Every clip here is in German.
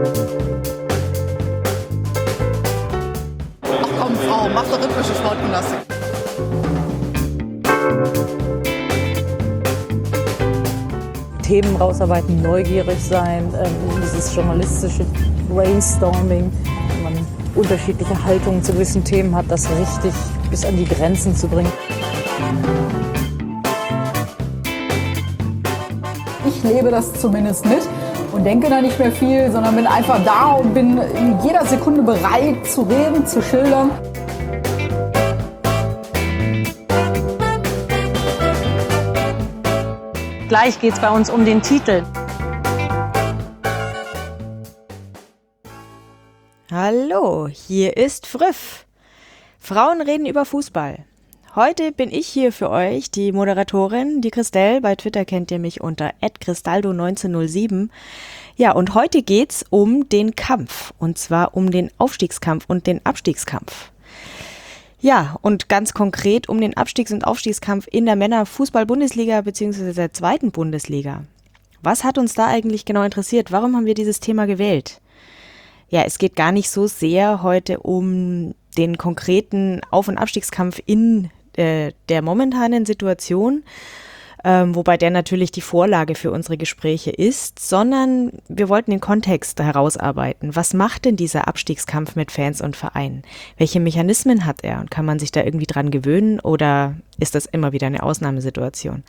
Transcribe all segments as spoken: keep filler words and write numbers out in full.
Ach komm, Frau, mach doch rhythmische Sportgymnastik. Themen rausarbeiten, neugierig sein, ähm, dieses journalistische Brainstorming, wenn man unterschiedliche Haltungen zu gewissen Themen hat, das richtig bis an die Grenzen zu bringen. Ich lebe das zumindest mit und denke da nicht mehr viel, sondern bin einfach da und bin in jeder Sekunde bereit zu reden, zu schildern. Gleich geht es bei uns um den Titel. Hallo, hier ist Früff. Frauen reden über Fußball. Heute bin ich hier für euch, die Moderatorin, die Christelle. Bei Twitter kennt ihr mich unter at cristaldo neunzehnhundertsieben. Ja, und heute geht's um den Kampf. Und zwar um den Aufstiegskampf und den Abstiegskampf. Ja, und ganz konkret um den Abstiegs- und Aufstiegskampf in der Männerfußball-Bundesliga bzw. der zweiten Bundesliga. Was hat uns da eigentlich genau interessiert? Warum haben wir dieses Thema gewählt? Ja, es geht gar nicht so sehr heute um den konkreten Auf- und Abstiegskampf in äh, der momentanen Situation, ähm, wobei der natürlich die Vorlage für unsere Gespräche ist, sondern wir wollten den Kontext herausarbeiten. Was macht denn dieser Abstiegskampf mit Fans und Vereinen? Welche Mechanismen hat er und kann man sich da irgendwie dran gewöhnen oder ist das immer wieder eine Ausnahmesituation?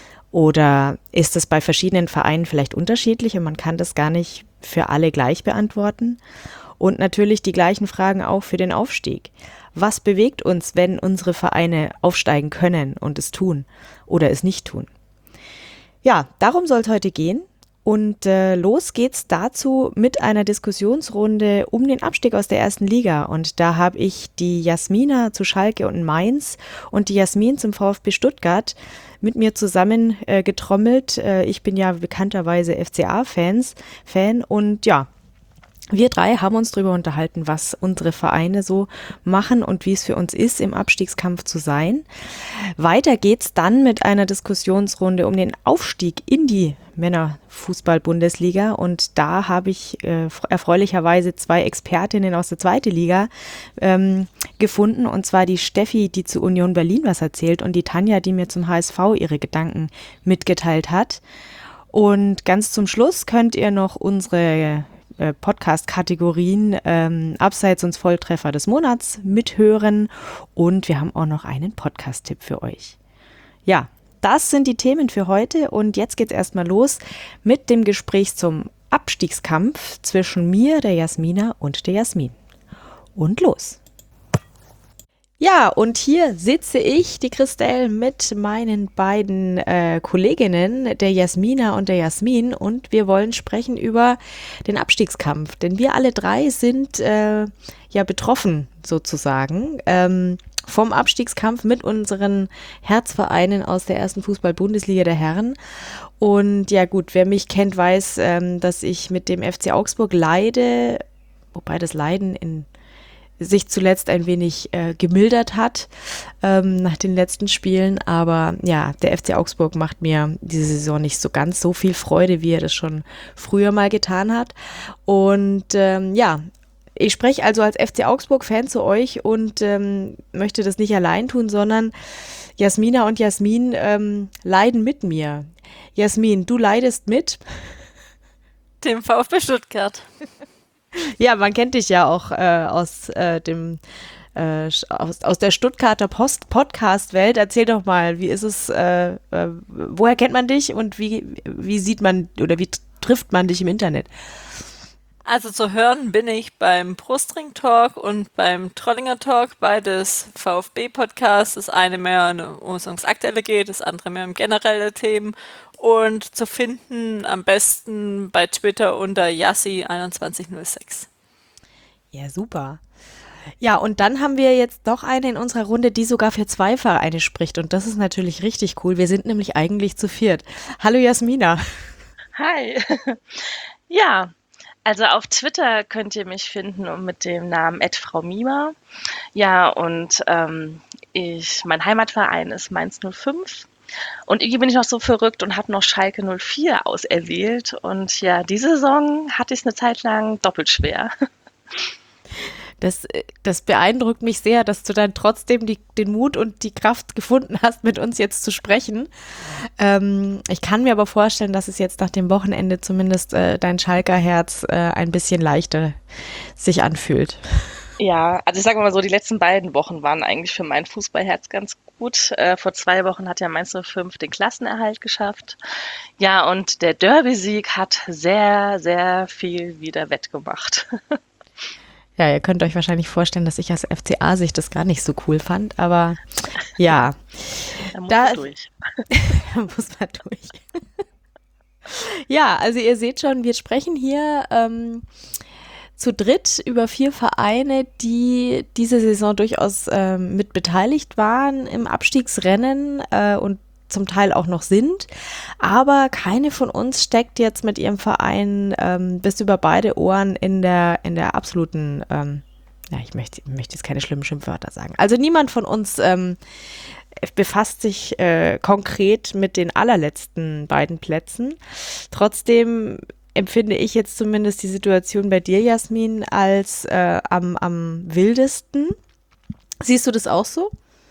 Oder ist es bei verschiedenen Vereinen vielleicht unterschiedlich und man kann das gar nicht für alle gleich beantworten? Und natürlich die gleichen Fragen auch für den Aufstieg. Was bewegt uns, wenn unsere Vereine aufsteigen können und es tun oder es nicht tun? Ja, darum soll es heute gehen. Und äh, los geht's dazu mit einer Diskussionsrunde um den Abstieg aus der ersten Liga. Und da habe ich die Jasmina zu Schalke und Mainz und die Jasmin zum VfB Stuttgart mit mir zusammen äh, getrommelt. Äh, ich bin ja bekannterweise F C A-Fans, Fan und ja, wir drei haben uns darüber unterhalten, was unsere Vereine so machen und wie es für uns ist, im Abstiegskampf zu sein. Weiter geht's dann mit einer Diskussionsrunde um den Aufstieg in die Männerfußball-Bundesliga und da habe ich äh, erfreulicherweise zwei Expertinnen aus der zweiten Liga ähm, gefunden und zwar die Steffi, die zu Union Berlin was erzählt und die Tanja, die mir zum H S V ihre Gedanken mitgeteilt hat. Und ganz zum Schluss könnt ihr noch unsere Podcast-Kategorien ähm, Abseits und Volltreffer des Monats mithören und wir haben auch noch einen Podcast-Tipp für euch. Ja, das sind die Themen für heute und jetzt geht's erstmal los mit dem Gespräch zum Abstiegskampf zwischen mir, der Jasmina und der Jasmin. Und los! Ja, und hier sitze ich, die Christelle, mit meinen beiden äh, Kolleginnen, der Jasmina und der Jasmin, und wir wollen sprechen über den Abstiegskampf, denn wir alle drei sind äh, ja betroffen sozusagen ähm, vom Abstiegskampf mit unseren Herzvereinen aus der ersten Fußball-Bundesliga der Herren. Und ja gut, wer mich kennt, weiß, ähm, dass ich mit dem F C Augsburg leide, wobei das Leiden in sich zuletzt ein wenig äh, gemildert hat ähm, nach den letzten Spielen. Aber ja, der F C Augsburg macht mir diese Saison nicht so ganz so viel Freude, wie er das schon früher mal getan hat. Und ähm, ja, ich spreche also als F C Augsburg-Fan zu euch und ähm, möchte das nicht allein tun, sondern Jasmina und Jasmin ähm, leiden mit mir. Jasmin, du leidest mit dem VfB Stuttgart. Ja, man kennt dich ja auch äh, aus äh, dem äh, aus, aus der Stuttgarter Post Podcast-Welt. Erzähl doch mal, wie ist es, äh, äh, woher kennt man dich und wie, wie sieht man oder wie trifft man dich im Internet? Also zu hören bin ich beim Brustring Talk und beim Trollinger Talk, beides VfB-Podcasts. Das eine mehr um es ums Aktuelle geht, das andere mehr um generelle Themen. Und zu finden am besten bei Twitter unter Yassi einundzwanzig null sechs. Ja, super. Ja, und dann haben wir jetzt noch eine in unserer Runde, die sogar für zwei Vereine spricht. Und das ist natürlich richtig cool. Wir sind nämlich eigentlich zu viert. Hallo Jasmina. Hi. Ja, also auf Twitter könnt ihr mich finden mit dem Namen at Frau Mima. Ja, und ähm, ich, mein Heimatverein ist Mainz null fünf. Und irgendwie bin ich noch so verrückt und habe noch Schalke null vier auserwählt. Und ja, diese Saison hatte ich es eine Zeit lang doppelt schwer. Das, das beeindruckt mich sehr, dass du dann trotzdem die, den Mut und die Kraft gefunden hast, mit uns jetzt zu sprechen. Ähm, ich kann mir aber vorstellen, dass es jetzt nach dem Wochenende zumindest äh, dein Schalker Herz äh, ein bisschen leichter sich anfühlt. Ja, also ich sage mal so, die letzten beiden Wochen waren eigentlich für mein Fußballherz ganz gut. Äh, vor zwei Wochen hat ja Mainz null fünf den Klassenerhalt geschafft. Ja, und der Derby-Sieg hat sehr, sehr viel wieder wettgemacht. Ja, ihr könnt euch wahrscheinlich vorstellen, dass ich aus F C A-Sicht das gar nicht so cool fand, aber ja. Da muss Da- man durch. Da muss man durch. Ja, also ihr seht schon, wir sprechen hier ähm, zu dritt über vier Vereine, die diese Saison durchaus ähm, mit beteiligt waren im Abstiegsrennen äh, und zum Teil auch noch sind. Aber keine von uns steckt jetzt mit ihrem Verein ähm, bis über beide Ohren in der, in der absoluten, ähm, ja, ich möchte, möchte jetzt keine schlimmen Schimpfwörter sagen. Also niemand von uns ähm, befasst sich äh, konkret mit den allerletzten beiden Plätzen. Trotzdem empfinde ich jetzt zumindest die Situation bei dir, Jasmin, als äh, am, am wildesten. Siehst du das auch so?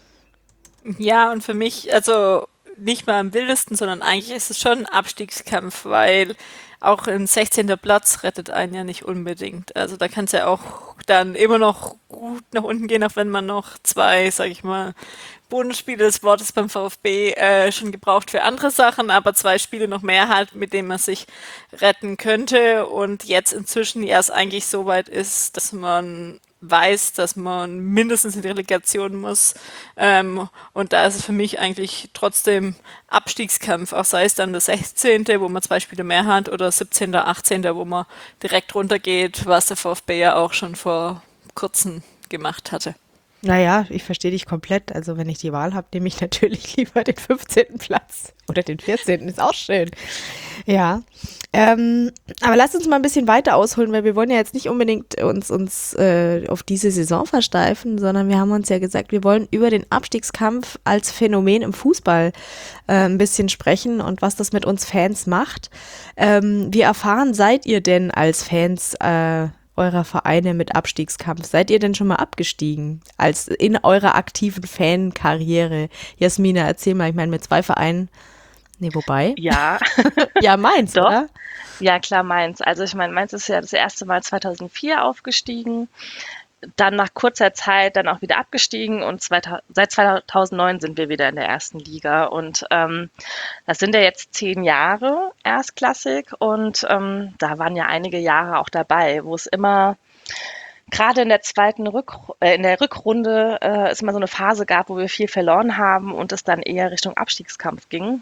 Ja, und für mich, also nicht mal am wildesten, sondern eigentlich ist es schon ein Abstiegskampf, weil auch ein sechzehnter Platz rettet einen ja nicht unbedingt. Also da kann es ja auch dann immer noch gut nach unten gehen, auch wenn man noch zwei, sag ich mal, Bonusspiele des Wortes beim VfB äh, schon gebraucht für andere Sachen, aber zwei Spiele noch mehr hat, mit denen man sich retten könnte und jetzt inzwischen erst eigentlich so weit ist, dass man weiß, dass man mindestens in die Relegation muss. Ähm, und da ist es für mich eigentlich trotzdem Abstiegskampf, auch sei es dann der sechzehnte, wo man zwei Spiele mehr hat, oder siebzehnter, achtzehnter, wo man direkt runtergeht, was der VfB ja auch schon vor kurzem gemacht hatte. Naja, ich verstehe dich komplett. Also wenn ich die Wahl habe, nehme ich natürlich lieber den fünfzehnten Platz. Oder den vierzehnten ist auch schön. Ja. Ähm, aber lass uns mal ein bisschen weiter ausholen, weil wir wollen ja jetzt nicht unbedingt uns, uns äh, auf diese Saison versteifen, sondern wir haben uns ja gesagt, wir wollen über den Abstiegskampf als Phänomen im Fußball äh, ein bisschen sprechen und was das mit uns Fans macht. Ähm, wie erfahren seid ihr denn als Fans äh, eurer Vereine mit Abstiegskampf? Seid ihr denn schon mal abgestiegen als in eurer aktiven Fankarriere? Jasmina, erzähl mal, ich meine mit zwei Vereinen, nee, wobei? Ja, Ja, Mainz, Doch. oder? ja klar, Mainz. Also ich meine, Mainz ist ja das erste Mal zweitausendvier aufgestiegen, dann nach kurzer Zeit dann auch wieder abgestiegen und zweitausend, seit zweitausendneun sind wir wieder in der ersten Liga und ähm, das sind ja jetzt zehn Jahre erstklassig und ähm, da waren ja einige Jahre auch dabei, wo es immer gerade in der zweiten Rück, äh, in der Rückrunde äh, es immer so eine Phase gab, wo wir viel verloren haben und es dann eher Richtung Abstiegskampf ging.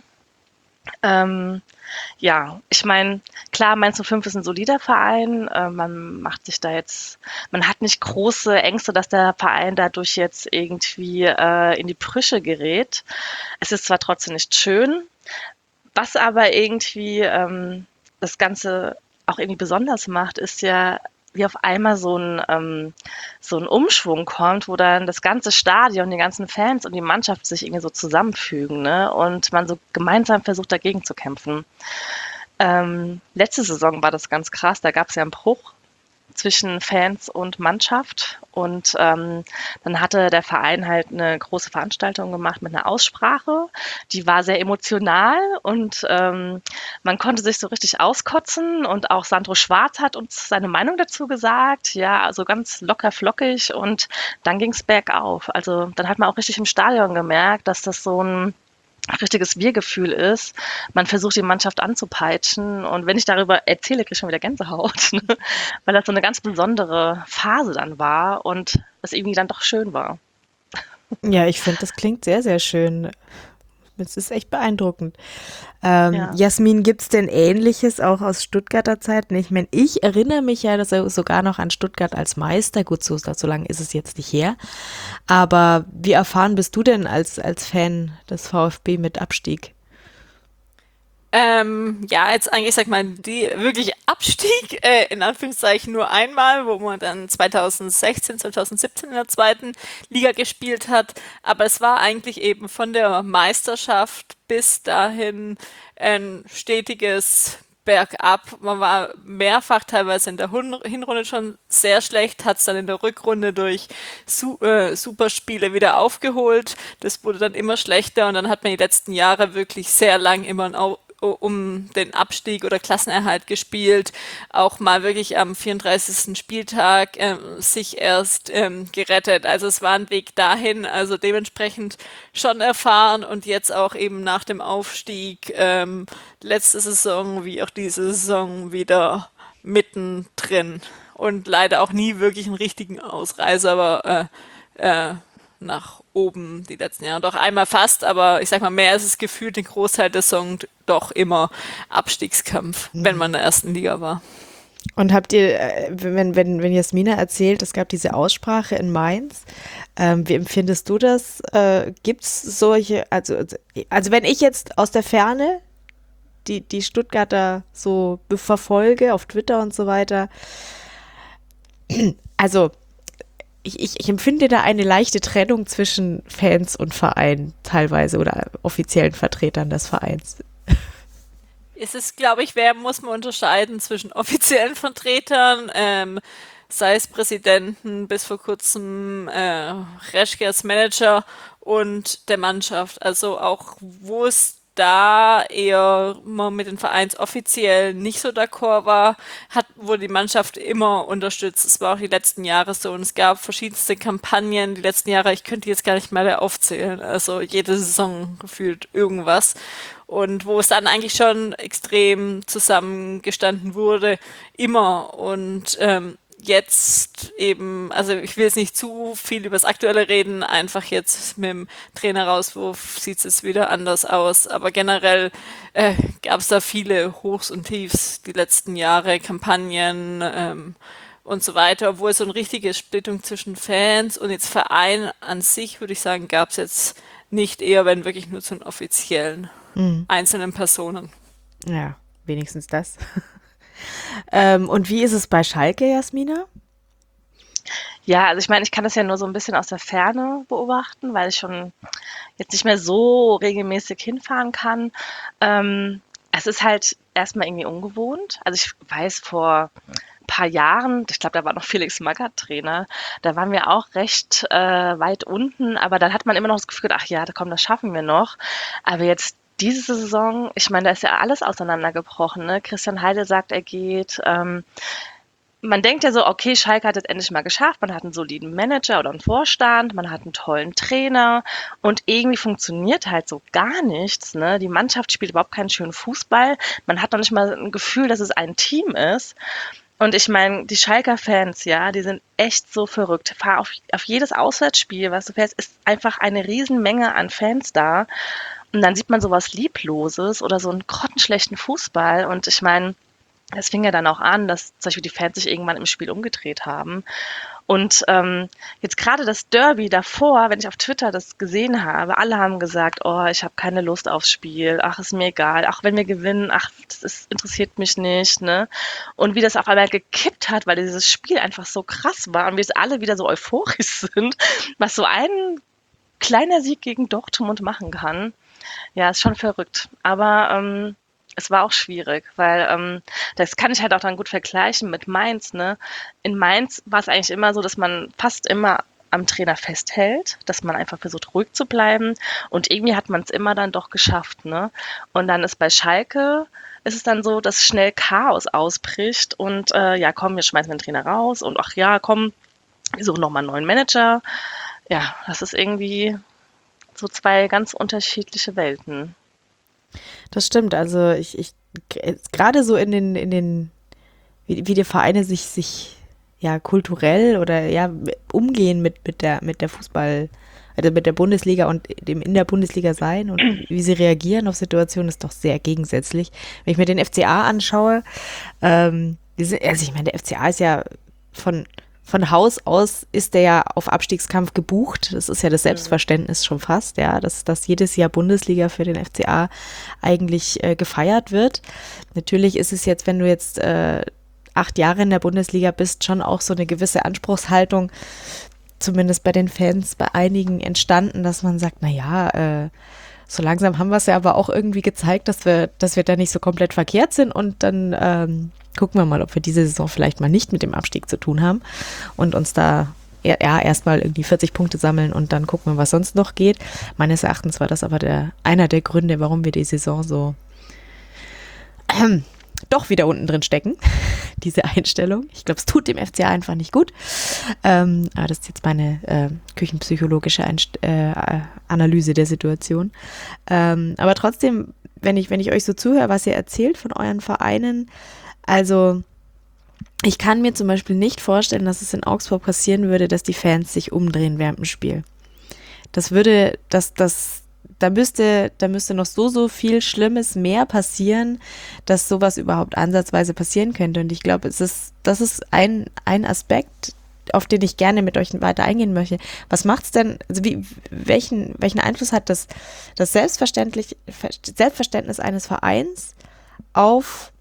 Ähm, ja, ich meine, klar, Mainz null fünf ist ein solider Verein. Äh, man macht sich da jetzt, man hat nicht große Ängste, dass der Verein dadurch jetzt irgendwie äh, in die Brüche gerät. Es ist zwar trotzdem nicht schön, was aber irgendwie ähm, das Ganze auch irgendwie besonders macht, ist ja, wie auf einmal so ein, ähm, so ein Umschwung kommt, wo dann das ganze Stadion, die ganzen Fans und die Mannschaft sich irgendwie so zusammenfügen, ne? Und man so gemeinsam versucht, dagegen zu kämpfen. Ähm, letzte Saison war das ganz krass, da gab es ja einen Bruch zwischen Fans und Mannschaft und ähm, dann hatte der Verein halt eine große Veranstaltung gemacht mit einer Aussprache, die war sehr emotional und ähm, man konnte sich so richtig auskotzen und auch Sandro Schwarz hat uns seine Meinung dazu gesagt, ja, also ganz locker flockig und dann ging es bergauf. Also dann hat man auch richtig im Stadion gemerkt, dass das so ein richtiges Wir-Gefühl ist. Man versucht, die Mannschaft anzupeitschen und wenn ich darüber erzähle, kriege ich schon wieder Gänsehaut, ne? Weil das so eine ganz besondere Phase dann war und es irgendwie dann doch schön war. Ja, ich finde, das klingt sehr, sehr schön. Es ist echt beeindruckend. Ähm, Ja. Jasmin, gibt es denn Ähnliches auch aus Stuttgarter Zeiten? Ich meine, ich erinnere mich ja dass er sogar noch an Stuttgart als Meister. Gut, so, so lange ist es jetzt nicht her. Aber wie erfahren bist du denn als, als Fan des VfB mit Abstieg? Ähm, ja, jetzt eigentlich, sag mal, die wirklich Abstieg, äh, in Anführungszeichen nur einmal, wo man dann zwanzig sechzehn, zwanzig siebzehn in der zweiten Liga gespielt hat. Aber es war eigentlich eben von der Meisterschaft bis dahin ein stetiges Bergab. Man war mehrfach teilweise in der Hun- Hinrunde schon sehr schlecht, hat es dann in der Rückrunde durch su äh, Superspiele wieder aufgeholt. Das wurde dann immer schlechter und dann hat man die letzten Jahre wirklich sehr lang immer ein Au um den Abstieg oder Klassenerhalt gespielt, auch mal wirklich am vierunddreißigsten Spieltag ähm, sich erst ähm, gerettet. Also es war ein Weg dahin, also dementsprechend schon erfahren und jetzt auch eben nach dem Aufstieg ähm, letzte Saison wie auch diese Saison wieder mittendrin und leider auch nie wirklich einen richtigen Ausreißer, aber äh, äh, nach oben die letzten Jahre. Doch einmal fast, aber ich sag mal, mehr ist es gefühlt den Großteil der Saison doch immer Abstiegskampf, mhm. wenn man in der ersten Liga war. Und habt ihr, äh, wenn, wenn, wenn Jasmina erzählt, es gab diese Aussprache in Mainz, ähm, wie empfindest du das? Äh, Gibt es solche, also, also wenn ich jetzt aus der Ferne die, die Stuttgarter so verfolge auf Twitter und so weiter, also Ich, ich, ich empfinde da eine leichte Trennung zwischen Fans und Verein teilweise oder offiziellen Vertretern des Vereins. Es ist, glaube ich, wer muss man unterscheiden zwischen offiziellen Vertretern, ähm, sei es Präsidenten, bis vor kurzem äh, Reschke als Manager und der Mannschaft. Also auch, wo es da eher man mit den Vereinsoffiziellen nicht so d'accord war, hat wurde die Mannschaft immer unterstützt. Es war auch die letzten Jahre so und es gab verschiedenste Kampagnen die letzten Jahre. Ich könnte jetzt gar nicht mehr aufzählen. Also jede Saison gefühlt irgendwas. Und wo es dann eigentlich schon extrem zusammengestanden wurde, immer. Und ähm, jetzt eben, also ich will jetzt nicht zu viel über das Aktuelle reden, einfach jetzt mit dem Trainerauswurf sieht es jetzt wieder anders aus, aber generell äh, gab es da viele Hochs und Tiefs die letzten Jahre, Kampagnen ähm, und so weiter, obwohl so eine richtige Splittung zwischen Fans und jetzt Verein an sich, würde ich sagen, gab es jetzt nicht, eher wenn wirklich nur zu den offiziellen mhm. einzelnen Personen. Ja, wenigstens das. Ähm, und wie ist es bei Schalke, Jasmina? Ja, also ich meine, ich kann das ja nur so ein bisschen aus der Ferne beobachten, weil ich schon jetzt nicht mehr so regelmäßig hinfahren kann. Ähm, es ist halt erstmal irgendwie ungewohnt. Also ich weiß, vor ein paar Jahren, ich glaube, da war noch Felix Magath Trainer, da waren wir auch recht äh, weit unten, aber dann hat man immer noch das Gefühl, ach ja, komm, das schaffen wir noch. Aber jetzt diese Saison, ich meine, da ist ja alles auseinandergebrochen. Ne? Christian Heidel sagt, er geht. Ähm, man denkt ja so, okay, Schalke hat es endlich mal geschafft. Man hat einen soliden Manager oder einen Vorstand, man hat einen tollen Trainer und irgendwie funktioniert halt so gar nichts. Ne? Die Mannschaft spielt überhaupt keinen schönen Fußball. Man hat noch nicht mal ein Gefühl, dass es ein Team ist. Und ich meine, die Schalker Fans, ja, die sind echt so verrückt. Fahr auf, auf jedes Auswärtsspiel, was du fährst, ist einfach eine Riesenmenge an Fans da. Und dann sieht man sowas Liebloses oder so einen grottenschlechten Fußball. Und ich meine, es fing ja dann auch an, dass zum Beispiel die Fans sich irgendwann im Spiel umgedreht haben. Und ähm, jetzt gerade das Derby davor, wenn ich auf Twitter das gesehen habe, alle haben gesagt, oh, ich habe keine Lust aufs Spiel, ach, ist mir egal, ach, wenn wir gewinnen, ach, das ist, interessiert mich nicht, ne? Und wie das auf einmal gekippt hat, weil dieses Spiel einfach so krass war und wir jetzt alle wieder so euphorisch sind, was so ein kleiner Sieg gegen Dortmund machen kann. Ja, ist schon verrückt. Aber ähm, es war auch schwierig, weil ähm, das kann ich halt auch dann gut vergleichen mit Mainz. Ne? In Mainz war es eigentlich immer so, dass man fast immer am Trainer festhält, dass man einfach versucht, ruhig zu bleiben. Und irgendwie hat man es immer dann doch geschafft. Ne? Und dann ist bei Schalke, ist es dann so, dass schnell Chaos ausbricht. Und äh, ja, komm, wir schmeißen den Trainer raus. Und ach ja, komm, wir suchen nochmal einen neuen Manager. Ja, das ist irgendwie so zwei ganz unterschiedliche Welten. Das stimmt, also ich, ich gerade so in den, in den, wie, wie die Vereine sich, sich ja kulturell oder ja umgehen mit, mit der, mit der Fußball, also mit der Bundesliga und dem in der Bundesliga sein und wie sie reagieren auf Situationen, ist doch sehr gegensätzlich. Wenn ich mir den F C A anschaue, ähm, die sind, also ich meine, der F C A ist ja von von Haus aus ist der ja auf Abstiegskampf gebucht. Das ist ja das Selbstverständnis schon fast, ja, dass, dass jedes Jahr Bundesliga für den F C A eigentlich äh, gefeiert wird. Natürlich ist es jetzt, wenn du jetzt äh, acht Jahre in der Bundesliga bist, schon auch so eine gewisse Anspruchshaltung, zumindest bei den Fans, bei einigen entstanden, dass man sagt, naja, äh, so langsam haben wir es ja aber auch irgendwie gezeigt, dass wir, dass wir da nicht so komplett verkehrt sind und dann ähm, gucken wir mal, ob wir diese Saison vielleicht mal nicht mit dem Abstieg zu tun haben und uns da ja, erstmal irgendwie vierzig Punkte sammeln und dann gucken wir, was sonst noch geht. Meines Erachtens war das aber der, einer der Gründe, warum wir die Saison so ähm, doch wieder unten drin stecken, diese Einstellung. Ich glaube, es tut dem F C A einfach nicht gut. Ähm, aber das ist jetzt meine äh, küchenpsychologische Einst- äh, Analyse der Situation. Ähm, aber trotzdem, wenn ich, wenn ich euch so zuhöre, was ihr erzählt von euren Vereinen, also ich kann mir zum Beispiel nicht vorstellen, dass es in Augsburg passieren würde, dass die Fans sich umdrehen während dem Spiel. Das würde, das, das, da müsste, da müsste noch so, so viel Schlimmes mehr passieren, dass sowas überhaupt ansatzweise passieren könnte. Und ich glaube, es ist, das ist ein, ein Aspekt, auf den ich gerne mit euch weiter eingehen möchte. Was macht's denn, also wie, welchen, welchen Einfluss hat das, das Selbstverständlich, Selbstverständnis eines Vereins auf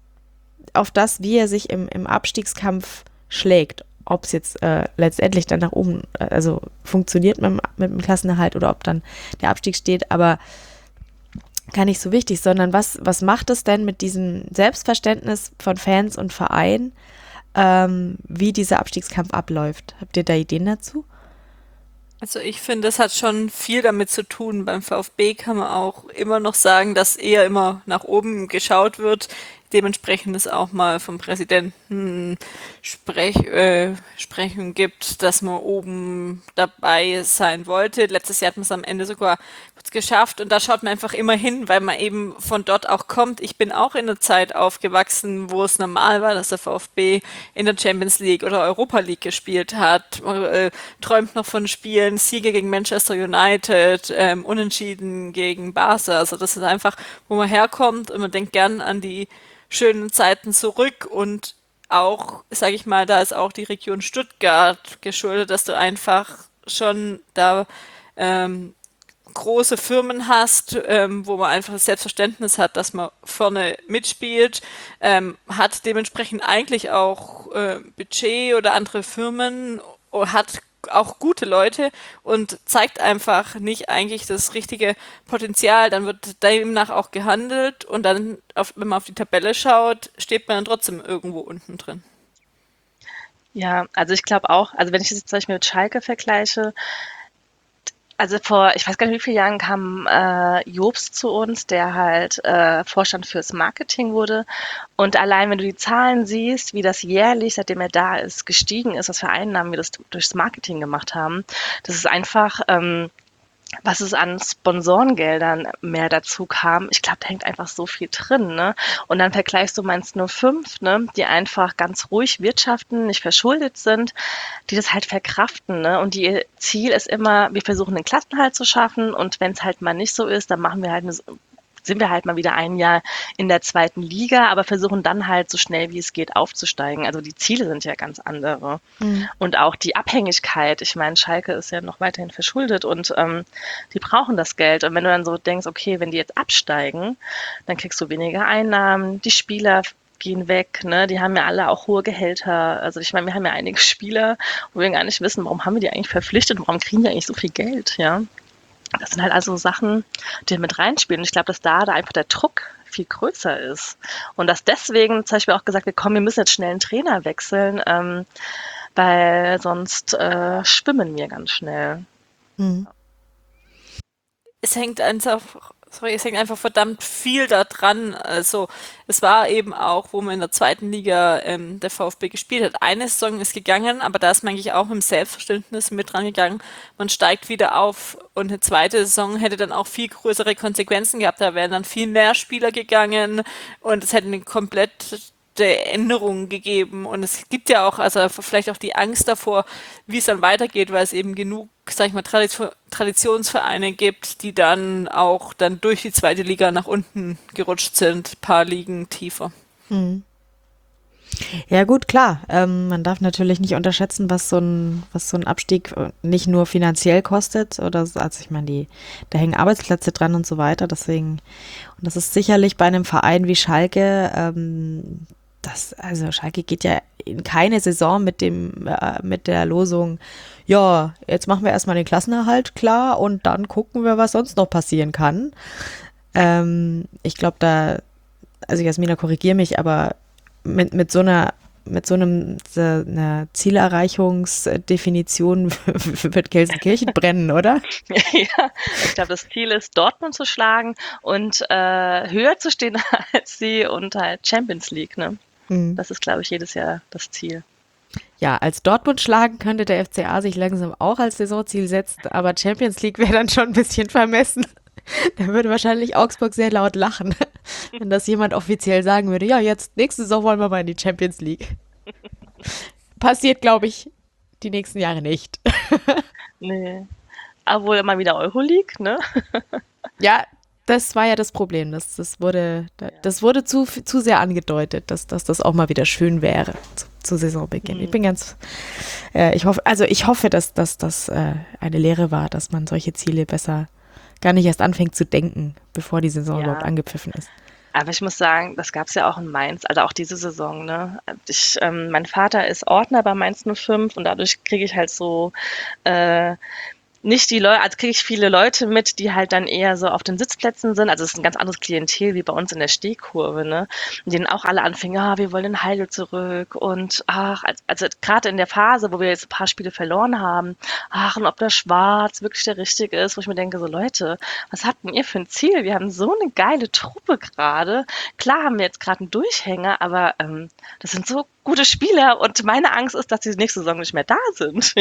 auf das, wie er sich im, im Abstiegskampf schlägt, ob es jetzt äh, letztendlich dann nach oben, äh, also funktioniert mit dem, mit dem Klassenerhalt oder ob dann der Abstieg steht, aber gar nicht so wichtig, sondern was, was macht es denn mit diesem Selbstverständnis von Fans und Verein, ähm, wie dieser Abstiegskampf abläuft? Habt ihr da Ideen dazu? Also ich finde, das hat schon viel damit zu tun. Beim VfB kann man auch immer noch sagen, dass eher immer nach oben geschaut wird. Dementsprechend es auch mal vom Präsidenten Sprech, äh, Sprechung gibt, dass man oben dabei sein wollte. Letztes Jahr hat man es am Ende sogar kurz geschafft und da schaut man einfach immer hin, weil man eben von dort auch kommt. Ich bin auch in einer Zeit aufgewachsen, wo es normal war, dass der VfB in der Champions League oder Europa League gespielt hat. Man äh, träumt noch von Spielen, Siege gegen Manchester United, ähm, Unentschieden gegen Barca. Also das ist einfach, wo man herkommt und man denkt gern an die schönen Zeiten zurück und auch, sage ich mal, da ist auch die Region Stuttgart geschuldet, dass du einfach schon da ähm, große Firmen hast, ähm, wo man einfach das Selbstverständnis hat, dass man vorne mitspielt, ähm, hat dementsprechend eigentlich auch äh, Budget oder andere Firmen, hat auch gute Leute und zeigt einfach nicht eigentlich das richtige Potenzial, dann wird demnach auch gehandelt und dann, auf, wenn man auf die Tabelle schaut, steht man dann trotzdem irgendwo unten drin. Ja, also ich glaube auch, also wenn ich das jetzt zum Beispiel mit Schalke vergleiche, also vor, ich weiß gar nicht, wie viele Jahren kam äh, Jobst zu uns, der halt äh, Vorstand fürs Marketing wurde. Und allein, wenn du die Zahlen siehst, wie das jährlich, seitdem er da ist, gestiegen ist, was für Einnahmen wir das durchs Marketing gemacht haben, das ist einfach, ähm, was es an Sponsorengeldern mehr dazu kam. Ich glaube, da hängt einfach so viel drin, ne? Und dann vergleichst du Mainz null fünf, ne? Die einfach ganz ruhig wirtschaften, nicht verschuldet sind, die das halt verkraften, ne? Und die ihr Ziel ist immer, wir versuchen den Klassenerhalt zu schaffen und wenn es halt mal nicht so ist, dann machen wir halt eine, sind wir halt mal wieder ein Jahr in der zweiten Liga, aber versuchen dann halt so schnell wie es geht aufzusteigen. Also die Ziele sind ja ganz andere. Mhm. Und auch die Abhängigkeit. Ich meine, Schalke ist ja noch weiterhin verschuldet und ähm, die brauchen das Geld. Und wenn du dann so denkst, okay, wenn die jetzt absteigen, dann kriegst du weniger Einnahmen, die Spieler gehen weg, ne? Die haben ja alle auch hohe Gehälter. Also ich meine, wir haben ja einige Spieler, wo wir gar nicht wissen, warum haben wir die eigentlich verpflichtet, warum kriegen die eigentlich so viel Geld, ja? Das sind halt also Sachen, die mit reinspielen. Und ich glaube, dass da, da einfach der Druck viel größer ist. Und dass deswegen zum Beispiel auch gesagt wird, komm, wir müssen jetzt schnell einen Trainer wechseln, ähm, weil sonst äh, schwimmen wir ganz schnell. Mhm. Es hängt einfach, sorry, es hängt einfach verdammt viel da dran. Also es war eben auch, wo man in der zweiten Liga ähm, der VfB gespielt hat. Eine Saison ist gegangen, aber da ist man eigentlich auch mit dem Selbstverständnis mit dran gegangen. Man steigt wieder auf und eine zweite Saison hätte dann auch viel größere Konsequenzen gehabt. Da wären dann viel mehr Spieler gegangen und es hätte eine komplett Änderungen gegeben und es gibt ja auch, also vielleicht auch die Angst davor, wie es dann weitergeht, weil es eben genug, sag ich mal, Tradition, Traditionsvereine gibt, die dann auch dann durch die zweite Liga nach unten gerutscht sind, paar Ligen tiefer. Hm. Ja gut, klar. Ähm, man darf natürlich nicht unterschätzen, was so ein, was so ein Abstieg nicht nur finanziell kostet oder so, also ich meine, die, da hängen Arbeitsplätze dran und so weiter. Deswegen, und das ist sicherlich bei einem Verein wie Schalke, ähm, das, also Schalke geht ja in keine Saison mit dem, äh, mit der Losung, ja, jetzt machen wir erstmal den Klassenerhalt klar und dann gucken wir, was sonst noch passieren kann. Ähm, ich glaube da, also Jasmina, korrigier mich, aber mit, mit so einer, mit so einem, so einer Zielerreichungsdefinition wird Gelsenkirchen brennen, oder? Ja, ich glaube, das Ziel ist, Dortmund zu schlagen und äh, höher zu stehen als sie und halt Champions League, ne? Mhm. Das ist, glaube ich, jedes Jahr das Ziel. Ja, als Dortmund schlagen könnte der F C A sich langsam auch als Saisonziel setzen, aber Champions League wäre dann schon ein bisschen vermessen. Da würde wahrscheinlich Augsburg sehr laut lachen, wenn das jemand offiziell sagen würde, ja, jetzt nächste Saison wollen wir mal in die Champions League. Passiert, glaube ich, die nächsten Jahre nicht. Nee. Obwohl immer wieder Euroleague, ne? Ja, das war ja das Problem. Das, das wurde, das wurde zu, zu sehr angedeutet, dass, dass das auch mal wieder schön wäre zu, zu Saisonbeginn. Mhm. Ich bin ganz, äh, ich hoffe, also ich hoffe, dass, dass das äh, eine Lehre war, dass man solche Ziele besser gar nicht erst anfängt zu denken, bevor die Saison Ja. überhaupt angepfiffen ist. Aber ich muss sagen, das gab es ja auch in Mainz, also auch diese Saison, ne? Ich, ähm, mein Vater ist Ordner bei Mainz null fünf und dadurch kriege ich halt so äh, nicht die Leute, also kriege ich viele Leute mit, die halt dann eher so auf den Sitzplätzen sind. Also es ist ein ganz anderes Klientel wie bei uns in der Stehkurve, ne? Und denen auch alle anfingen, ja, wir wollen den Heidel zurück und ach, also, also gerade in der Phase, wo wir jetzt ein paar Spiele verloren haben, ach, und ob der Schwarz wirklich der Richtige ist, wo ich mir denke, so Leute, was habt denn ihr für ein Ziel? Wir haben so eine geile Truppe gerade. Klar haben wir jetzt gerade einen Durchhänger, aber ähm, das sind so gute Spieler und meine Angst ist, dass sie nächste Saison nicht mehr da sind.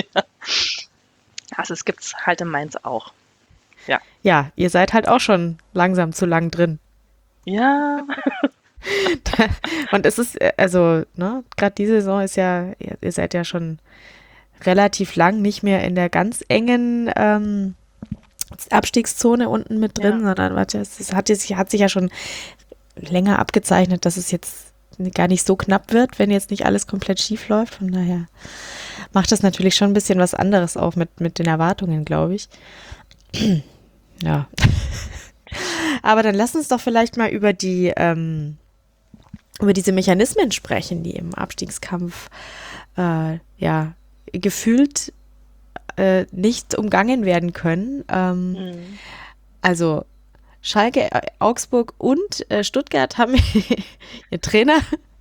Also es gibt's halt in Mainz auch. Ja. Ja, ihr seid halt auch schon langsam zu lang drin. Ja. Und es ist, äh, also, ne, gerade diese Saison ist ja, ihr, ihr seid ja schon relativ lang nicht mehr in der ganz engen ähm, Abstiegszone unten mit drin, Ja. sondern warte, es hat, jetzt, hat sich ja schon länger abgezeichnet, dass es jetzt gar nicht so knapp wird, wenn jetzt nicht alles komplett schief läuft. Von daher macht das natürlich schon ein bisschen was anderes auch mit, mit den Erwartungen, glaube ich. Ja. Aber dann lass uns doch vielleicht mal über die, ähm, über diese Mechanismen sprechen, die im Abstiegskampf äh, ja gefühlt äh, nicht umgangen werden können. Ähm, Mhm. Also Schalke, äh, Augsburg und äh, Stuttgart haben ihr Trainer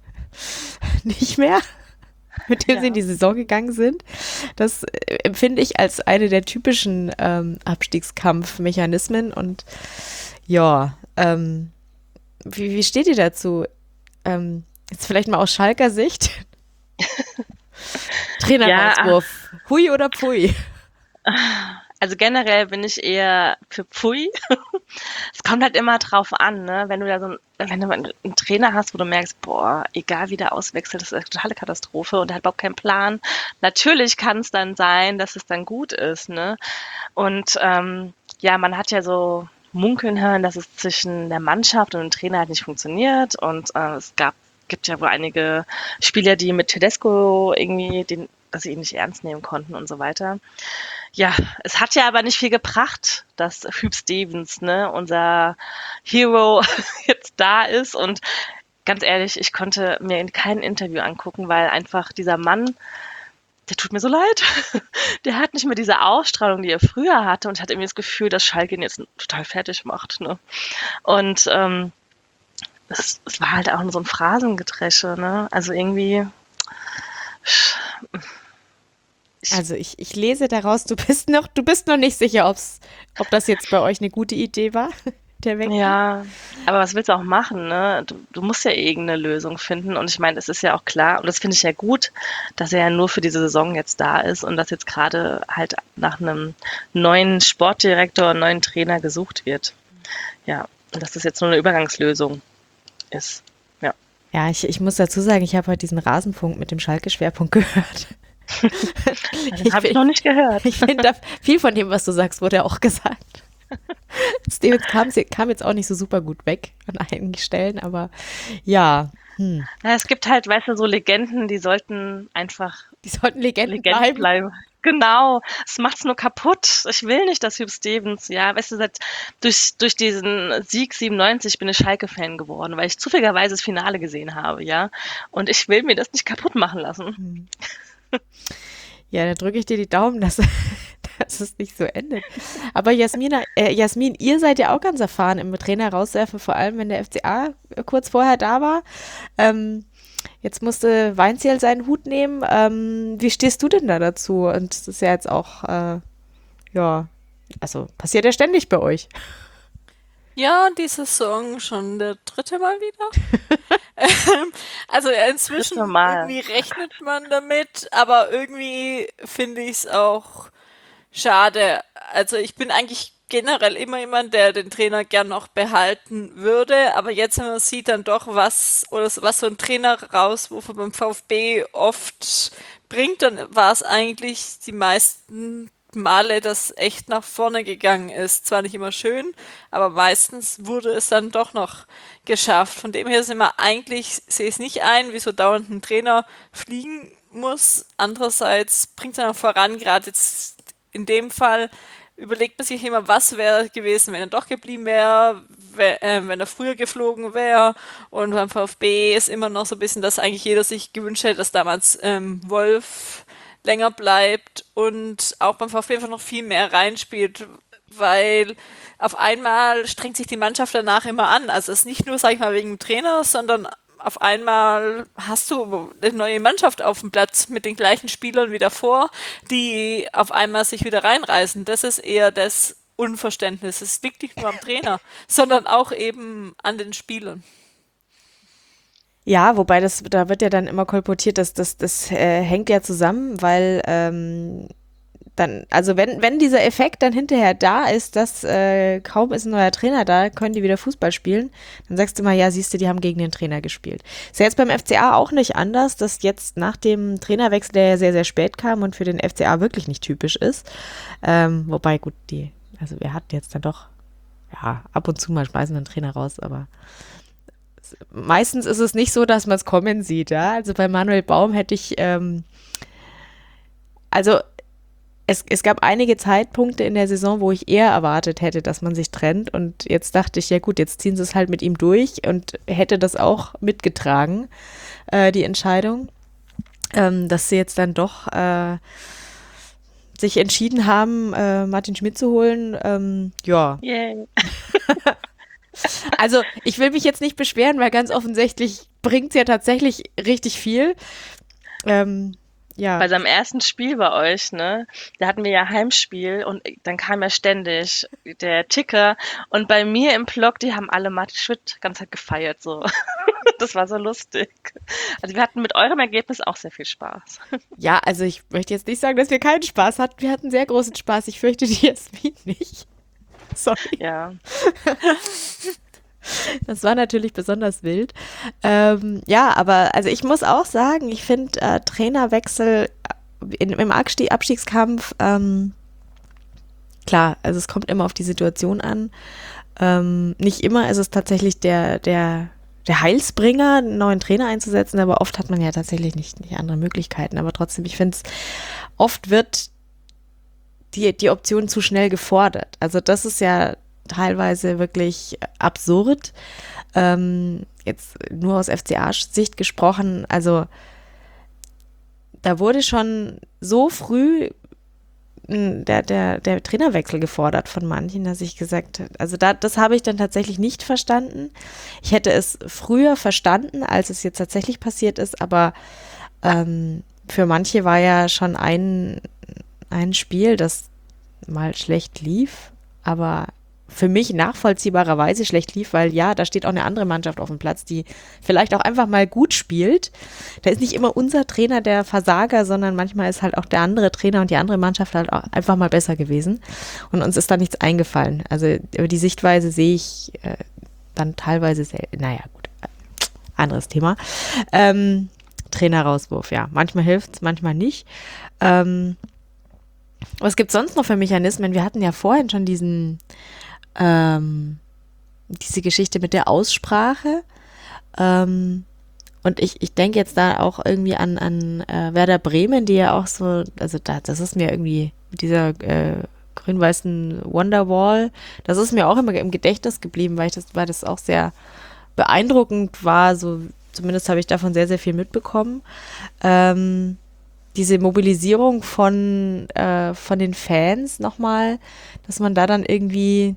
nicht mehr, mit dem Ja. sie in die Saison gegangen sind. Das äh, empfinde ich als eine der typischen ähm, Abstiegskampfmechanismen. Und ja, ähm, wie, wie steht ihr dazu? Ähm, jetzt vielleicht mal aus Schalker Sicht. Trainerauswurf. Hui oder Pfui? Also generell bin ich eher für Pfui. Es kommt halt immer drauf an, ne? Wenn du da so ein, wenn du einen Trainer hast, wo du merkst, boah, egal wie der auswechselt, das ist eine totale Katastrophe und der hat überhaupt keinen Plan. Natürlich kann es dann sein, dass es dann gut ist, ne? Und ähm, ja, man hat ja so munkeln hören, dass es zwischen der Mannschaft und dem Trainer halt nicht funktioniert und äh, es gab gibt ja wohl einige Spieler, die mit Tedesco irgendwie den, dass sie ihn nicht ernst nehmen konnten und so weiter. Ja, es hat ja aber nicht viel gebracht, dass Hugh Stevens, ne, unser Hero, jetzt da ist. Und ganz ehrlich, ich konnte mir kein Interview angucken, weil einfach dieser Mann, der tut mir so leid. Der hat nicht mehr diese Ausstrahlung, die er früher hatte und hat irgendwie das Gefühl, dass Schalke ihn jetzt total fertig macht. Ne? Und ähm, es, es war halt auch so ein Phrasengedresche. Ne? Also irgendwie... Also ich, ich lese daraus, du bist noch, du bist noch nicht sicher, ob's, ob das jetzt bei euch eine gute Idee war, der Wechsel. Ja, aber was willst du auch machen, ne? Du, du musst ja irgendeine Lösung finden und ich meine, es ist ja auch klar und das finde ich ja gut, dass er ja nur für diese Saison jetzt da ist und dass jetzt gerade halt nach einem neuen Sportdirektor, neuen Trainer gesucht wird. Ja, und dass das jetzt nur eine Übergangslösung ist. Ja. Ja, ich, ich muss dazu sagen, ich habe heute diesen Rasenfunk mit dem Schalke-Schwerpunkt gehört. Den habe ich noch nicht gehört. Ich finde, viel von dem, was du sagst, wurde ja auch gesagt. Stevens kam, kam jetzt auch nicht so super gut weg an einigen Stellen, aber ja, Hm. Ja, es gibt halt, weißt du, so Legenden, die sollten einfach Die sollten Legenden, Legenden bleiben. bleiben. Genau, es macht's nur kaputt. Ich will nicht, dass Hugh Stevens, ja, weißt du, seit, durch, durch diesen Sieg siebenundneunzig bin ich Schalke-Fan geworden, weil ich zufälligerweise das Finale gesehen habe, ja. Und ich will mir das nicht kaputt machen lassen. Ja, dann drücke ich dir die Daumen, dass, dass es nicht so endet. Aber Jasmina, äh, Jasmin, ihr seid ja auch ganz erfahren im Trainer rauswerfen, vor allem wenn der F C A kurz vorher da war. Ähm, jetzt musste Weinzierl seinen Hut nehmen. Ähm, wie stehst du denn da dazu? Und das ist ja jetzt auch, äh, ja, also passiert ja ständig bei euch. Ja, die Saison schon der dritte Mal wieder. Ähm, also inzwischen Dritte Mal. irgendwie rechnet man damit, aber irgendwie finde ich es auch schade. Also ich bin eigentlich generell immer jemand, der den Trainer gern noch behalten würde, aber jetzt, wenn man sieht dann doch, was oder so- was so ein Trainer rauswurf beim VfB oft bringt, dann war es eigentlich die meisten Male, dass echt nach vorne gegangen ist. Zwar nicht immer schön, aber meistens wurde es dann doch noch geschafft. Von dem her sind wir eigentlich, sehe ich es nicht ein, wieso dauernd ein Trainer fliegen muss. Andererseits bringt es dann auch voran, gerade jetzt in dem Fall überlegt man sich immer, was wäre gewesen, wenn er doch geblieben wäre, we- äh, wenn er früher geflogen wäre. Und beim VfB ist immer noch so ein bisschen, dass eigentlich jeder sich gewünscht hätte, dass damals ähm, Wolf länger bleibt und auch beim VfB einfach noch viel mehr reinspielt, weil auf einmal strengt sich die Mannschaft danach immer an. Also es ist nicht nur, sag ich mal, wegen dem Trainer, sondern auf einmal hast du eine neue Mannschaft auf dem Platz mit den gleichen Spielern wie davor, die auf einmal sich wieder reinreißen. Das ist eher das Unverständnis. Es liegt nicht nur am Trainer, sondern auch eben an den Spielern. Ja, wobei das, da wird ja dann immer kolportiert, dass das, das äh, hängt ja zusammen, weil ähm, dann, also wenn, wenn dieser Effekt dann hinterher da ist, dass äh, kaum ist ein neuer Trainer da, können die wieder Fußball spielen, dann sagst du mal, ja, siehst du, die haben gegen den Trainer gespielt. Ist ja jetzt beim F C A auch nicht anders, dass jetzt nach dem Trainerwechsel, der ja sehr, sehr spät kam und für den F C A wirklich nicht typisch ist, ähm, wobei gut, die, also wir hatten jetzt dann doch, ja, ab und zu mal schmeißen wir einen Trainer raus, aber meistens ist es nicht so, dass man es kommen sieht, ja. Also bei Manuel Baum hätte ich, ähm, also es, es gab einige Zeitpunkte in der Saison, wo ich eher erwartet hätte, dass man sich trennt. Und jetzt dachte ich, ja gut, jetzt ziehen sie es halt mit ihm durch und hätte das auch mitgetragen, äh, die Entscheidung, ähm, dass sie jetzt dann doch äh, sich entschieden haben, äh, Martin Schmidt zu holen. Ähm, ja. Yay. Also ich will mich jetzt nicht beschweren, weil ganz offensichtlich bringt es ja tatsächlich richtig viel. Ähm, ja. Bei seinem ersten Spiel bei euch, ne, da hatten wir ja Heimspiel und dann kam ja ständig der Ticker und bei mir im Blog, die haben alle Martin Schmidt die ganze Zeit gefeiert, so. Das war so lustig. Also wir hatten mit eurem Ergebnis auch sehr viel Spaß. Ja, also ich möchte jetzt nicht sagen, dass wir keinen Spaß hatten. Wir hatten sehr großen Spaß. Ich fürchte die Jasmin nicht. Sorry. Ja. Das war natürlich besonders wild. Ähm, ja, aber also ich muss auch sagen, ich finde äh, Trainerwechsel in, im Abstieg, Abstiegskampf, ähm, klar, also es kommt immer auf die Situation an. Ähm, nicht immer ist es tatsächlich der, der, der Heilsbringer, einen neuen Trainer einzusetzen, aber oft hat man ja tatsächlich nicht, nicht andere Möglichkeiten. Aber trotzdem, ich finde es, oft wird die, die Option zu schnell gefordert. Also das ist ja teilweise wirklich absurd. Ähm, jetzt nur aus F C A-Sicht gesprochen, also da wurde schon so früh der, der, der Trainerwechsel gefordert von manchen, dass ich gesagt habe, also da, das habe ich dann tatsächlich nicht verstanden. Ich hätte es früher verstanden, als es jetzt tatsächlich passiert ist, aber ähm, für manche war ja schon ein, ein Spiel, das mal schlecht lief, aber für mich nachvollziehbarerweise schlecht lief, weil ja, da steht auch eine andere Mannschaft auf dem Platz, die vielleicht auch einfach mal gut spielt. Da ist nicht immer unser Trainer der Versager, sondern manchmal ist halt auch der andere Trainer und die andere Mannschaft halt auch einfach mal besser gewesen. Und uns ist da nichts eingefallen. Also über die Sichtweise sehe ich äh, dann teilweise sehr, naja gut, anderes Thema. Ähm, Trainerauswurf, ja. Manchmal hilft's, manchmal nicht. Ähm, was gibt's sonst noch für Mechanismen? Wir hatten ja vorhin schon diesen Ähm, diese Geschichte mit der Aussprache. Ähm, und ich, ich denke jetzt da auch irgendwie an, an äh, Werder Bremen, die ja auch so, also da, das ist mir irgendwie mit dieser äh, grün-weißen Wonderwall, das ist mir auch immer im Gedächtnis geblieben, weil ich das, weil das auch sehr beeindruckend war, so zumindest habe ich davon sehr, sehr viel mitbekommen. Ähm, diese Mobilisierung von, äh, von den Fans nochmal, dass man da dann irgendwie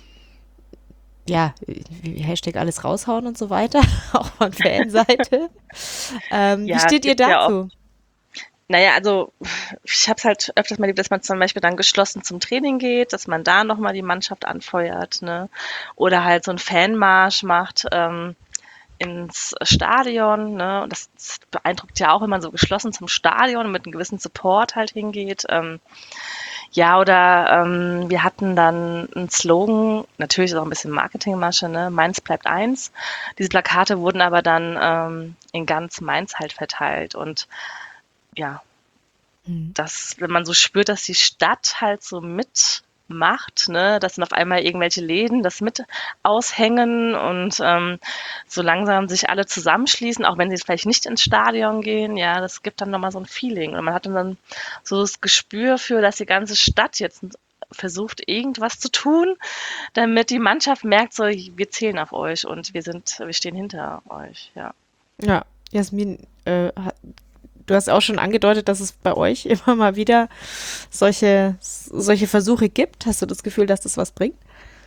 ja, Hashtag alles raushauen und so weiter, auch von Fanseite. ähm, Ja, wie es steht ihr gibt ja auch, dazu? naja, also ich habe es halt öfters mal erlebt, dass man zum Beispiel dann geschlossen zum Training geht, dass man da nochmal die Mannschaft anfeuert, ne? Oder halt so einen Fanmarsch macht ähm, ins Stadion, ne? Und das, das beeindruckt ja auch, wenn man so geschlossen zum Stadion mit einem gewissen Support halt hingeht. Ähm, Ja, oder ähm, wir hatten dann einen Slogan, natürlich ist auch ein bisschen Marketingmasche, ne? Mainz bleibt eins. Diese Plakate wurden aber dann ähm, in ganz Mainz halt verteilt. Und ja, Hm. das, wenn man so spürt, dass die Stadt halt so mitmacht, ne, dass dann auf einmal irgendwelche Läden das mit aushängen und ähm, so langsam sich alle zusammenschließen, auch wenn sie jetzt vielleicht nicht ins Stadion gehen, ja, das gibt dann nochmal so ein Feeling. Und man hat dann so das Gespür für, dass die ganze Stadt jetzt versucht, irgendwas zu tun, damit die Mannschaft merkt, so, wir zählen auf euch und wir sind, wir stehen hinter euch, ja. Ja, Jasmin, äh, ha- du hast auch schon angedeutet, dass es bei euch immer mal wieder solche, solche Versuche gibt. Hast du das Gefühl, dass das was bringt?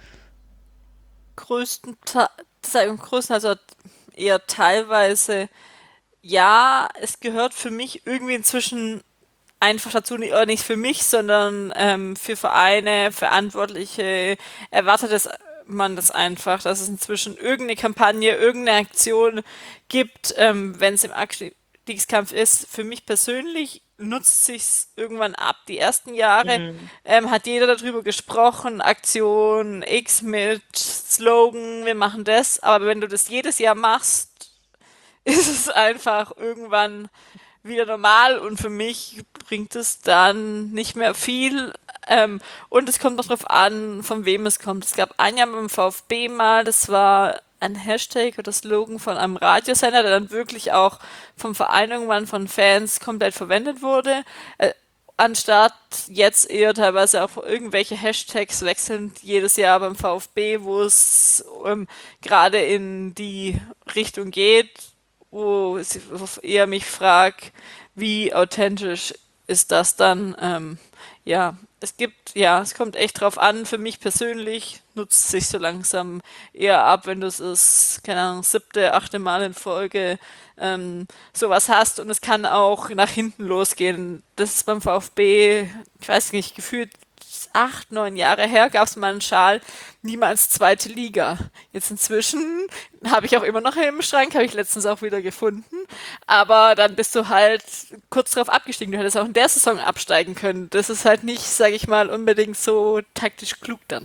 Größten, größten, also eher teilweise, ja, es gehört für mich irgendwie inzwischen einfach dazu, nicht, oder nicht für mich, sondern ähm, für Vereine, Verantwortliche, erwartet es man das einfach, dass es inzwischen irgendeine Kampagne, irgendeine Aktion gibt, ähm, wenn es im Abstiegskampf ist. Für mich persönlich nutzt sich's irgendwann ab. Die ersten Jahre Mhm. ähm, hat jeder darüber gesprochen, Aktion X mit Slogan, wir machen das, aber wenn du das jedes Jahr machst, ist es einfach irgendwann wieder normal und für mich bringt es dann nicht mehr viel. Ähm, und es kommt noch drauf an, von wem es kommt. Es gab ein Jahr beim VfB mal, das war ein Hashtag oder Slogan von einem Radiosender, der dann wirklich auch vom Verein irgendwann von Fans komplett verwendet wurde. Äh, anstatt jetzt eher teilweise auch irgendwelche Hashtags wechseln jedes Jahr beim VfB, wo es ähm, gerade in die Richtung geht, wo ich eher mich frage, wie authentisch ist das dann? Ähm, ja, es gibt, ja, es kommt echt drauf an. Für mich persönlich nutzt sich so langsam eher ab, wenn du es ist, keine Ahnung, siebte, achte Mal in Folge ähm, sowas hast und es kann auch nach hinten losgehen. Das ist beim VfB, ich weiß nicht, gefühlt acht, neun Jahre her gab es mal einen Schal, niemals zweite Liga. Jetzt inzwischen habe ich auch immer noch im Schrank, habe ich letztens auch wieder gefunden. Aber dann bist du halt kurz drauf abgestiegen. Du hättest auch in der Saison absteigen können. Das ist halt nicht, sage ich mal, unbedingt so taktisch klug dann.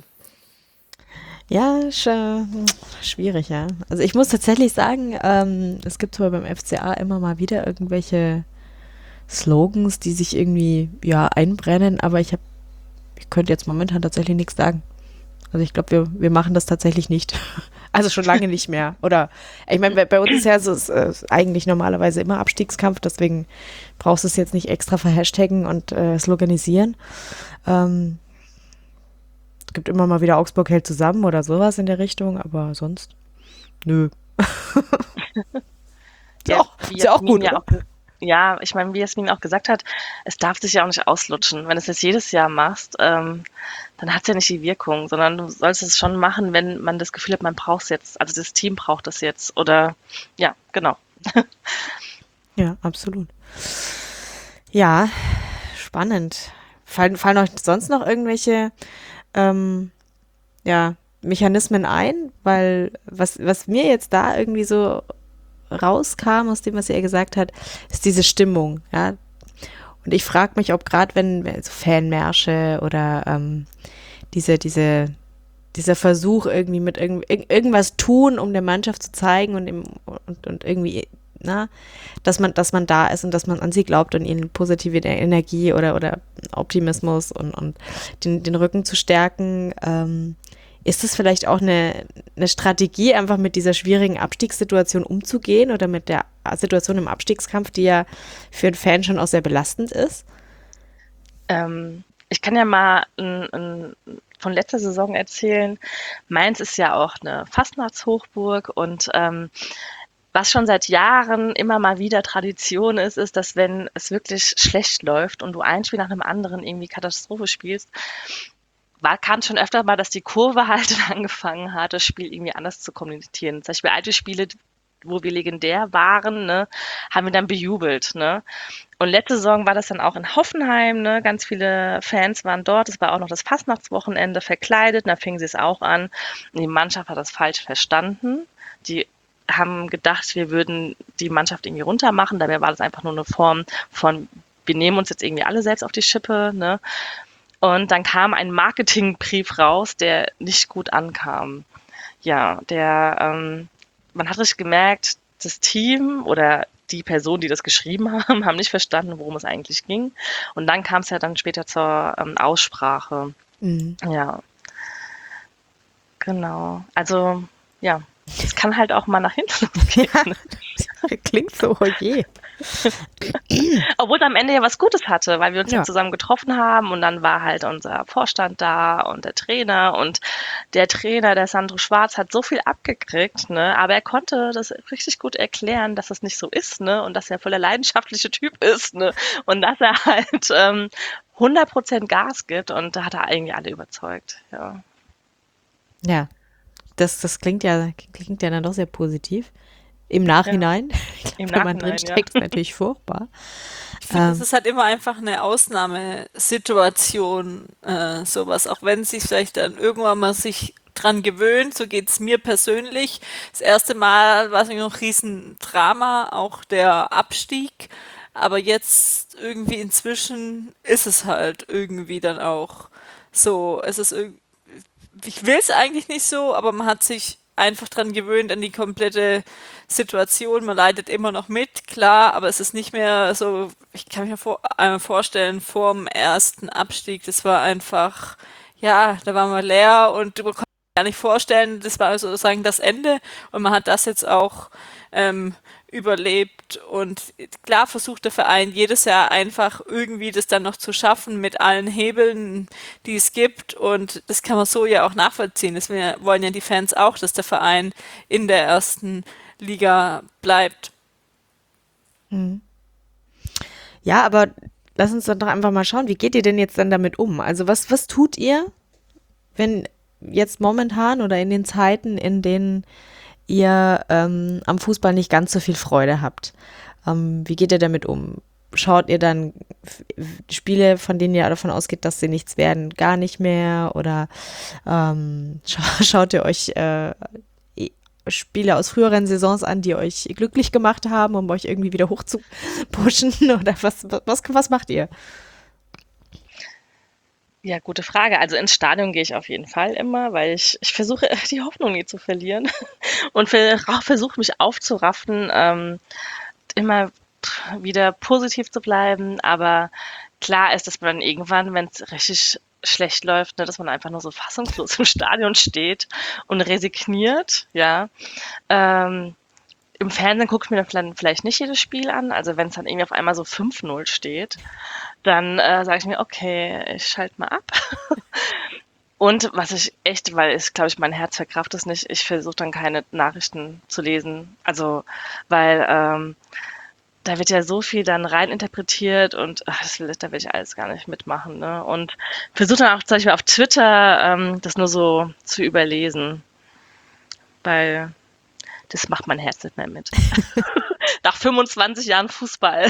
Ja, sch schwierig, ja. Also ich muss tatsächlich sagen, ähm, es gibt zwar beim F C A immer mal wieder irgendwelche Slogans, die sich irgendwie, ja, einbrennen, aber ich habe, ich könnte jetzt momentan tatsächlich nichts sagen. Also ich glaube, wir, wir machen das tatsächlich nicht. Also schon lange nicht mehr. Oder, ich meine, bei, bei uns ist ja so, ist, äh, eigentlich normalerweise immer Abstiegskampf, deswegen brauchst du es jetzt nicht extra verhashtaggen und äh, sloganisieren. Ähm, es gibt immer mal wieder Augsburg hält zusammen oder sowas in der Richtung, aber sonst, nö. Ist ja auch, wie ist ja auch Jasmin gut, ja oder? auch, ja, ich meine, wie Jasmin auch gesagt hat, es darf sich ja auch nicht auslutschen. Wenn du es jetzt jedes Jahr machst, ähm, dann hat es ja nicht die Wirkung, sondern du sollst es schon machen, wenn man das Gefühl hat, man braucht es jetzt, also das Team braucht es jetzt. Oder ja, genau. Ja, absolut. Ja, spannend. Fallen, fallen euch sonst noch irgendwelche ähm, ja, Mechanismen ein? Weil was, was mir jetzt da irgendwie so rauskam aus dem, was er gesagt hat, ist diese Stimmung, ja. Und ich frage mich, ob gerade wenn, wenn so Fanmärsche oder ähm, diese, diese, dieser Versuch irgendwie mit irgend, irg- irgendwas tun, um der Mannschaft zu zeigen und, im, und, und irgendwie, na, dass man, dass man da ist und dass man an sie glaubt und ihnen positive Energie oder, oder Optimismus und, und den, den Rücken zu stärken, ähm, Ist es vielleicht auch eine, eine Strategie, einfach mit dieser schwierigen Abstiegssituation umzugehen oder mit der Situation im Abstiegskampf, die ja für einen Fan schon auch sehr belastend ist? Ähm, ich kann ja mal n, n, von letzter Saison erzählen. Mainz ist ja auch eine Fastnachtshochburg und ähm, was schon seit Jahren immer mal wieder Tradition ist, ist, dass wenn es wirklich schlecht läuft und du ein Spiel nach dem anderen irgendwie Katastrophe spielst, war, kam schon öfter mal, dass die Kurve halt angefangen hat, das Spiel irgendwie anders zu kommunizieren. Zum Beispiel alte Spiele, wo wir legendär waren, ne, haben wir dann bejubelt. Ne? Und letzte Saison war das dann auch in Hoffenheim. Ne? Ganz viele Fans waren dort. Es war auch noch das Fastnachtswochenende verkleidet. Und da fingen sie es auch an. Und die Mannschaft hat das falsch verstanden. Die haben gedacht, wir würden die Mannschaft irgendwie runtermachen. Dabei war das einfach nur eine Form von, wir nehmen uns jetzt irgendwie alle selbst auf die Schippe. Ne? Und dann kam ein Marketingbrief raus, der nicht gut ankam. Ja, der, ähm, man hat richtig gemerkt, das Team oder die Personen, die das geschrieben haben, haben nicht verstanden, worum es eigentlich ging. Und dann kam es ja dann später zur ähm, Aussprache. Mhm. Ja, genau. Also, ja, es kann halt auch mal nach hinten losgehen. Ja, klingt so, oh je. Obwohl es am Ende ja was Gutes hatte, weil wir uns ja. Ja. zusammen getroffen haben und dann war halt unser Vorstand da und der Trainer und der Trainer, der Sandro Schwarz, hat so viel abgekriegt, ne? Aber er konnte das richtig gut erklären, dass das nicht so ist, ne? Und dass er voll der leidenschaftliche Typ ist, ne? Und dass er halt ähm, hundert Prozent Gas gibt und da hat er eigentlich alle überzeugt, ja. Ja, das, das klingt ja, klingt ja dann doch sehr positiv. Im Nachhinein, ja. Im wenn man Nachhinein, drin steckt, ja. ist natürlich furchtbar. Ich finde, Ähm. es ist halt immer einfach eine Ausnahmesituation, äh, sowas, auch wenn sich vielleicht dann irgendwann mal sich dran gewöhnt, so geht's mir persönlich. Das erste Mal war es noch ein Riesendrama, auch der Abstieg, aber jetzt irgendwie inzwischen ist es halt irgendwie dann auch so, es ist irgendwie, ich will es eigentlich nicht so, aber man hat sich einfach dran gewöhnt an die komplette Situation. Man leidet immer noch mit, klar, aber es ist nicht mehr so, ich kann mir vor, äh, vorstellen, vor dem ersten Abstieg, das war einfach, ja, da war man leer und du konntest dir gar nicht vorstellen, das war sozusagen das Ende und man hat das jetzt auch ähm, überlebt und klar versucht der Verein jedes Jahr einfach irgendwie das dann noch zu schaffen mit allen Hebeln, die es gibt und das kann man so ja auch nachvollziehen. Das wollen ja die Fans auch, dass der Verein in der ersten Liga bleibt. Ja, aber lass uns dann doch einfach mal schauen, wie geht ihr denn jetzt dann damit um? Also was, was tut ihr, wenn jetzt momentan oder in den Zeiten, in denen ihr ähm, am Fußball nicht ganz so viel Freude habt? Ähm, wie geht ihr damit um? Schaut ihr dann F- Spiele, von denen ihr davon ausgeht, dass sie nichts werden, gar nicht mehr? Oder ähm, scha- schaut ihr euch äh, i- Spiele aus früheren Saisons an, die euch glücklich gemacht haben, um euch irgendwie wieder hochzupushen? Oder was, was, was macht ihr? Ja, gute Frage. Also ins Stadion gehe ich auf jeden Fall immer, weil ich, ich versuche, die Hoffnung nie zu verlieren und ver- versuche mich aufzuraffen, ähm, immer wieder positiv zu bleiben. Aber klar ist, dass man dann irgendwann, wenn es richtig schlecht läuft, ne, dass man einfach nur so fassungslos im Stadion steht und resigniert, ja. Ähm, Im Fernsehen gucke ich mir dann vielleicht nicht jedes Spiel an. Also wenn es dann irgendwie auf einmal so fünf null steht, dann äh, sage ich mir, okay, ich schalte mal ab. Und was ich echt, weil ich glaube ich, mein Herz verkraft es nicht, ich versuche dann keine Nachrichten zu lesen. Also, weil ähm, da wird ja so viel dann reininterpretiert und ach, das will, da will ich alles gar nicht mitmachen. Ne? Und versuche dann auch zum Beispiel auf Twitter ähm, das nur so zu überlesen. Weil das macht mein Herz nicht mehr mit. Nach fünfundzwanzig Jahren Fußball.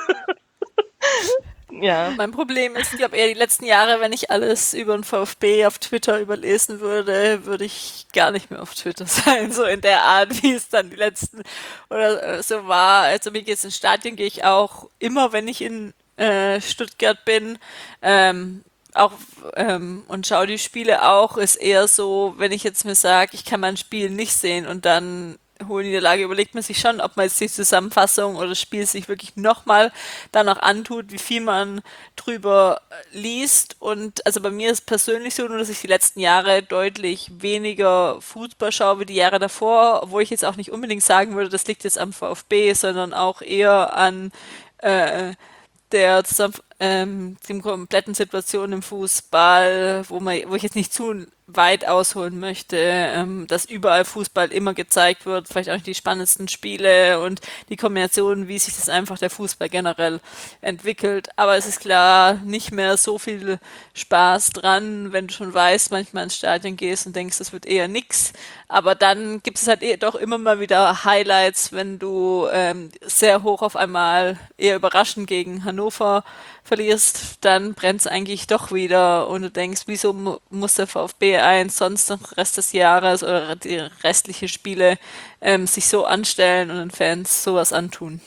Ja. Mein Problem ist, ich glaube eher die letzten Jahre, wenn ich alles über den VfB auf Twitter überlesen würde, würde ich gar nicht mehr auf Twitter sein, so in der Art, wie es dann die letzten oder äh, so war. Also mir geht's ins Stadion, gehe ich auch immer, wenn ich in äh, Stuttgart bin, ähm, auch ähm, und schaue die Spiele auch, ist eher so, wenn ich jetzt mir sage, ich kann mein Spiel nicht sehen und dann hohe Niederlage überlegt man sich schon, ob man jetzt die Zusammenfassung oder das Spiel sich wirklich nochmal dann noch antut, wie viel man drüber liest. Und also bei mir ist es persönlich so, nur dass ich die letzten Jahre deutlich weniger Fußball schaue wie die Jahre davor, wo ich jetzt auch nicht unbedingt sagen würde, das liegt jetzt am VfB, sondern auch eher an äh, der zusammen, ähm, dem kompletten Situation im Fußball, wo man, wo ich jetzt nicht zu weit ausholen möchte, ähm, dass überall Fußball immer gezeigt wird, vielleicht auch nicht die spannendsten Spiele und die Kombination, wie sich das einfach der Fußball generell entwickelt. Aber es ist klar, nicht mehr so viel Spaß dran, wenn du schon weißt, manchmal ins Stadion gehst und denkst, das wird eher nix. Aber dann gibt es halt eh doch immer mal wieder Highlights, wenn du ähm, sehr hoch auf einmal eher überraschend gegen Hannover verlierst, dann brennt es eigentlich doch wieder und du denkst, wieso mu- muss der VfB eins sonst noch Rest des Jahres oder die restlichen Spiele ähm, sich so anstellen und den Fans sowas antun.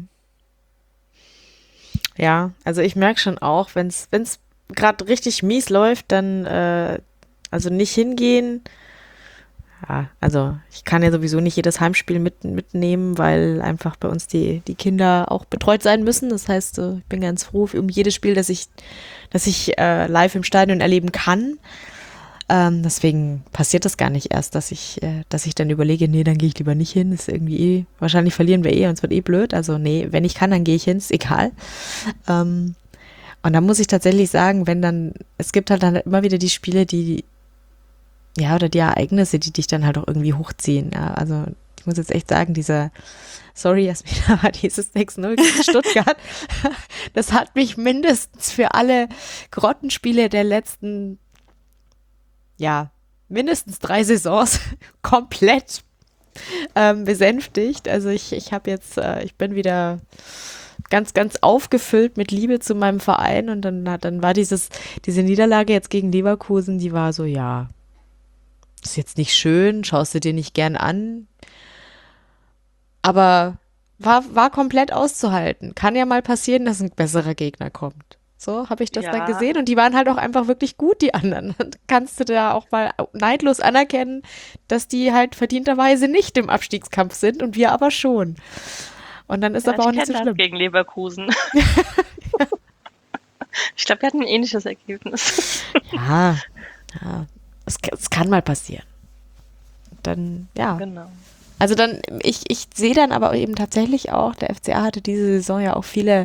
Ja, also ich merke schon auch, wenn es wenn es gerade richtig mies läuft, dann äh, also nicht hingehen. Ja, also ich kann ja sowieso nicht jedes Heimspiel mit, mitnehmen, weil einfach bei uns die, die Kinder auch betreut sein müssen. Das heißt, äh, ich bin ganz froh um jedes Spiel, das ich, das ich äh, live im Stadion erleben kann. Ähm, deswegen passiert das gar nicht erst, dass ich, äh, dass ich dann überlege, nee, dann gehe ich lieber nicht hin. Das ist irgendwie eh, wahrscheinlich verlieren wir eh und es wird eh blöd. Also nee, wenn ich kann, dann gehe ich hin, ist egal. Ähm, und da muss ich tatsächlich sagen, wenn dann, es gibt halt dann immer wieder die Spiele, die ja, oder die Ereignisse, die dich dann halt auch irgendwie hochziehen. Ja, also ich muss jetzt echt sagen, dieser, sorry Jasmina, aber dieses sechs null gegen Stuttgart, das hat mich mindestens für alle Grottenspiele der letzten, ja, mindestens drei Saisons komplett ähm, besänftigt. Also ich, ich habe jetzt, äh, ich bin wieder ganz, ganz aufgefüllt mit Liebe zu meinem Verein und dann, dann war dieses, diese Niederlage jetzt gegen Leverkusen, die war so, ja, ist jetzt nicht schön, schaust du dir nicht gern an, aber war, war komplett auszuhalten. Kann ja mal passieren, dass ein besserer Gegner kommt. So habe ich das Ja. dann gesehen und die waren halt auch einfach wirklich gut, die anderen. Und kannst du da auch mal neidlos anerkennen, dass die halt verdienterweise nicht im Abstiegskampf sind und wir aber schon. Und dann ist Ja, aber ich auch nicht kenn so das schlimm. gegen Leverkusen. Ich glaube, wir hatten ein ähnliches Ergebnis. Ja, ja, es, es kann mal passieren. Dann, ja. Genau. Also dann, ich, ich sehe dann aber eben tatsächlich auch, der F C A hatte diese Saison ja auch viele,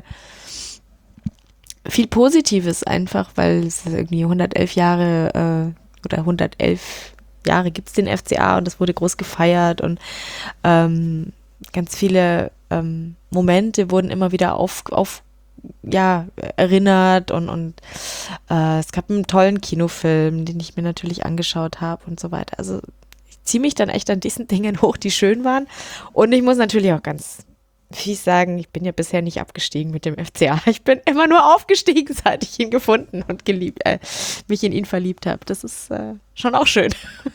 viel Positives einfach, weil es ist irgendwie hundertelf Jahre äh, oder hundertelf Jahre gibt es den F C A und das wurde groß gefeiert und ähm, ganz viele ähm, Momente wurden immer wieder auf, auf ja, erinnert und, und äh, es gab einen tollen Kinofilm, den ich mir natürlich angeschaut habe und so weiter. Also ich ziehe mich dann echt an diesen Dingen hoch, die schön waren. Und ich muss natürlich auch ganz fies sagen, ich bin ja bisher nicht abgestiegen mit dem F C A. Ich bin immer nur aufgestiegen, seit ich ihn gefunden und geliebt, äh, mich in ihn verliebt habe. Das ist äh, schon auch schön.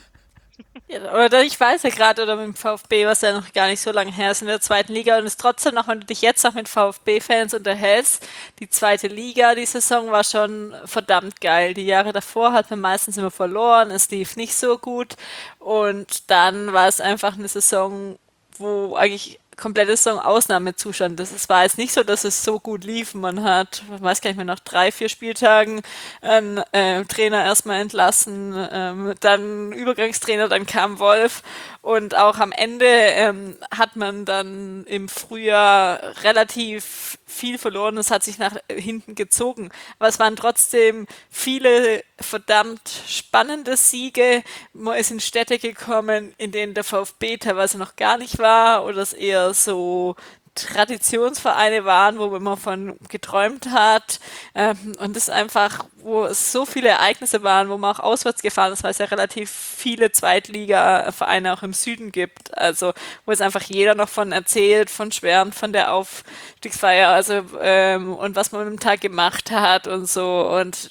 Ja, oder ich weiß ja gerade, oder mit dem VfB, was ja noch gar nicht so lange her ist in der zweiten Liga und es trotzdem noch, wenn du dich jetzt noch mit VfB-Fans unterhältst, die zweite Liga, die Saison war schon verdammt geil. Die Jahre davor hat man meistens immer verloren, es lief nicht so gut und dann war es einfach eine Saison, wo eigentlich komplette Saison Ausnahmezustand ist. Es war jetzt nicht so, dass es so gut lief. Man hat, ich weiß gar nicht mehr, nach drei, vier Spieltagen einen äh, Trainer erstmal entlassen, ähm, dann Übergangstrainer, dann kam Wolf und auch am Ende ähm, hat man dann im Frühjahr relativ viel verloren. Es hat sich nach hinten gezogen. Aber es waren trotzdem viele verdammt spannende Siege. Man ist in Städte gekommen, in denen der VfB teilweise noch gar nicht war oder es eher so Traditionsvereine waren, wo man von geträumt hat. Ähm, und das einfach, wo es so viele Ereignisse waren, wo man auch auswärts gefahren ist, weil es ja relativ viele Zweitliga-Vereine auch im Süden gibt. Also, wo es einfach jeder noch von erzählt, von schwärmt, von der Aufstiegsfeier, also, ähm, und was man am Tag gemacht hat und so. Und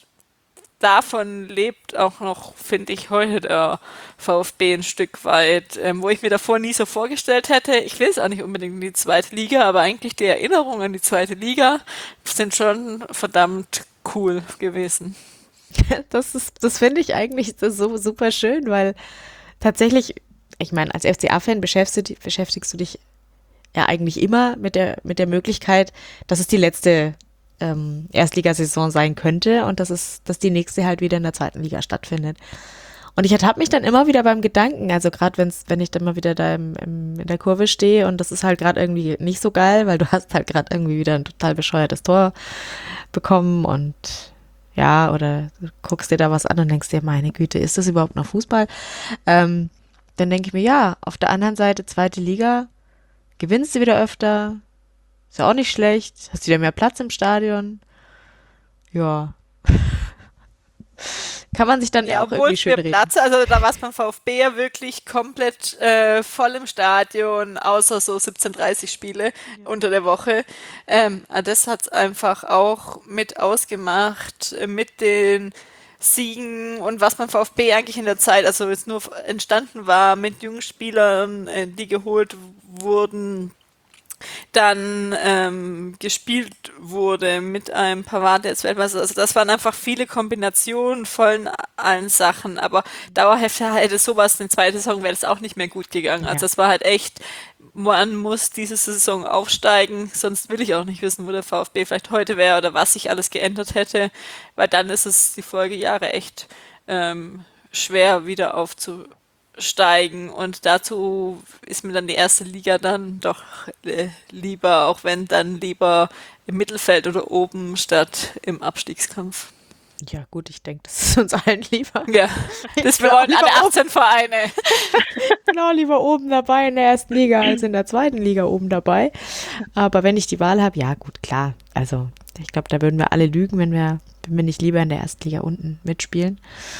davon lebt auch noch, finde ich, heute der VfB ein Stück weit, ähm, wo ich mir davor nie so vorgestellt hätte. Ich will es auch nicht unbedingt in die zweite Liga, aber eigentlich die Erinnerungen an die zweite Liga sind schon verdammt cool gewesen. Das ist, das finde ich eigentlich so super schön, weil tatsächlich ich meine, als F C A-Fan beschäftigst, beschäftigst du dich ja eigentlich immer mit der, mit der Möglichkeit, dass es die letzte ähm, Erstligasaison sein könnte und dass es, dass die nächste halt wieder in der zweiten Liga stattfindet. Und ich ertappe mich dann immer wieder beim Gedanken, also gerade wenn's, wenn ich dann mal wieder da im, im, in der Kurve stehe und das ist halt gerade irgendwie nicht so geil, weil du hast halt gerade irgendwie wieder ein total bescheuertes Tor bekommen und ja, oder du guckst dir da was an und denkst dir, meine Güte, ist das überhaupt noch Fußball? Ähm, dann denke ich mir, ja, auf der anderen Seite zweite Liga, gewinnst du wieder öfter, ist ja auch nicht schlecht, hast wieder mehr Platz im Stadion. Ja. Kann man sich dann ja Ja, auch obwohl irgendwie es schön für reden. Platz, also da war es beim VfB ja wirklich komplett äh, voll im Stadion, außer so siebzehn Uhr dreißig Spiele unter der Woche. Ähm, ah, das hat es einfach auch mit ausgemacht, äh, mit den Siegen und was beim VfB eigentlich in der Zeit, also jetzt nur entstanden war, mit jungen Spielern, äh, die geholt wurden, dann ähm, gespielt wurde mit einem Pavard, der jetzt Weltmeister ist. Also das waren einfach viele Kombinationen von allen Sachen, aber dauerhaft hätte sowas in der zweiten Saison wäre es auch nicht mehr gut gegangen. Also Ja. es war halt echt, man muss diese Saison aufsteigen, sonst will ich auch nicht wissen, wo der VfB vielleicht heute wäre oder was sich alles geändert hätte, weil dann ist es die Folgejahre echt ähm, schwer wieder aufzusteigen. Steigen und dazu ist mir dann die erste Liga dann doch äh, lieber, auch wenn dann lieber im Mittelfeld oder oben statt im Abstiegskampf. Ja, gut, ich denke, das ist uns allen lieber. Ja, das will wir auch wollen lieber alle oben. achtzehn Vereine. Genau, lieber oben dabei in der ersten Liga als in der zweiten Liga oben dabei. Aber wenn ich die Wahl habe, ja gut, klar. Also ich glaube, da würden wir alle lügen, wenn wir, wenn wir nicht lieber in der ersten Liga unten mitspielen.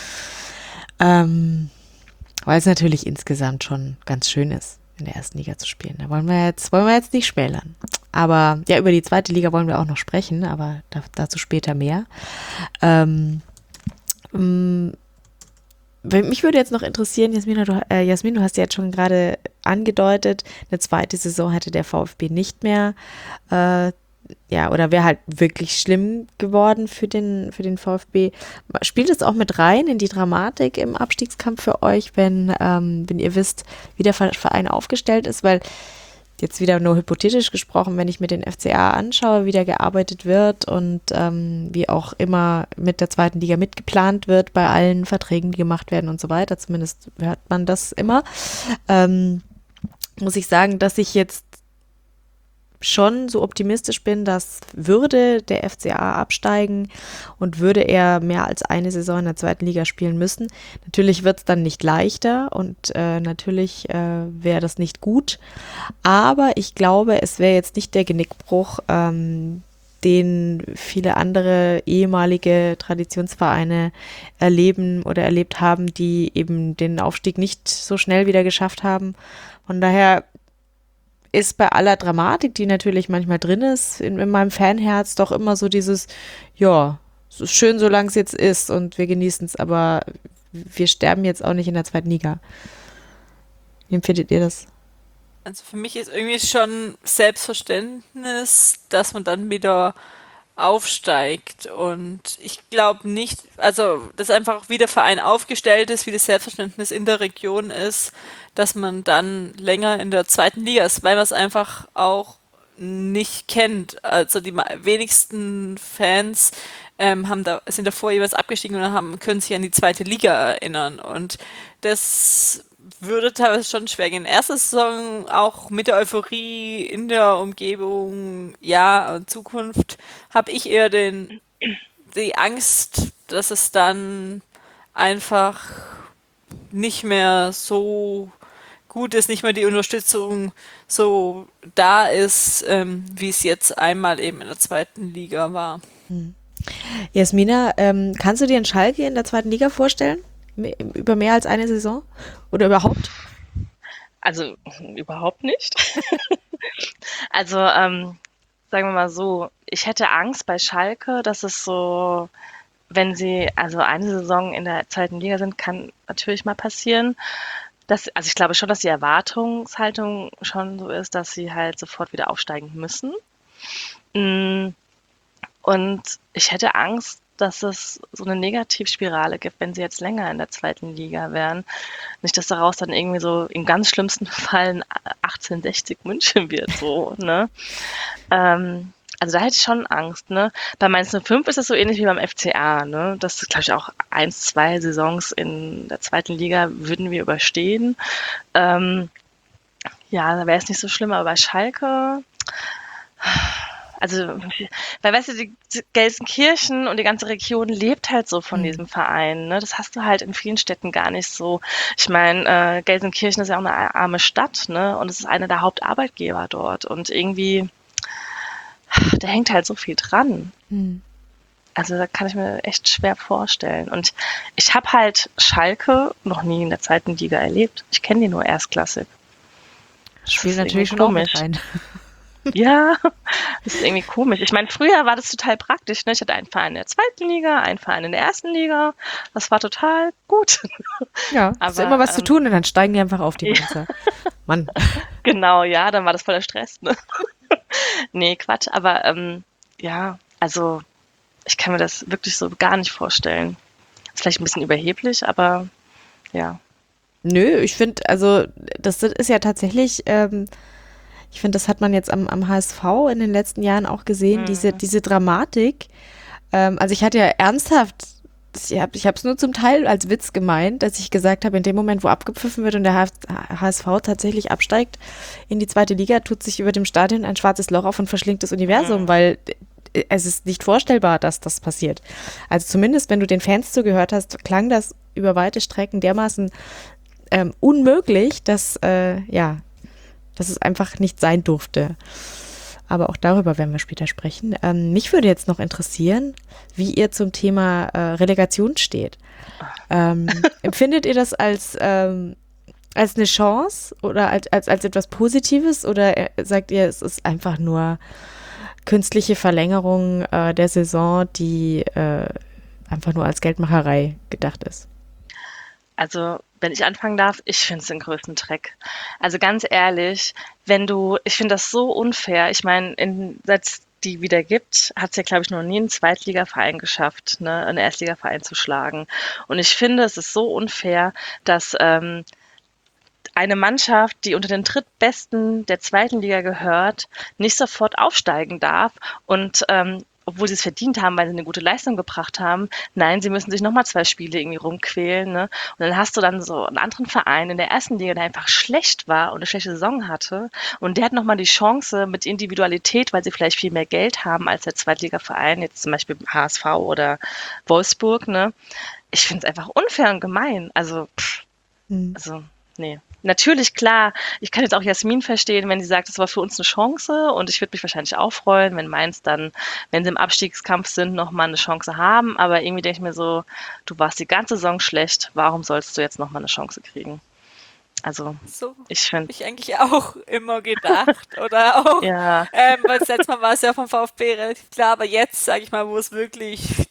Ähm, weil es natürlich insgesamt schon ganz schön ist, in der ersten Liga zu spielen. Da wollen wir jetzt, wollen wir jetzt nicht schmälern. Aber ja, über die zweite Liga wollen wir auch noch sprechen, aber da, dazu später mehr. Ähm, mh, mich würde jetzt noch interessieren, Jasmina, du, äh, Jasmin, du hast ja jetzt schon gerade angedeutet, eine zweite Saison hätte der VfB nicht mehr, äh, ja, oder wäre halt wirklich schlimm geworden für den, für den VfB. Spielt es auch mit rein in die Dramatik im Abstiegskampf für euch, wenn, ähm, wenn ihr wisst, wie der Verein aufgestellt ist? Weil jetzt wieder nur hypothetisch gesprochen, wenn ich mir den F C A anschaue, wie der gearbeitet wird und ähm, wie auch immer mit der zweiten Liga mitgeplant wird bei allen Verträgen, die gemacht werden und so weiter, zumindest hört man das immer, ähm, muss ich sagen, dass ich jetzt schon so optimistisch bin, dass würde der F C A absteigen und würde er mehr als eine Saison in der zweiten Liga spielen müssen. Natürlich wird es dann nicht leichter und äh, natürlich äh, wäre das nicht gut, aber ich glaube, es wäre jetzt nicht der Genickbruch, ähm, den viele andere ehemalige Traditionsvereine erleben oder erlebt haben, die eben den Aufstieg nicht so schnell wieder geschafft haben. Von daher ist bei aller Dramatik, die natürlich manchmal drin ist, in, in meinem Fanherz doch immer so dieses, ja, es ist schön, solange es jetzt ist und wir genießen es, aber wir sterben jetzt auch nicht in der zweiten Liga. Wie empfindet ihr das? Also für mich ist irgendwie schon Selbstverständnis, dass man dann wieder aufsteigt. Und ich glaube nicht, also dass einfach wie der Verein aufgestellt ist, wie das Selbstverständnis in der Region ist, dass man dann länger in der zweiten Liga ist, weil man es einfach auch nicht kennt. Also die ma- wenigsten Fans ähm, haben da, sind davor jeweils abgestiegen und haben, können sich an die zweite Liga erinnern. Und das würde teilweise schon schwer gehen. Erste Saison auch mit der Euphorie in der Umgebung, ja, und Zukunft, habe ich eher den, die Angst, dass es dann einfach nicht mehr so gut ist, nicht mehr die Unterstützung so da ist, ähm, wie es jetzt einmal eben in der zweiten Liga war. Jasmina, ähm, kannst du dir einen Schalke in der zweiten Liga vorstellen? Me- Über mehr als eine Saison? Oder überhaupt? Also überhaupt nicht. Also ähm, sagen wir mal so, ich hätte Angst bei Schalke, dass es so, wenn sie also eine Saison in der zweiten Liga sind, kann natürlich mal passieren. Dass, also ich glaube schon, dass die Erwartungshaltung schon so ist, dass sie halt sofort wieder aufsteigen müssen. Mm, Und ich hätte Angst, dass es so eine Negativspirale gibt, wenn sie jetzt länger in der zweiten Liga wären. Nicht, dass daraus dann irgendwie so im ganz schlimmsten Fall ein achtzehnhundertsechzig München wird, so, ne? Ähm, also da hätte ich schon Angst, ne? Bei Mainz null fünf ist es so ähnlich wie beim F C A, ne? Das ist, glaube ich, auch eins, zwei Saisons in der zweiten Liga würden wir überstehen. Ähm, ja, da wäre es nicht so schlimm, aber bei Schalke, also, weil, weißt du, die Gelsenkirchen und die ganze Region lebt halt so von Mhm. diesem Verein, ne? Das hast du halt in vielen Städten gar nicht so. Ich meine, äh, Gelsenkirchen ist ja auch eine arme Stadt, ne? Und es ist einer der Hauptarbeitgeber dort. Und irgendwie, da hängt halt so viel dran. Hm. Also da kann ich mir echt schwer vorstellen. Und ich habe halt Schalke noch nie in der zweiten Liga erlebt. Ich kenne die nur erstklassig. Das Spielt ist natürlich schon irgendwie auch mit rein. Ja, das ist irgendwie komisch. Ich meine, früher war das total praktisch, ne? Ich hatte einen Verein in der zweiten Liga, einen Verein in der ersten Liga. Das war total gut. Ja, ist Aber, immer was zu ähm, tun und dann steigen die einfach auf die Panzer. Mann. Genau, ja, dann war das voller Stress, ne? Nee, Quatsch. Aber ähm, ja, also ich kann mir das wirklich so gar nicht vorstellen. Ist vielleicht ein bisschen überheblich, aber ja. Nö, ich finde, also das ist ja tatsächlich, ähm, ich finde, das hat man jetzt am, am H S V in den letzten Jahren auch gesehen, Mhm. diese, diese Dramatik. Ähm, also ich hatte ja ernsthaft, ich habe ich es nur zum Teil als Witz gemeint, dass ich gesagt habe, in dem Moment, wo abgepfiffen wird und der H S V tatsächlich absteigt in die zweite Liga, tut sich über dem Stadion ein schwarzes Loch auf und verschlingt das Universum, Mhm. weil es ist nicht vorstellbar, dass das passiert. Also zumindest, wenn du den Fans zugehört hast, klang das über weite Strecken dermaßen ähm, unmöglich, dass, äh, ja, dass es einfach nicht sein durfte. Aber auch darüber werden wir später sprechen. Ähm, mich würde jetzt noch interessieren, wie ihr zum Thema äh, Relegation steht. Ähm, empfindet ihr das als, ähm, als eine Chance oder als, als, als etwas Positives oder äh, sagt ihr, es ist einfach nur künstliche Verlängerung äh, der Saison, die äh, einfach nur als Geldmacherei gedacht ist? Also, wenn ich anfangen darf, ich finde es den größten Dreck. Also ganz ehrlich, wenn du, ich finde das so unfair. Ich meine, in- seit es die wieder gibt, hat es ja, glaube ich, noch nie einen Zweitligaverein geschafft, ne, einen Erstligaverein zu schlagen. Und ich finde, es ist so unfair, dass ähm, eine Mannschaft, die unter den drittbesten der zweiten Liga gehört, nicht sofort aufsteigen darf und ähm, obwohl sie es verdient haben, weil sie eine gute Leistung gebracht haben, nein, sie müssen sich nochmal zwei Spiele irgendwie rumquälen. Ne? Und dann hast du dann so einen anderen Verein in der ersten Liga, der einfach schlecht war und eine schlechte Saison hatte. Und der hat nochmal die Chance mit Individualität, weil sie vielleicht viel mehr Geld haben als der Zweitligaverein, jetzt zum Beispiel H S V oder Wolfsburg. Ne? Ich finde es einfach unfair und gemein. Also, pff, Hm. also, nee. Natürlich, klar, ich kann jetzt auch Jasmin verstehen, wenn sie sagt, das war für uns eine Chance und ich würde mich wahrscheinlich auch freuen, wenn Mainz dann, wenn sie im Abstiegskampf sind, nochmal eine Chance haben, aber irgendwie denke ich mir so, du warst die ganze Saison schlecht, warum sollst du jetzt nochmal eine Chance kriegen? Also, So ich habe finde, ich eigentlich auch immer gedacht. Oder auch, ja, ähm, weil das letzte Mal war es ja vom VfB relativ klar, aber jetzt, sage ich mal, wo es wirklich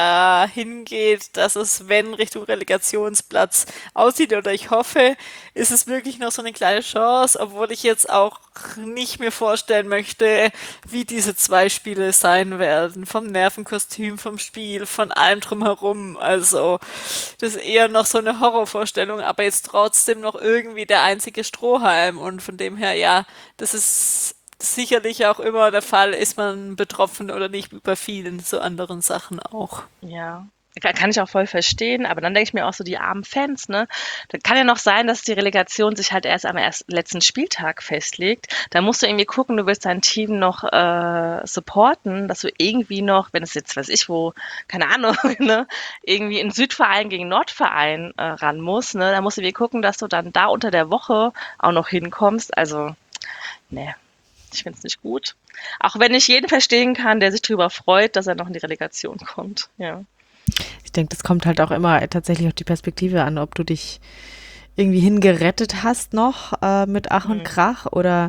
dahin geht, dass es, wenn Richtung Relegationsplatz aussieht, oder ich hoffe, ist es wirklich noch so eine kleine Chance, obwohl ich jetzt auch nicht mir vorstellen möchte, wie diese zwei Spiele sein werden. Vom Nervenkostüm, vom Spiel, von allem drumherum. Also, das ist eher noch so eine Horrorvorstellung, aber jetzt trotzdem noch irgendwie der einzige Strohhalm. Und von dem her, ja, das ist sicherlich auch immer der Fall, ist man betroffen oder nicht, wie bei vielen so anderen Sachen auch. ja. Ka- Kann ich auch voll verstehen, aber dann denke ich mir auch so, die armen Fans, ne? Da kann ja noch sein, dass die Relegation sich halt erst am erst, letzten Spieltag festlegt. Da musst du irgendwie gucken, du willst dein Team noch äh, supporten, dass du irgendwie noch, wenn es jetzt, weiß ich wo, keine Ahnung, ne, irgendwie in Südverein gegen Nordverein äh, ran muss, ne? Da musst du irgendwie gucken, dass du dann da unter der Woche auch noch hinkommst. Also, ne, ich finde es nicht gut. Auch wenn ich jeden verstehen kann, der sich darüber freut, dass er noch in die Relegation kommt. Ja. Ich denke, das kommt halt auch immer tatsächlich auf die Perspektive an, ob du dich irgendwie hingerettet hast noch äh, mit Ach und Mhm. Krach oder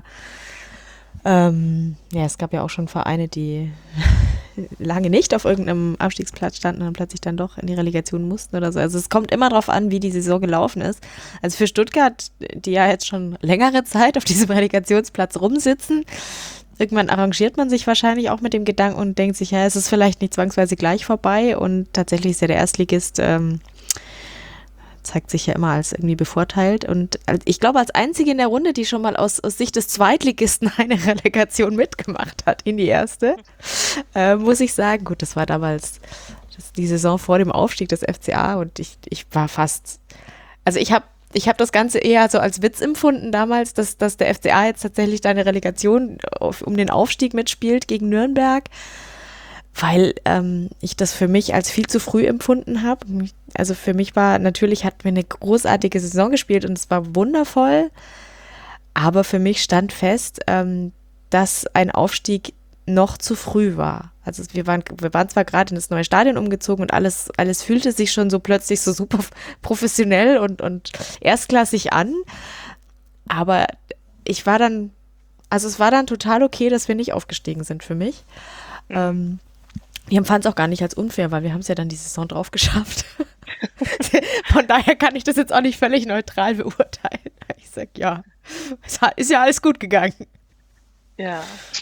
ähm, ja, es gab ja auch schon Vereine, die lange nicht auf irgendeinem Abstiegsplatz standen und dann plötzlich dann doch in die Relegation mussten oder so. Also es kommt immer darauf an, wie die Saison gelaufen ist. Also für Stuttgart, die ja jetzt schon längere Zeit auf diesem Relegationsplatz rumsitzen, irgendwann arrangiert man sich wahrscheinlich auch mit dem Gedanken und denkt sich, ja, es ist vielleicht nicht zwangsweise gleich vorbei und tatsächlich ist ja der Erstligist, ähm, zeigt sich ja immer als irgendwie bevorteilt und ich glaube, als einzige in der Runde, die schon mal aus, aus Sicht des Zweitligisten eine Relegation mitgemacht hat in die erste, äh, muss ich sagen, gut, das war damals das, die Saison vor dem Aufstieg des F C A und ich, ich war fast, also ich habe ich habe das Ganze eher so als Witz empfunden damals, dass, dass der F C A jetzt tatsächlich da eine Relegation auf, um den Aufstieg mitspielt gegen Nürnberg, weil ähm, ich das für mich als viel zu früh empfunden habe. Also für mich war, natürlich hatten wir eine großartige Saison gespielt und es war wundervoll, aber für mich stand fest, ähm, dass ein Aufstieg noch zu früh war. Also wir waren, wir waren zwar gerade in das neue Stadion umgezogen und alles, alles fühlte sich schon so plötzlich so super professionell und, und erstklassig an, aber ich war dann, also es war dann total okay, dass wir nicht aufgestiegen sind für mich. Mhm. Ähm, wir empfanden es auch gar nicht als unfair, weil wir haben es ja dann die Saison drauf geschafft. Von daher kann ich das jetzt auch nicht völlig neutral beurteilen. Ich sag, ja, es ist ja alles gut gegangen. Ja.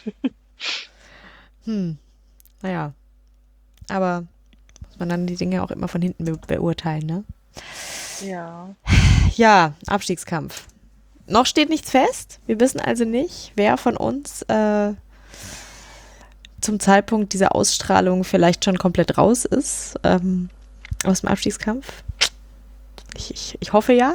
Hm, naja, aber muss man dann die Dinge auch immer von hinten be- beurteilen, ne? Ja. Ja, Abstiegskampf. Noch steht nichts fest. Wir wissen also nicht, wer von uns äh, zum Zeitpunkt dieser Ausstrahlung vielleicht schon komplett raus ist ähm, aus dem Abstiegskampf. Ich, ich, ich hoffe ja.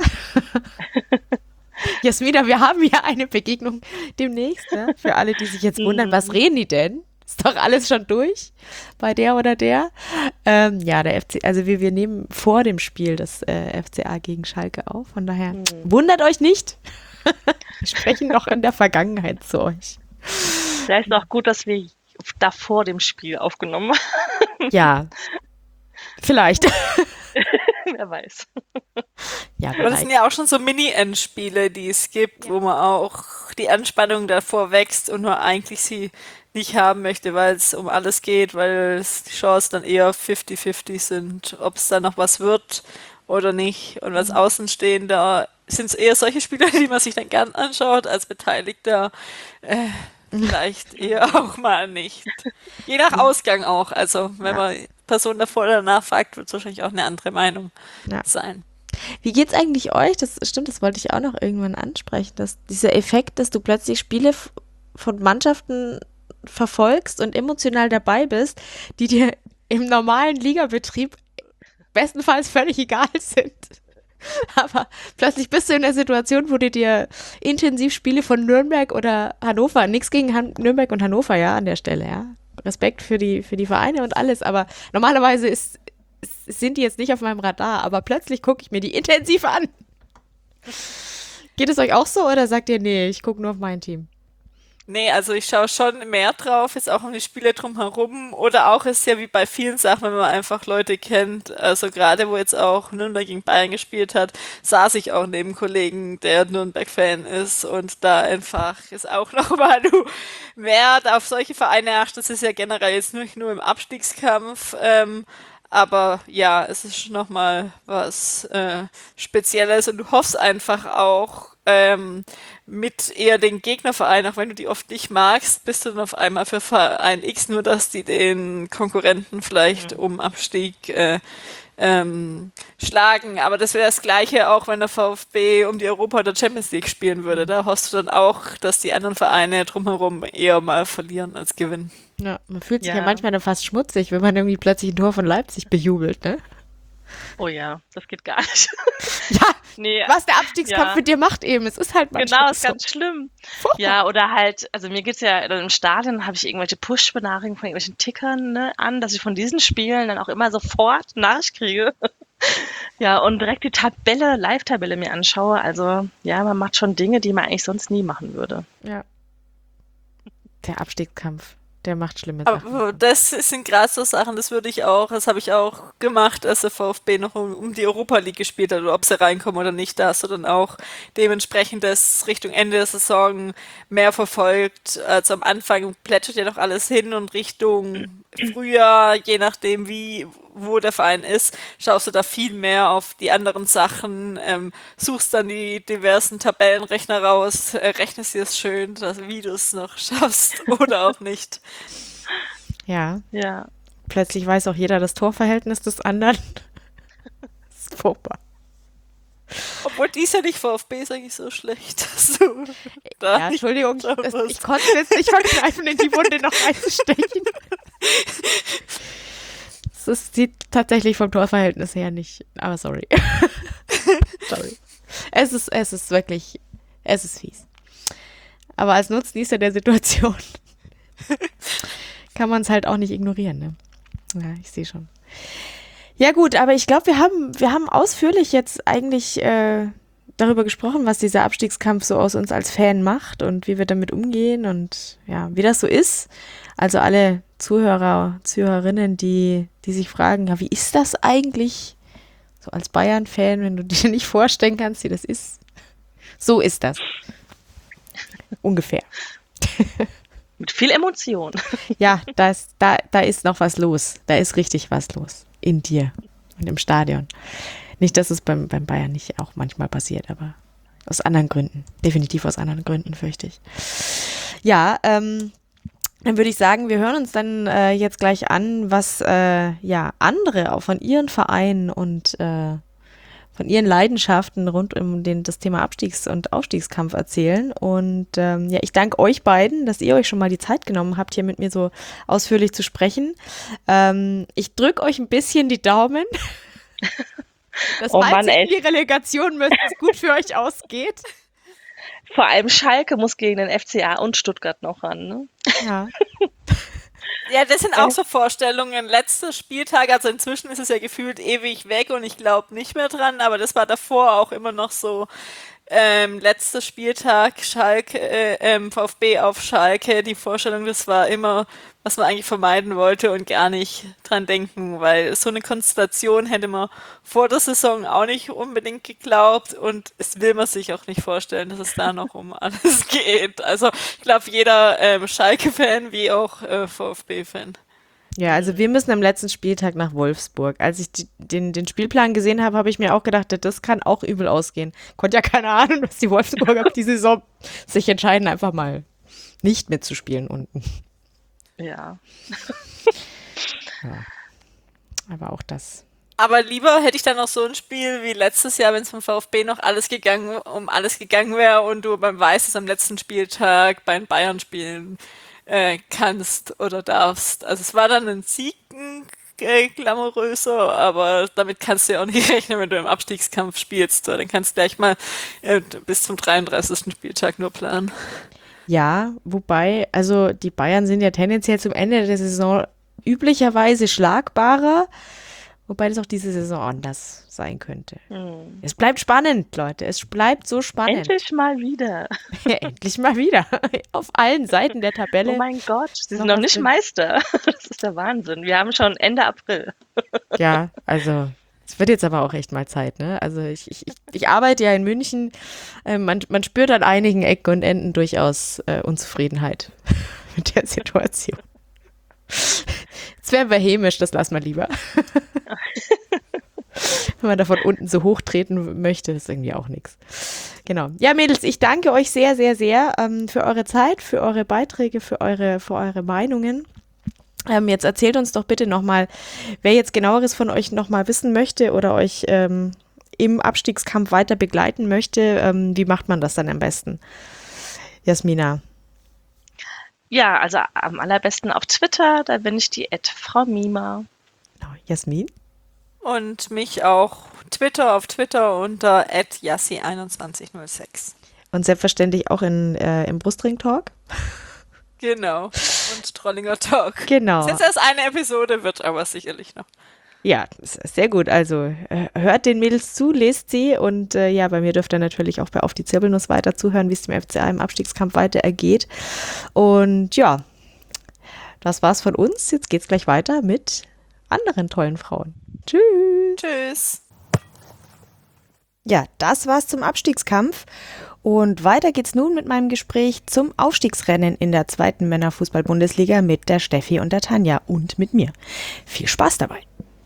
Jasmina, wir haben ja eine Begegnung demnächst, ne? Für alle, die sich jetzt wundern, was reden die denn? Ist doch alles schon durch bei der oder der. Ähm, ja, der F C, also wir, wir nehmen vor dem Spiel das äh, F C A gegen Schalke auf. Von daher, mhm. wundert euch nicht. Wir sprechen noch in der Vergangenheit zu euch. Vielleicht ist auch gut, dass wir da vor dem Spiel aufgenommen haben. Ja, vielleicht. Wer weiß. Ja, aber das sind ja auch schon so Mini-Endspiele, die es gibt, ja. wo man auch die Anspannung davor wächst und nur eigentlich sie nicht haben möchte, weil es um alles geht, weil es die Chancen dann eher fifty fifty sind, ob es dann noch was wird oder nicht. Und als Außenstehender sind es eher solche Spiele, die man sich dann gern anschaut, als Beteiligter äh, vielleicht eher auch mal nicht. Je nach Ausgang auch. Also wenn ja. man Person davor oder danach fragt, wird es wahrscheinlich auch eine andere Meinung ja. sein. Wie geht's eigentlich euch? Das stimmt, das wollte ich auch noch irgendwann ansprechen, dass dieser Effekt, dass du plötzlich Spiele f- von Mannschaften verfolgst und emotional dabei bist, die dir im normalen Ligabetrieb bestenfalls völlig egal sind. Aber plötzlich bist du in der Situation, wo du dir intensiv Spiele von Nürnberg oder Hannover, nichts gegen Han- Nürnberg und Hannover, ja, an der Stelle, ja. Respekt für die, für die Vereine und alles, aber normalerweise ist, sind die jetzt nicht auf meinem Radar, aber plötzlich gucke ich mir die intensiv an. Geht es euch auch so oder sagt ihr, nee, ich gucke nur auf mein Team? Nee, also ich schaue schon mehr drauf, jetzt auch um die Spiele drumherum oder auch ist ja wie bei vielen Sachen, wenn man einfach Leute kennt, also gerade wo jetzt auch Nürnberg gegen Bayern gespielt hat, saß ich auch neben einem Kollegen, der Nürnberg-Fan ist und da einfach ist auch nochmal du mehr auf solche Vereine achtest, das ist ja generell jetzt nicht nur im Abstiegskampf, ähm, aber ja, es ist schon nochmal was äh, Spezielles und du hoffst einfach auch ähm, mit eher den Gegnerverein, auch wenn du die oft nicht magst, bist du dann auf einmal für Verein X, nur dass die den Konkurrenten vielleicht mhm. um Abstieg äh, ähm, schlagen. Aber das wäre das Gleiche auch, wenn der VfB um die Europa- oder Champions League spielen würde. Da hoffst du dann auch, dass die anderen Vereine drumherum eher mal verlieren als gewinnen. Ja, man fühlt sich ja, Ja. manchmal dann fast schmutzig, wenn man irgendwie plötzlich ein Tor von Leipzig bejubelt, ne? Oh ja, das geht gar nicht. Ja, Nee, was der Abstiegskampf ja. mit dir macht eben, es ist halt manchmal Genau, ist so. ganz schlimm. Furchtbar. Ja, oder halt, also mir geht's ja im Stadion, habe ich irgendwelche Push-Benachrichtigungen von irgendwelchen Tickern ne, an, dass ich von diesen Spielen dann auch immer sofort Nachricht kriege. Ja, und direkt die Tabelle, Live-Tabelle mir anschaue. Also ja, man macht schon Dinge, die man eigentlich sonst nie machen würde. Ja. Der Abstiegskampf, der macht schlimme Sachen. Aber das sind gerade so Sachen, das würde ich auch, das habe ich auch gemacht, als der VfB noch um, um die Europa League gespielt hat, oder ob sie reinkommen oder nicht, da hast du dann auch dementsprechend das Richtung Ende der Saison mehr verfolgt. Also am Anfang plätschert ja noch alles hin und Richtung Früher, je nachdem wie, wo der Verein ist, schaust du da viel mehr auf die anderen Sachen, ähm, suchst dann die diversen Tabellenrechner raus, äh, rechnest dir es schön, dass, wie du es noch schaffst oder auch nicht. Ja, Ja. plötzlich weiß auch jeder das Torverhältnis des anderen. Das ist furchtbar. Obwohl dies ja nicht VfB ist eigentlich so schlecht. So, da Ja, Entschuldigung, da das, was- ich konnte es jetzt nicht verkneifen, in die Wunde noch reinzustechen. Es ist- sieht tatsächlich vom Torverhältnis her nicht, aber sorry. Sorry. Es ist, es ist wirklich, es ist fies. Aber als Nutznießer der Situation kann man es halt auch nicht ignorieren, ne? Ja, ich sehe schon. Ja gut, aber ich glaube, wir haben, wir haben ausführlich jetzt eigentlich äh, darüber gesprochen, was dieser Abstiegskampf so aus uns als Fan macht und wie wir damit umgehen und ja, wie das so ist. Also alle Zuhörer, Zuhörerinnen, die, die sich fragen, ja, wie ist das eigentlich so als Bayern-Fan, wenn du dir nicht vorstellen kannst, wie das ist? So ist das. Ungefähr. Mit viel Emotion. Ja, da ist, da, da ist noch was los. Da ist richtig was los. In dir und im Stadion. Nicht, dass es beim, beim Bayern nicht auch manchmal passiert, aber aus anderen Gründen. Definitiv aus anderen Gründen, fürchte ich. Ja, ähm, dann würde ich sagen, wir hören uns dann äh, jetzt gleich an, was äh, ja andere auch von ihren Vereinen und äh, von ihren Leidenschaften rund um den, das Thema Abstiegs- und Aufstiegskampf erzählen. Und ähm, ja, ich danke euch beiden, dass ihr euch schon mal die Zeit genommen habt, hier mit mir so ausführlich zu sprechen. Ähm, ich drücke euch ein bisschen die Daumen, dass Oh falls Mann, ihr in ey. die Relegation müsst, es gut für euch ausgeht. Vor allem Schalke muss gegen den F C A und Stuttgart noch ran. Ne? Ja. Ja, das sind auch so Vorstellungen. Letzter Spieltag, also inzwischen ist es ja gefühlt ewig weg und ich glaube nicht mehr dran, aber das war davor auch immer noch so. Ähm, letzter Spieltag, Schalke, äh, ähm, VfB auf Schalke, die Vorstellung, das war immer, was man eigentlich vermeiden wollte und gar nicht dran denken, weil so eine Konstellation hätte man vor der Saison auch nicht unbedingt geglaubt und es will man sich auch nicht vorstellen, dass es da noch um alles geht. Also ich glaube, jeder ähm, Schalke-Fan wie auch äh, VfB-Fan. Ja, also wir müssen am letzten Spieltag nach Wolfsburg. Als ich die, den, den Spielplan gesehen habe, habe ich mir auch gedacht, das kann auch übel ausgehen. Konnte ja keine Ahnung, dass die Wolfsburger die Saison sich entscheiden, einfach mal nicht mitzuspielen unten. Ja. Aber auch das. Aber lieber hätte ich dann noch so ein Spiel wie letztes Jahr, wenn es vom VfB noch alles gegangen, um alles gegangen wäre und du beim Weißes am letzten Spieltag bei den Bayern spielen äh, kannst oder darfst. Also es war dann ein Sieg, ein äh, glamouröser, aber damit kannst du ja auch nicht rechnen, wenn du im Abstiegskampf spielst. Dann kannst du gleich mal äh, bis zum dreiunddreißigsten Spieltag nur planen. Ja, wobei, also die Bayern sind ja tendenziell zum Ende der Saison üblicherweise schlagbarer, wobei das auch diese Saison anders sein könnte. Hm. Es bleibt spannend, Leute. Es bleibt so spannend. Endlich mal wieder. Ja, endlich mal wieder. Auf allen Seiten der Tabelle. Oh mein Gott, sie noch sind noch was nicht drin. Meister. Das ist der Wahnsinn. Wir haben schon Ende April. Ja, also es wird jetzt aber auch echt mal Zeit, ne? Also ich, ich, ich, ich arbeite ja in München. Äh, man, man spürt an einigen Ecken und Enden durchaus äh, Unzufriedenheit mit der Situation. Jetzt wären wir hämisch, das lassen wir lieber. Wenn man da von unten so hoch treten möchte, ist irgendwie auch nichts. Genau. Ja, Mädels, ich danke euch sehr, sehr, sehr ähm, für eure Zeit, für eure Beiträge, für eure, für eure Meinungen. Ähm, jetzt erzählt uns doch bitte nochmal, wer jetzt genaueres von euch nochmal wissen möchte oder euch ähm, im Abstiegskampf weiter begleiten möchte, ähm, wie macht man das dann am besten? Jasmina. Ja, also am allerbesten auf Twitter, da bin ich die at Frau Mima. Genau. Jasmin? Und mich auch Twitter auf Twitter unter at yassi einundzwanzig null sechs. Und selbstverständlich auch in, äh, im Brustring-Talk. Genau. Und Trollinger Talk. Genau. Das ist jetzt erst eine Episode, wird aber sicherlich noch. Ja, s- sehr gut. Also äh, hört den Mädels zu, lest sie und äh, ja, bei mir dürft ihr natürlich auch bei Auf die Zirbelnuss weiter zuhören, wie es dem F C A im Abstiegskampf weiter ergeht. Und ja, das war's von uns. Jetzt geht's gleich weiter mit anderen tollen Frauen. Tschüss. Tschüss. Ja, das war's zum Abstiegskampf. Und weiter geht's nun mit meinem Gespräch zum Aufstiegsrennen in der zweiten Männerfußball-Bundesliga mit der Steffi und der Tanja und mit mir. Viel Spaß dabei.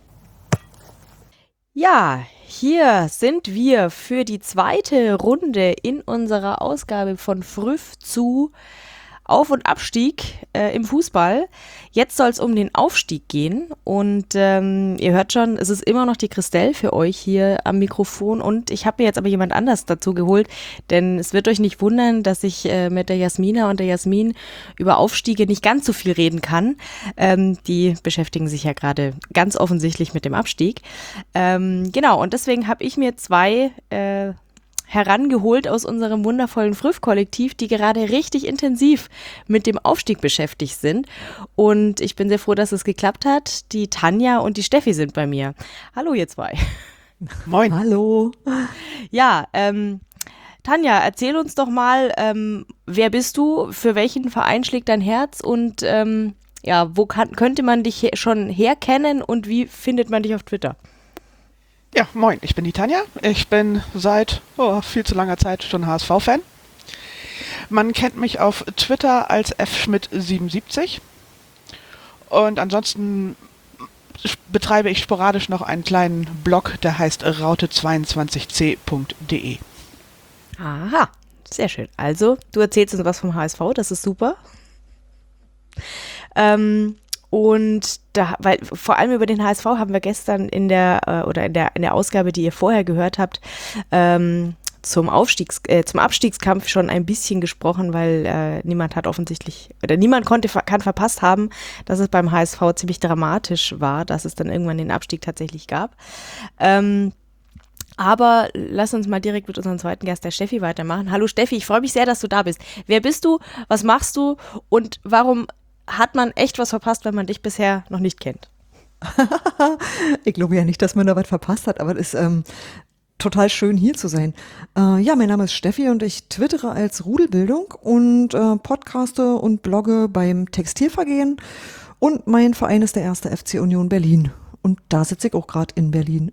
Ja, hier sind wir für die zweite Runde in unserer Ausgabe von Früff zu Auf- und Abstieg äh, im Fußball. Jetzt soll es um den Aufstieg gehen und ähm, ihr hört schon, es ist immer noch die Christelle für euch hier am Mikrofon und ich habe mir jetzt aber jemand anders dazu geholt, denn es wird euch nicht wundern, dass ich äh, mit der Jasmina und der Jasmin über Aufstiege nicht ganz so viel reden kann. Ähm, die beschäftigen sich ja gerade ganz offensichtlich mit dem Abstieg. Ähm, genau, und deswegen habe ich mir zwei äh, herangeholt aus unserem wundervollen Früff-Kollektiv, die gerade richtig intensiv mit dem Aufstieg beschäftigt sind. Und ich bin sehr froh, dass es geklappt hat. Die Tanja und die Steffi sind bei mir. Hallo ihr zwei. Moin. Hallo. Ja, ähm, Tanja, erzähl uns doch mal, ähm, wer bist du, für welchen Verein schlägt dein Herz und ähm, ja, wo kann, könnte man dich he- schon herkennen und wie findet man dich auf Twitter? Ja, moin, ich bin die Tanja. Ich bin seit oh, viel zu langer Zeit schon H S V-Fan. Man kennt mich auf Twitter als f schmidt siebenundsiebzig. Und ansonsten betreibe ich sporadisch noch einen kleinen Blog, der heißt raute zweiundzwanzig c punkt de. Aha, sehr schön. Also, du erzählst uns was vom H S V, das ist super. Ähm, und da, weil vor allem über den H S V haben wir gestern in der äh, oder in der in der Ausgabe, die ihr vorher gehört habt, ähm, zum Aufstiegs äh, zum Abstiegskampf schon ein bisschen gesprochen, weil äh, niemand hat offensichtlich oder niemand konnte kann verpasst haben, dass es beim H S V ziemlich dramatisch war, dass es dann irgendwann den Abstieg tatsächlich gab. Ähm, Aber lass uns mal direkt mit unserem zweiten Gast, der Steffi, weitermachen. Hallo Steffi, ich freue mich sehr, dass du da bist. Wer bist du, was machst du und warum hat man echt was verpasst, wenn man dich bisher noch nicht kennt? Ich glaube ja nicht, dass man da was verpasst hat, aber es ist ähm, total schön, hier zu sein. Äh, ja, mein Name ist Steffi und ich twittere als Rudelbildung und äh, podcaste und blogge beim Textilvergehen und mein Verein ist der erste F C Union Berlin und da sitze ich auch gerade in Berlin.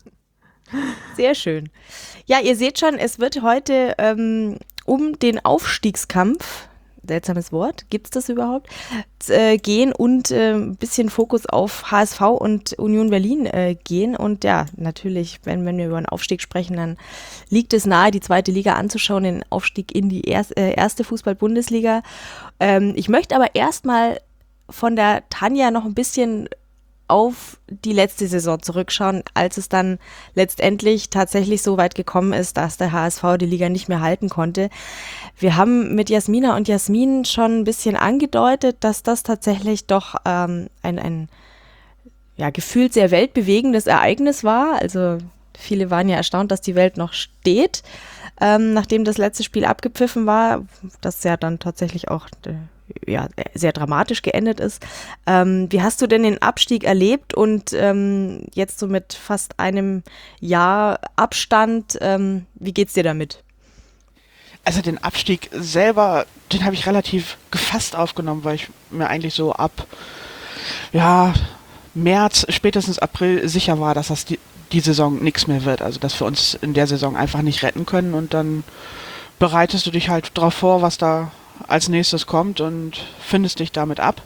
Sehr schön. Ja, ihr seht schon, es wird heute ähm, um den Aufstiegskampf, seltsames Wort, gibt es das überhaupt, äh, gehen und äh, ein bisschen Fokus auf H S V und Union Berlin äh, gehen. Und ja, natürlich, wenn, wenn wir über einen Aufstieg sprechen, dann liegt es nahe, die zweite Liga anzuschauen, den Aufstieg in die er- äh, erste Fußball-Bundesliga. Ähm, ich möchte aber erstmal von der Tanja noch ein bisschen auf die letzte Saison zurückschauen, als es dann letztendlich tatsächlich so weit gekommen ist, dass der H S V die Liga nicht mehr halten konnte. Wir haben mit Jasmina und Jasmin schon ein bisschen angedeutet, dass das tatsächlich doch ähm, ein, ein ja, gefühlt sehr weltbewegendes Ereignis war. Also viele waren ja erstaunt, dass die Welt noch steht, ähm, nachdem das letzte Spiel abgepfiffen war, das ja dann tatsächlich auch äh, ja, sehr dramatisch geendet ist. Ähm, wie hast du denn den Abstieg erlebt und ähm, jetzt so mit fast einem Jahr Abstand, ähm, wie geht's dir damit? Also den Abstieg selber, den habe ich relativ gefasst aufgenommen, weil ich mir eigentlich so ab ja, März, spätestens April sicher war, dass das die, die Saison nichts mehr wird. Also dass wir uns in der Saison einfach nicht retten können und dann bereitest du dich halt drauf vor, was da als nächstes kommt und findest dich damit ab.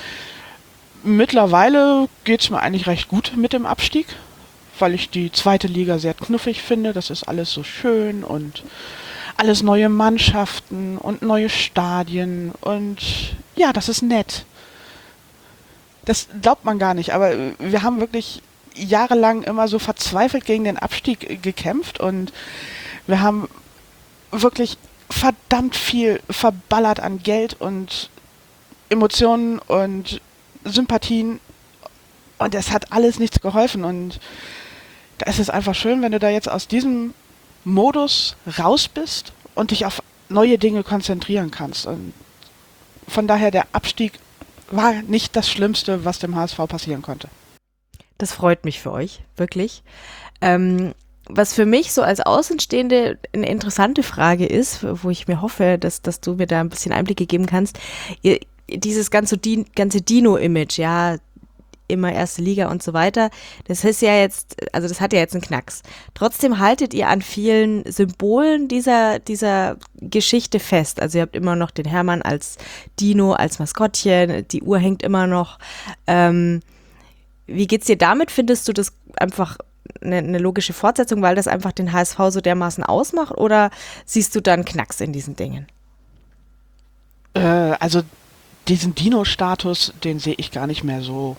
Mittlerweile geht es mir eigentlich recht gut mit dem Abstieg, weil ich die zweite Liga sehr knuffig finde. Das ist alles so schön und alles neue Mannschaften und neue Stadien und ja, das ist nett. Das glaubt man gar nicht, aber wir haben wirklich jahrelang immer so verzweifelt gegen den Abstieg gekämpft und wir haben wirklich verdammt viel verballert an Geld und Emotionen und Sympathien und es hat alles nichts geholfen und da ist es einfach schön, wenn du da jetzt aus diesem Modus raus bist und dich auf neue Dinge konzentrieren kannst und von daher der Abstieg war nicht das Schlimmste, was dem H S V passieren konnte. Das freut mich für euch, wirklich. Ähm, Was für mich so als Außenstehende eine interessante Frage ist, wo ich mir hoffe, dass, dass du mir da ein bisschen Einblicke geben kannst, ihr, dieses ganze, Di- ganze Dino-Image, ja, immer erste Liga und so weiter. Das ist ja jetzt, also das hat ja jetzt einen Knacks. Trotzdem haltet ihr an vielen Symbolen dieser, dieser Geschichte fest. Also ihr habt immer noch den Hermann als Dino, als Maskottchen, die Uhr hängt immer noch. Ähm, wie geht's dir damit? Findest du das einfach eine, eine logische Fortsetzung, weil das einfach den H S V so dermaßen ausmacht, oder siehst du dann Knacks in diesen Dingen? Äh, also diesen Dino-Status, den sehe ich gar nicht mehr so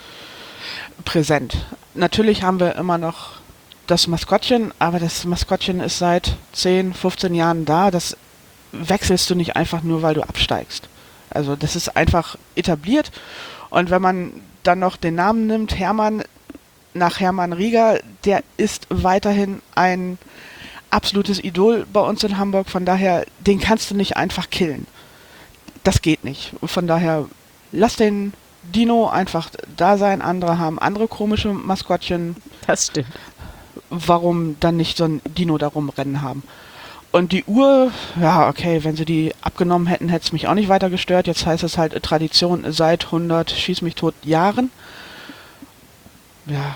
präsent. Natürlich haben wir immer noch das Maskottchen, aber das Maskottchen ist seit zehn, fünfzehn Jahren da. Das wechselst du nicht einfach nur, weil du absteigst. Also das ist einfach etabliert. Und wenn man dann noch den Namen nimmt, Hermann, nach Hermann Rieger, der ist weiterhin ein absolutes Idol bei uns in Hamburg. Von daher, den kannst du nicht einfach killen. Das geht nicht. Von daher, lass den Dino einfach da sein. Andere haben andere komische Maskottchen. Das stimmt. Warum dann nicht so ein Dino da rumrennen haben? Und die Uhr, ja, okay, wenn sie die abgenommen hätten, hätte es mich auch nicht weiter gestört. Jetzt heißt es halt Tradition seit hundert, schieß mich tot, Jahren. Ja,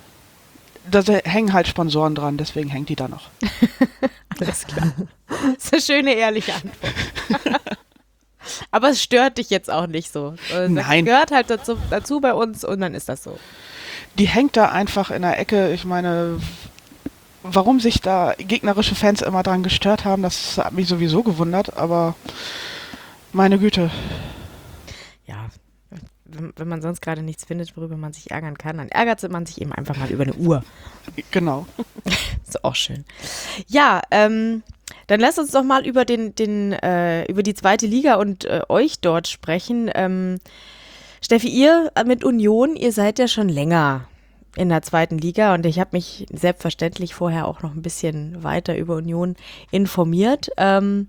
da hängen halt Sponsoren dran, deswegen hängt die da noch. Alles klar. Das ist eine schöne, ehrliche Antwort. Aber es stört dich jetzt auch nicht so. Das Nein. Gehört halt dazu, dazu bei uns und dann ist das so. Die hängt da einfach in der Ecke. Ich meine, warum sich da gegnerische Fans immer dran gestört haben, das hat mich sowieso gewundert, aber meine Güte. Ja, wenn, wenn man sonst gerade nichts findet, worüber man sich ärgern kann, dann ärgert man sich eben einfach mal über eine Uhr. Genau. Ist auch schön. Ja, ähm, dann lasst uns doch mal über den, den, äh, über die zweite Liga und äh, euch dort sprechen. Ähm, Steffi, ihr mit Union, ihr seid ja schon länger in der zweiten Liga und ich habe mich selbstverständlich vorher auch noch ein bisschen weiter über Union informiert. Ähm,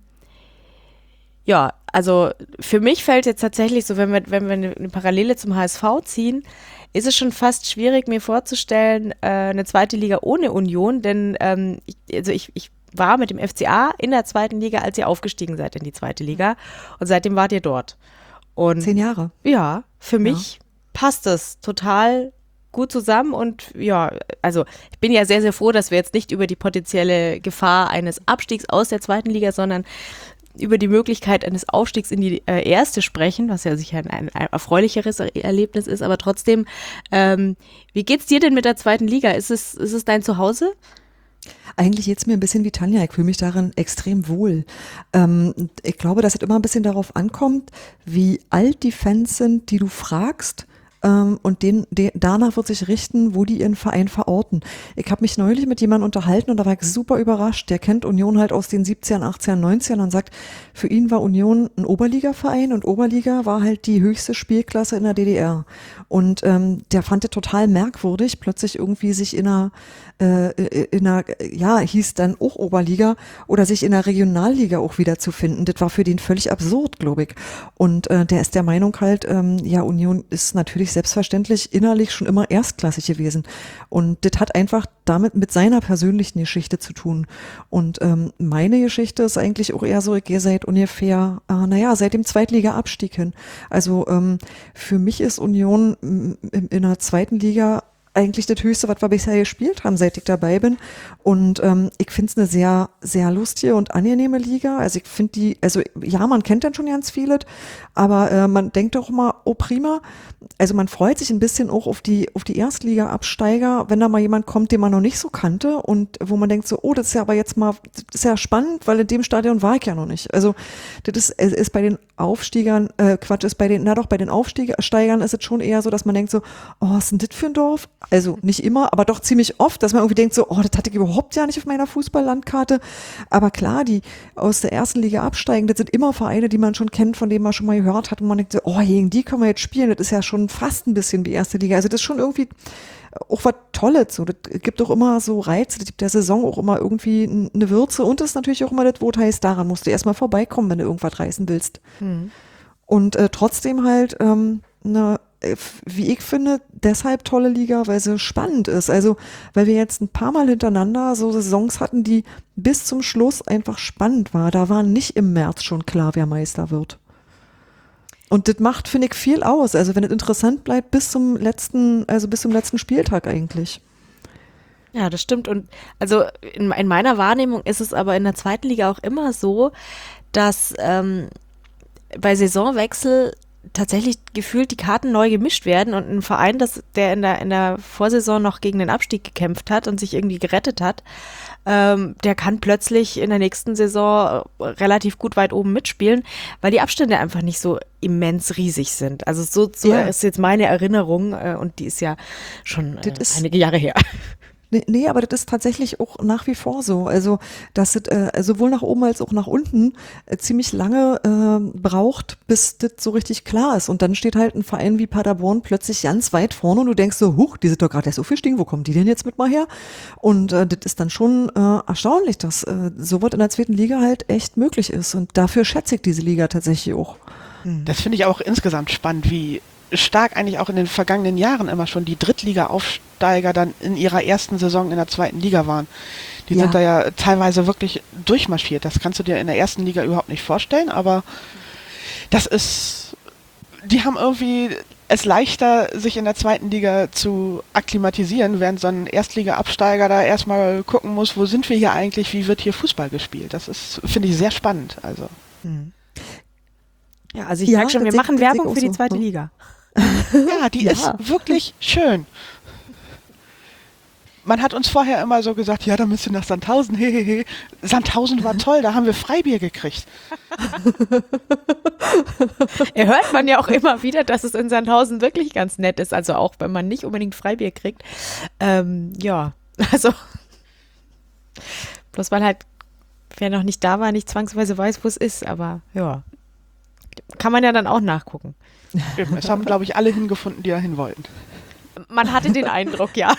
ja, also für mich fällt jetzt tatsächlich so, wenn wir, wenn wir eine, eine Parallele zum H S V ziehen, ist es schon fast schwierig, mir vorzustellen, äh, eine zweite Liga ohne Union, denn ähm, ich, also ich, ich war mit dem F C A in der zweiten Liga, als ihr aufgestiegen seid in die zweite Liga und seitdem wart ihr dort. Und Zehn Jahre. Ja, für mich ja. passt es total gut zusammen und ja, also ich bin ja sehr, sehr froh, dass wir jetzt nicht über die potenzielle Gefahr eines Abstiegs aus der zweiten Liga, sondern über die Möglichkeit eines Aufstiegs in die äh, erste sprechen, was ja sicher ein, ein erfreulicheres Erlebnis ist, aber trotzdem, ähm, wie geht's dir denn mit der zweiten Liga? Ist es, ist es dein Zuhause? Eigentlich geht's mir ein bisschen wie Tanja. Ich fühle mich darin extrem wohl. Ähm, ich glaube, dass es immer ein bisschen darauf ankommt, wie alt die Fans sind, die du fragst. Ähm, und den, de, danach wird sich richten, wo die ihren Verein verorten. Ich habe mich neulich mit jemandem unterhalten und da war ich super überrascht. Der kennt Union halt aus den siebzigern, achtzigern, neunzigern und sagt, für ihn war Union ein Oberliga-Verein und Oberliga war halt die höchste Spielklasse in der D D R. Und ähm, der fand es total merkwürdig, plötzlich irgendwie sich in einer, äh, in einer, ja, hieß dann auch Oberliga oder sich in der Regionalliga auch wiederzufinden. Das war für den völlig absurd, glaube ich. Und äh, der ist der Meinung halt, ähm, ja, Union ist natürlich selbstverständlich innerlich schon immer erstklassig gewesen. Und das hat einfach damit mit seiner persönlichen Geschichte zu tun. Und ähm, meine Geschichte ist eigentlich auch eher so, ich gehe seit ungefähr, äh, naja, seit dem Zweitliga-Abstieg hin. Also ähm, für mich ist Union in, in der zweiten Liga eigentlich das Höchste, was wir bisher gespielt haben, seit ich dabei bin. Und ähm, ich finde es eine sehr, sehr lustige und angenehme Liga. Also ich finde die, also ja, man kennt dann schon ganz viele, aber äh, man denkt auch mal, oh prima. Also man freut sich ein bisschen auch auf die, auf die Erstliga-Absteiger, wenn da mal jemand kommt, den man noch nicht so kannte und wo man denkt so, oh, das ist ja aber jetzt mal, das ist ja spannend, weil in dem Stadion war ich ja noch nicht. Also das ist, ist bei den Aufstiegern, äh, Quatsch, ist bei den, na doch, bei den Aufsteigern ist es schon eher so, dass man denkt so, oh, was ist denn das für ein Dorf? Also nicht immer, aber doch ziemlich oft, dass man irgendwie denkt so, oh, das hatte ich überhaupt ja nicht auf meiner Fußballlandkarte. Aber klar, die aus der ersten Liga absteigen, das sind immer Vereine, die man schon kennt, von denen man schon mal gehört hat und man denkt so, oh, gegen die können wir jetzt spielen. Das ist ja schon fast ein bisschen wie erste Liga. Also das ist schon irgendwie auch was Tolles. So, das gibt auch immer so Reize, das gibt der Saison auch immer irgendwie eine Würze und das ist natürlich auch immer das, wo es heißt, daran musst du erstmal vorbeikommen, wenn du irgendwas reißen willst. Mhm. Und äh, trotzdem halt ähm, eine, wie ich finde, deshalb tolle Liga, weil sie spannend ist. Also, weil wir jetzt ein paar Mal hintereinander so Saisons hatten, die bis zum Schluss einfach spannend war. Da war nicht im März schon klar, wer Meister wird. Und das macht, finde ich, viel aus. Also wenn es interessant bleibt bis zum letzten, also bis zum letzten Spieltag eigentlich. Ja, das stimmt. Und also in, in meiner Wahrnehmung ist es aber in der zweiten Liga auch immer so, dass ähm, bei Saisonwechsel tatsächlich gefühlt die Karten neu gemischt werden und ein Verein, das, der in der, in der Vorsaison noch gegen den Abstieg gekämpft hat und sich irgendwie gerettet hat, ähm, der kann plötzlich in der nächsten Saison relativ gut weit oben mitspielen, weil die Abstände einfach nicht so immens riesig sind. Also so, so Ja. ist jetzt meine Erinnerung äh, und die ist ja schon äh, Das ist- einige Jahre her. Nee, nee, aber das ist tatsächlich auch nach wie vor so. Also, dass es äh, sowohl nach oben als auch nach unten äh, ziemlich lange äh, braucht, bis das so richtig klar ist. Und dann steht halt ein Verein wie Paderborn plötzlich ganz weit vorne und du denkst so, huch, die sind doch gerade erst aufgestiegen, wo kommen die denn jetzt mit mal her? Und äh, das ist dann schon äh, erstaunlich, dass äh, sowas in der zweiten Liga halt echt möglich ist. Und dafür schätze ich diese Liga tatsächlich auch. Das finde ich auch insgesamt spannend, wie stark eigentlich auch in den vergangenen Jahren immer schon die Drittliga-Aufsteiger dann in ihrer ersten Saison in der zweiten Liga waren. Die Ja. sind da ja teilweise wirklich durchmarschiert. Das kannst du dir in der ersten Liga überhaupt nicht vorstellen, aber das ist, die haben irgendwie es leichter, sich in der zweiten Liga zu akklimatisieren, während so ein Erstliga-Absteiger da erstmal gucken muss, wo sind wir hier eigentlich, wie wird hier Fußball gespielt. Das ist, finde ich, sehr spannend. Also. Ja, also ich Ja, sag schon, wir das sehe- machen das sehe ich Werbung auch für die so, zweite ne? Liga. Ja, die Ja. ist wirklich schön. Man hat uns vorher immer so gesagt, ja, da müsst ihr nach Sandhausen, hehehe. Sandhausen war toll, da haben wir Freibier gekriegt. Er hört man ja auch immer wieder, dass es in Sandhausen wirklich ganz nett ist. Also auch, wenn man nicht unbedingt Freibier kriegt. Ähm, ja, also bloß weil halt, wer noch nicht da war, nicht zwangsweise weiß, wo es ist. Aber ja, kann man ja dann auch nachgucken. Eben, es haben, glaube ich, alle hingefunden, die da hin wollten. Man hatte den Eindruck, ja.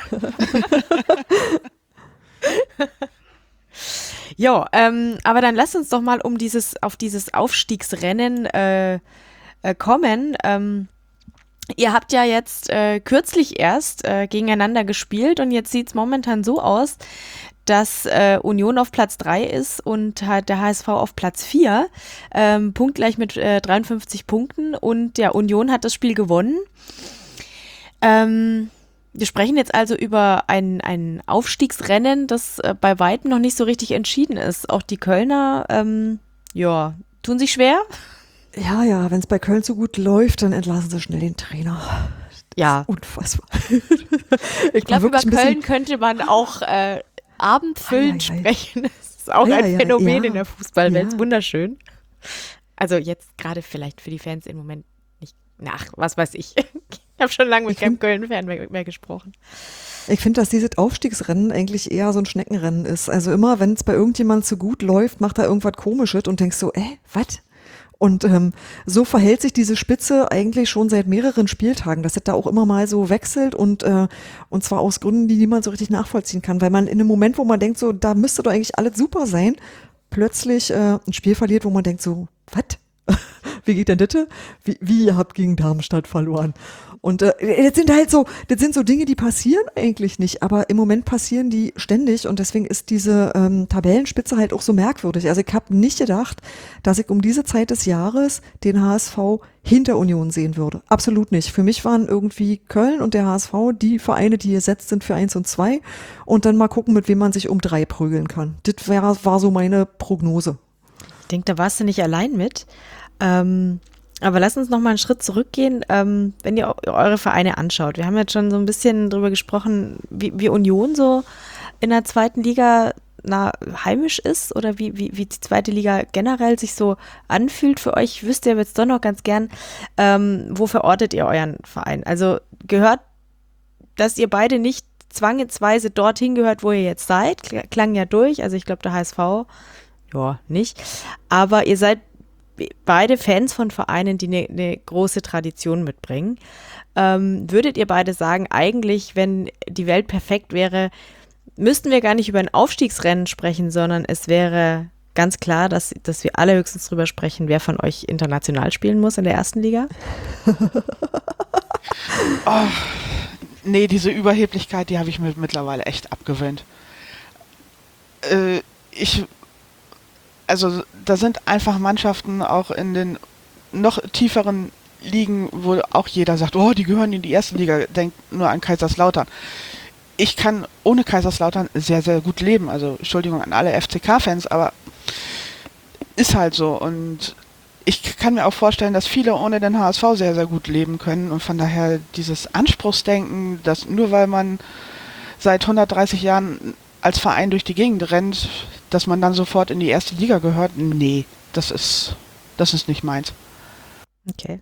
Jo, ähm, aber dann lasst uns doch mal um dieses, auf dieses Aufstiegsrennen äh, äh, kommen. Ähm, ihr habt ja jetzt äh, kürzlich erst äh, gegeneinander gespielt und jetzt sieht es momentan so aus, dass äh, Union auf Platz drei ist und halt der H S V auf Platz vier, ähm, punktgleich mit äh, dreiundfünfzig Punkten und der Union hat das Spiel gewonnen. Ähm, wir sprechen jetzt also über ein, ein Aufstiegsrennen, das äh, bei weitem noch nicht so richtig entschieden ist. Auch die Kölner, ähm, ja, tun sich schwer. Ja, ja, wenn es bei Köln so gut läuft, dann entlassen sie schnell den Trainer. Ja, Unfassbar. ich glaube, über Köln könnte man auch äh, abendfüllend Ei, ei, ei. sprechen. Das ist auch Ja, ein ja, Phänomen ja. in der Fußballwelt. Ja. Wunderschön. Also jetzt gerade vielleicht für die Fans im Moment nicht. Ach, was weiß ich. Ich habe schon lange mit Ich keinem find- Köln-Fan mehr, mehr gesprochen. Ich finde, dass dieses Aufstiegsrennen eigentlich eher so ein Schneckenrennen ist. Also immer, wenn es bei irgendjemandem zu gut läuft, macht er irgendwas Komisches und denkst so, äh, was? Und ähm, so verhält sich diese Spitze eigentlich schon seit mehreren Spieltagen, dass es da auch immer mal so wechselt und, äh, und zwar aus Gründen, die niemand so richtig nachvollziehen kann, weil man in einem Moment, wo man denkt, so, da müsste doch eigentlich alles super sein, plötzlich äh, ein Spiel verliert, wo man denkt so, was? Wie geht denn das? Wie, wie ihr habt gegen Darmstadt verloren? Und äh, das sind halt so, das sind so Dinge, die passieren eigentlich nicht, aber im Moment passieren die ständig und deswegen ist diese ähm, Tabellenspitze halt auch so merkwürdig. Also ich habe nicht gedacht, dass ich um diese Zeit des Jahres den H S V hinter Union sehen würde. Absolut nicht. Für mich waren irgendwie Köln und der H S V die Vereine, die gesetzt sind für eins und zwei und dann mal gucken, mit wem man sich um drei prügeln kann. Das wär, war so meine Prognose. Ich denke, da warst du nicht allein mit. Ähm, aber lass uns noch mal einen Schritt zurückgehen, ähm, wenn ihr eu- eure Vereine anschaut. Wir haben jetzt schon so ein bisschen drüber gesprochen, wie, wie Union so in der zweiten Liga na, heimisch ist oder wie, wie, wie die zweite Liga generell sich so anfühlt für euch. Ich wüsste ja jetzt doch noch ganz gern, ähm, wo verortet ihr euren Verein? Also gehört, dass ihr beide nicht zwangsweise dorthin gehört, wo ihr jetzt seid, kl- klang ja durch. Also ich glaube, der H S V, ja, nicht. Aber ihr seid beide Fans von Vereinen, die eine ne große Tradition mitbringen. Ähm, würdet ihr beide sagen, eigentlich, wenn die Welt perfekt wäre, müssten wir gar nicht über ein Aufstiegsrennen sprechen, sondern es wäre ganz klar, dass, dass wir alle höchstens drüber sprechen, wer von euch international spielen muss in der ersten Liga? Oh, nee, diese Überheblichkeit, die habe ich mir mittlerweile echt abgewöhnt. Äh, ich, also da sind einfach Mannschaften auch in den noch tieferen Ligen, wo auch jeder sagt, oh, die gehören in die erste Liga, denkt nur an Kaiserslautern. Ich kann ohne Kaiserslautern sehr, sehr gut leben. Also Entschuldigung an alle F C K-Fans, aber ist halt so. Und ich kann mir auch vorstellen, dass viele ohne den H S V sehr, sehr gut leben können. Und von daher dieses Anspruchsdenken, dass nur weil man seit hundertdreißig Jahren als Verein durch die Gegend rennt, dass man dann sofort in die erste Liga gehört, nee, das ist, das ist nicht meins. Okay.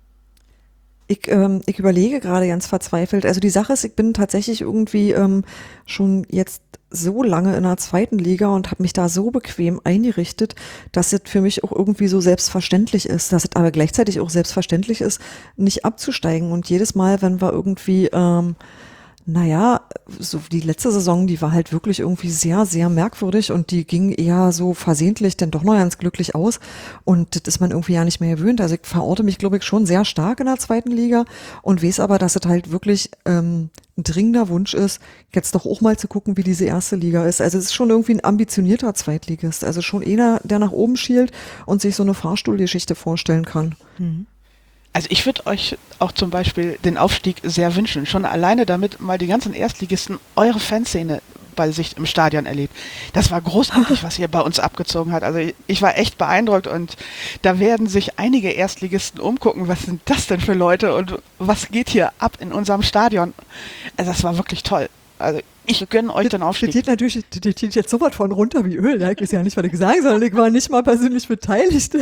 Ich, ähm, ich überlege gerade ganz verzweifelt. Also die Sache ist, ich bin tatsächlich irgendwie ähm, schon jetzt so lange in der zweiten Liga und habe mich da so bequem eingerichtet, dass es für mich auch irgendwie so selbstverständlich ist, dass es aber gleichzeitig auch selbstverständlich ist, nicht abzusteigen. Und jedes Mal, wenn wir irgendwie ähm, naja, so die letzte Saison, die war halt wirklich irgendwie sehr, sehr merkwürdig und die ging eher so versehentlich dann doch noch ganz glücklich aus und das ist man irgendwie ja nicht mehr gewöhnt. Also ich verorte mich, glaube ich, schon sehr stark in der zweiten Liga und weiß aber, dass es halt wirklich ähm, ein dringender Wunsch ist, jetzt doch auch mal zu gucken, wie diese erste Liga ist. Also es ist schon irgendwie ein ambitionierter Zweitligist, also schon einer, der nach oben schielt und sich so eine Fahrstuhlgeschichte vorstellen kann. Mhm. Also ich würde euch auch zum Beispiel den Aufstieg sehr wünschen. Schon alleine damit mal die ganzen Erstligisten eure Fanszene bei sich im Stadion erlebt. Das war großartig, was ihr bei uns abgezogen hat. Also ich, ich war echt beeindruckt und da werden sich einige Erstligisten umgucken, was sind das denn für Leute und was geht hier ab in unserem Stadion. Also das war wirklich toll. Also ich gönne euch den Aufstieg. Das geht natürlich, das geht jetzt so was von runter wie Öl. Ja, ich weiß ja nicht, was ich sagen soll. Ich war nicht mal persönlich beteiligt.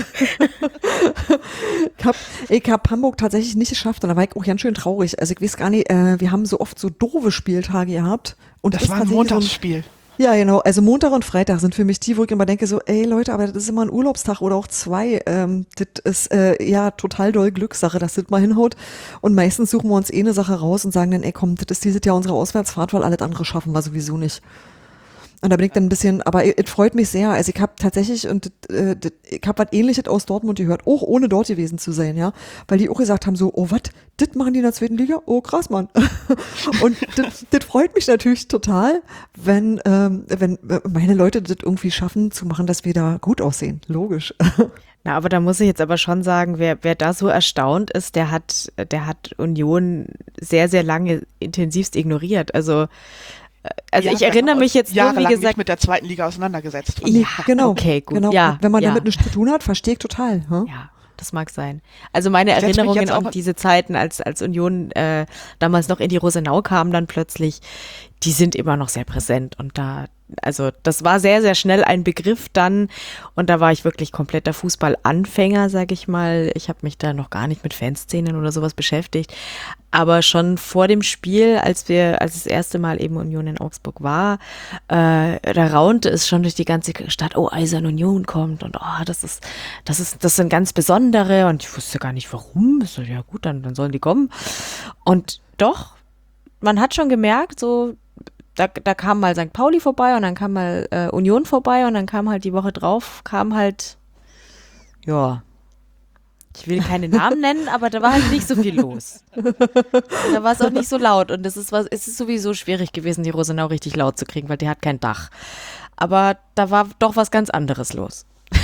ich habe ich hab Hamburg tatsächlich nicht geschafft und da war ich auch ganz schön traurig. Also ich weiß gar nicht, äh, wir haben so oft so doofe Spieltage gehabt. Und das war ein Montagsspiel. Ja, genau. Also Montag und Freitag sind für mich die, wo ich immer denke so, ey Leute, aber das ist immer ein Urlaubstag oder auch zwei. Ähm, das ist äh, ja total doll Glückssache, dass das mal hinhaut. Und meistens suchen wir uns eh eine Sache raus und sagen dann, ey komm, das ist dieses Jahr unsere Auswärtsfahrt, weil alles andere schaffen wir sowieso nicht. Und da bin ich dann ein bisschen, aber es freut mich sehr. Also ich habe tatsächlich, und äh, ich habe was Ähnliches aus Dortmund gehört, auch ohne dort gewesen zu sein, ja. Weil die auch gesagt haben so, oh was, das machen die in der zweiten Liga? Oh krass, Mann. Und das freut mich natürlich total, wenn, ähm, wenn meine Leute das irgendwie schaffen zu machen, dass wir da gut aussehen. Logisch. Na, aber da muss ich jetzt aber schon sagen, wer, wer da so erstaunt ist, der hat, der hat Union sehr, sehr lange intensivst ignoriert. Also Also ja, ich erinnere mich jetzt nur, wie gesagt, nicht mit der zweiten Liga auseinandergesetzt. Ja, genau. Okay, gut. Genau. Ja, wenn man ja. damit nichts zu tun hat, verstehe ich total. Hm? Ja, das mag sein. Also meine Erinnerungen an diese Zeiten, als als Union äh, damals noch in die Rosenau kam, dann plötzlich, die sind immer noch sehr präsent und da, also das war sehr, sehr schnell ein Begriff dann und da war ich wirklich kompletter Fußballanfänger, sage ich mal. Ich habe mich da noch gar nicht mit Fanszenen oder sowas beschäftigt, aber schon vor dem Spiel, als wir, als das erste Mal eben Union in Augsburg war, äh, da raunte es schon durch die ganze Stadt, oh, Eisern Union kommt und oh, das ist, das ist, das sind ganz besondere und ich wusste gar nicht warum. Ich so, ja gut, dann, dann sollen die kommen. Und doch, man hat schon gemerkt, so, Da, da kam mal Sankt Pauli vorbei und dann kam mal äh, Union vorbei und dann kam halt die Woche drauf, kam halt, ja, ich will keine Namen nennen, aber da war halt nicht so viel los. Und da war es auch nicht so laut und es ist, was, es ist sowieso schwierig gewesen, die Rosenau richtig laut zu kriegen, weil die hat kein Dach. Aber da war doch was ganz anderes los.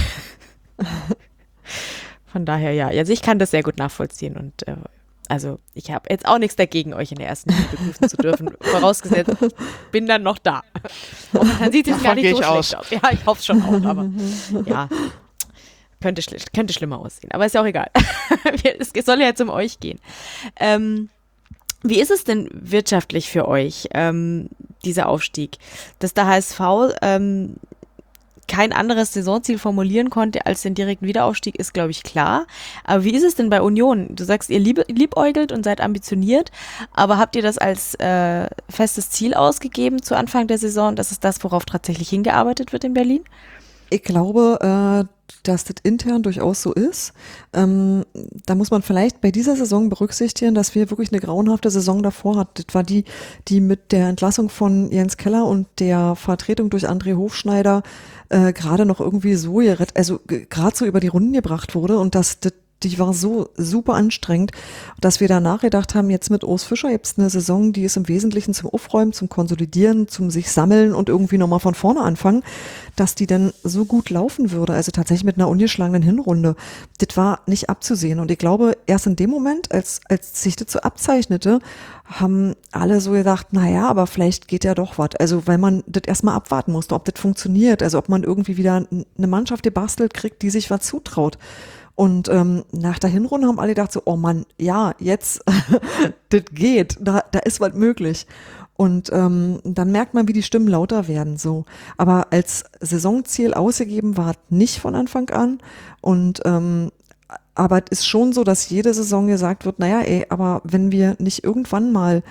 Von daher, ja, also ich kann das sehr gut nachvollziehen und äh, also ich habe jetzt auch nichts dagegen, euch in der ersten Liga begrüßen zu dürfen, vorausgesetzt, bin dann noch da. Und dann sieht es gar nicht so schlecht aus. aus. Ja, ich hoffe schon auch, aber ja, könnte, schl- könnte schlimmer aussehen. Aber ist ja auch egal. Es soll ja jetzt um euch gehen. Ähm, wie ist es denn wirtschaftlich für euch, ähm, dieser Aufstieg? Dass der H S V ähm, kein anderes Saisonziel formulieren konnte als den direkten Wiederaufstieg, ist, glaube ich, klar. Aber wie ist es denn bei Union? Du sagst, ihr lieb, liebäugelt und seid ambitioniert, aber habt ihr das als äh, festes Ziel ausgegeben zu Anfang der Saison? Das ist das, worauf tatsächlich hingearbeitet wird in Berlin? Ich glaube, äh, dass das intern durchaus so ist. Ähm, da muss man vielleicht bei dieser Saison berücksichtigen, dass wir wirklich eine grauenhafte Saison davor hatten. Das war die, die mit der Entlassung von Jens Keller und der Vertretung durch André Hofschneider äh, gerade noch irgendwie so, also gerade so über die Runden gebracht wurde und dass das die war so super anstrengend, dass wir danach gedacht haben, jetzt mit Urs Fischer gibt es eine Saison, die ist im Wesentlichen zum Aufräumen, zum Konsolidieren, zum sich sammeln und irgendwie nochmal von vorne anfangen, dass die dann so gut laufen würde. Also tatsächlich mit einer ungeschlagenen Hinrunde. Das war nicht abzusehen. Und ich glaube, erst in dem Moment, als, als sich das so abzeichnete, haben alle so gedacht, naja, aber vielleicht geht ja doch was. Also weil man das erstmal abwarten musste, ob das funktioniert. Also ob man irgendwie wieder eine Mannschaft gebastelt kriegt, die sich was zutraut. Und ähm, nach der Hinrunde haben alle gedacht so, oh Mann, ja, jetzt, das geht, da, da ist was möglich. Und ähm, dann merkt man, wie die Stimmen lauter werden so. Aber als Saisonziel ausgegeben war es nicht von Anfang an. Und ähm, aber es ist schon so, dass jede Saison gesagt wird, naja, ey, aber wenn wir nicht irgendwann mal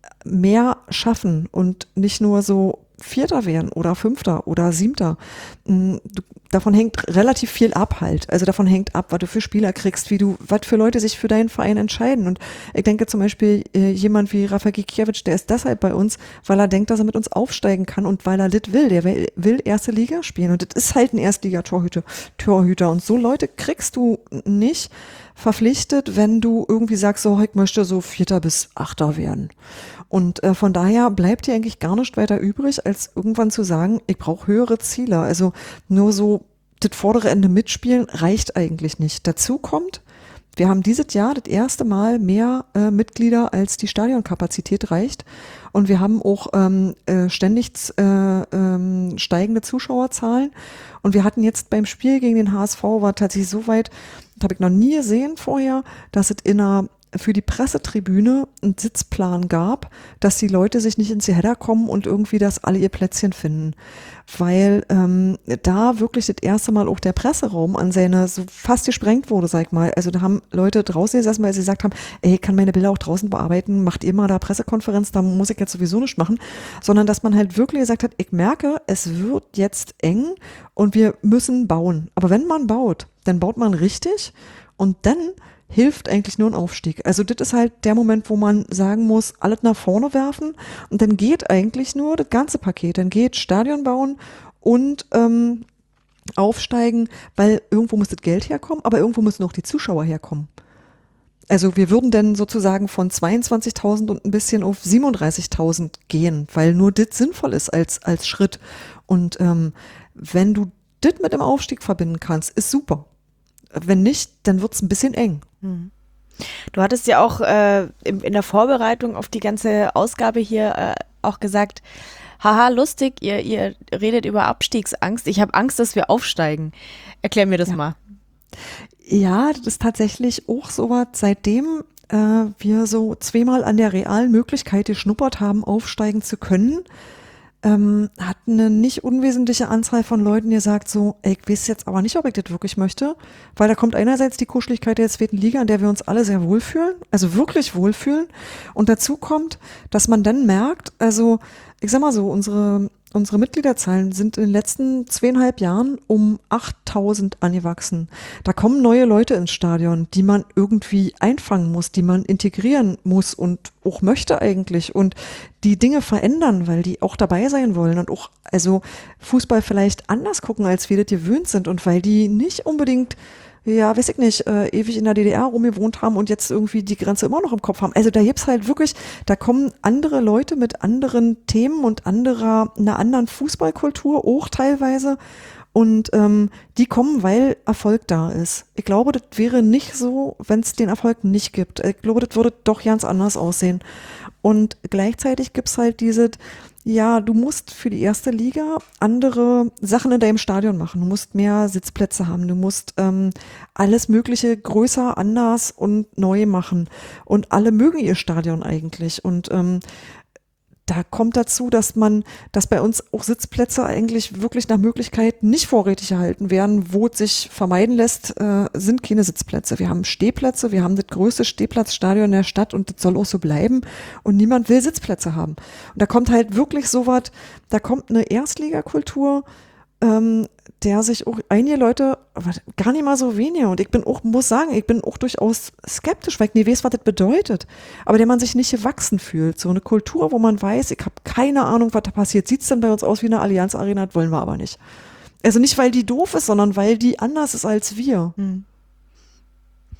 mehr schaffen und nicht nur so Vierter werden oder Fünfter oder Siebter, mh, du, davon hängt relativ viel ab halt. Also davon hängt ab, was du für Spieler kriegst, wie du, was für Leute sich für deinen Verein entscheiden. Und ich denke zum Beispiel äh, jemand wie Rafa Gikiewicz, der ist deshalb bei uns, weil er denkt, dass er mit uns aufsteigen kann und weil er das will. Der will, will erste Liga spielen und das ist halt ein Erstliga-Torhüter. Torhüter. Und so Leute kriegst du nicht verpflichtet, wenn du irgendwie sagst, so, ich möchte so Vierter bis Achter werden. Und äh, von daher bleibt dir eigentlich gar nicht weiter übrig, als irgendwann zu sagen, ich brauche höhere Ziele. Also nur so das vordere Ende mitspielen reicht eigentlich nicht. Dazu kommt, wir haben dieses Jahr das erste Mal mehr äh, Mitglieder, als die Stadionkapazität reicht. Und wir haben auch ähm, äh, ständig äh, ähm, steigende Zuschauerzahlen. Und wir hatten jetzt beim Spiel gegen den H S V, war tatsächlich so weit, das habe ich noch nie gesehen vorher, dass es in einer für die Pressetribüne einen Sitzplan gab, dass die Leute sich nicht ins Header kommen und irgendwie, dass alle ihr Plätzchen finden. Weil ähm, da wirklich das erste Mal auch der Presseraum an seine, so fast gesprengt wurde, sag ich mal. Also da haben Leute draußen gesessen, weil sie gesagt haben, ey, ich kann meine Bilder auch draußen bearbeiten, macht ihr mal da Pressekonferenz, da muss ich jetzt sowieso nicht machen. Sondern dass man halt wirklich gesagt hat, ich merke, es wird jetzt eng und wir müssen bauen. Aber wenn man baut, dann baut man richtig und dann hilft eigentlich nur ein Aufstieg. Also das ist halt der Moment, wo man sagen muss, alles nach vorne werfen und dann geht eigentlich nur das ganze Paket. Dann geht Stadion bauen und ähm, aufsteigen, weil irgendwo muss das Geld herkommen, aber irgendwo müssen auch die Zuschauer herkommen. Also wir würden dann sozusagen von zweiundzwanzigtausend und ein bisschen auf siebenunddreißigtausend gehen, weil nur das sinnvoll ist als, als Schritt. Und ähm, wenn du das mit dem Aufstieg verbinden kannst, ist super. Wenn nicht, dann wird es ein bisschen eng. Du hattest ja auch äh, in, in der Vorbereitung auf die ganze Ausgabe hier äh, auch gesagt, haha, lustig, ihr, ihr redet über Abstiegsangst. Ich habe Angst, dass wir aufsteigen. Erklär mir das ja. mal. Ja, das ist tatsächlich auch so was, seitdem äh, wir so zweimal an der realen Möglichkeit geschnuppert haben, aufsteigen zu können, Ähm, hat eine nicht unwesentliche Anzahl von Leuten gesagt so, ey, ich weiß jetzt aber nicht, ob ich das wirklich möchte, weil da kommt einerseits die Kuscheligkeit der zweiten Liga, an der wir uns alle sehr wohlfühlen, also wirklich wohlfühlen, und dazu kommt, dass man dann merkt, also ich sag mal so, unsere Unsere Mitgliederzahlen sind in den letzten zweieinhalb Jahren um achttausend angewachsen. Da kommen neue Leute ins Stadion, die man irgendwie einfangen muss, die man integrieren muss und auch möchte eigentlich und die Dinge verändern, weil die auch dabei sein wollen und auch also Fußball vielleicht anders gucken, als wir das gewöhnt sind und weil die nicht unbedingt ja, weiß ich nicht, äh, ewig in der D D R rumgewohnt haben und jetzt irgendwie die Grenze immer noch im Kopf haben. Also da gibt's halt wirklich, da kommen andere Leute mit anderen Themen und anderer, einer anderen Fußballkultur auch teilweise und ähm, die kommen, weil Erfolg da ist. Ich glaube, das wäre nicht so, wenn es den Erfolg nicht gibt. Ich glaube, das würde doch ganz anders aussehen. Und gleichzeitig gibt's halt diese, ja, du musst für die erste Liga andere Sachen in deinem Stadion machen. Du musst mehr Sitzplätze haben. Du musst ähm, alles Mögliche größer, anders und neu machen. Und alle mögen ihr Stadion eigentlich. Und ähm, da kommt dazu, dass man, dass bei uns auch Sitzplätze eigentlich wirklich nach Möglichkeit nicht vorrätig erhalten werden. Wo es sich vermeiden lässt, äh, sind keine Sitzplätze. Wir haben Stehplätze, wir haben das größte Stehplatzstadion der Stadt und das soll auch so bleiben. Und niemand will Sitzplätze haben. Und da kommt halt wirklich so was, da kommt eine Erstligakultur, ähm, der sich auch einige Leute, gar nicht mal so wenige, und ich bin auch, muss sagen, ich bin auch durchaus skeptisch, weil ich nie weiß, was das bedeutet, aber der man sich nicht gewachsen fühlt. So eine Kultur, wo man weiß, ich habe keine Ahnung, was da passiert. Sieht es dann bei uns aus wie eine Allianz Arena, das wollen wir aber nicht. Also nicht, weil die doof ist, sondern weil die anders ist als wir. Hm.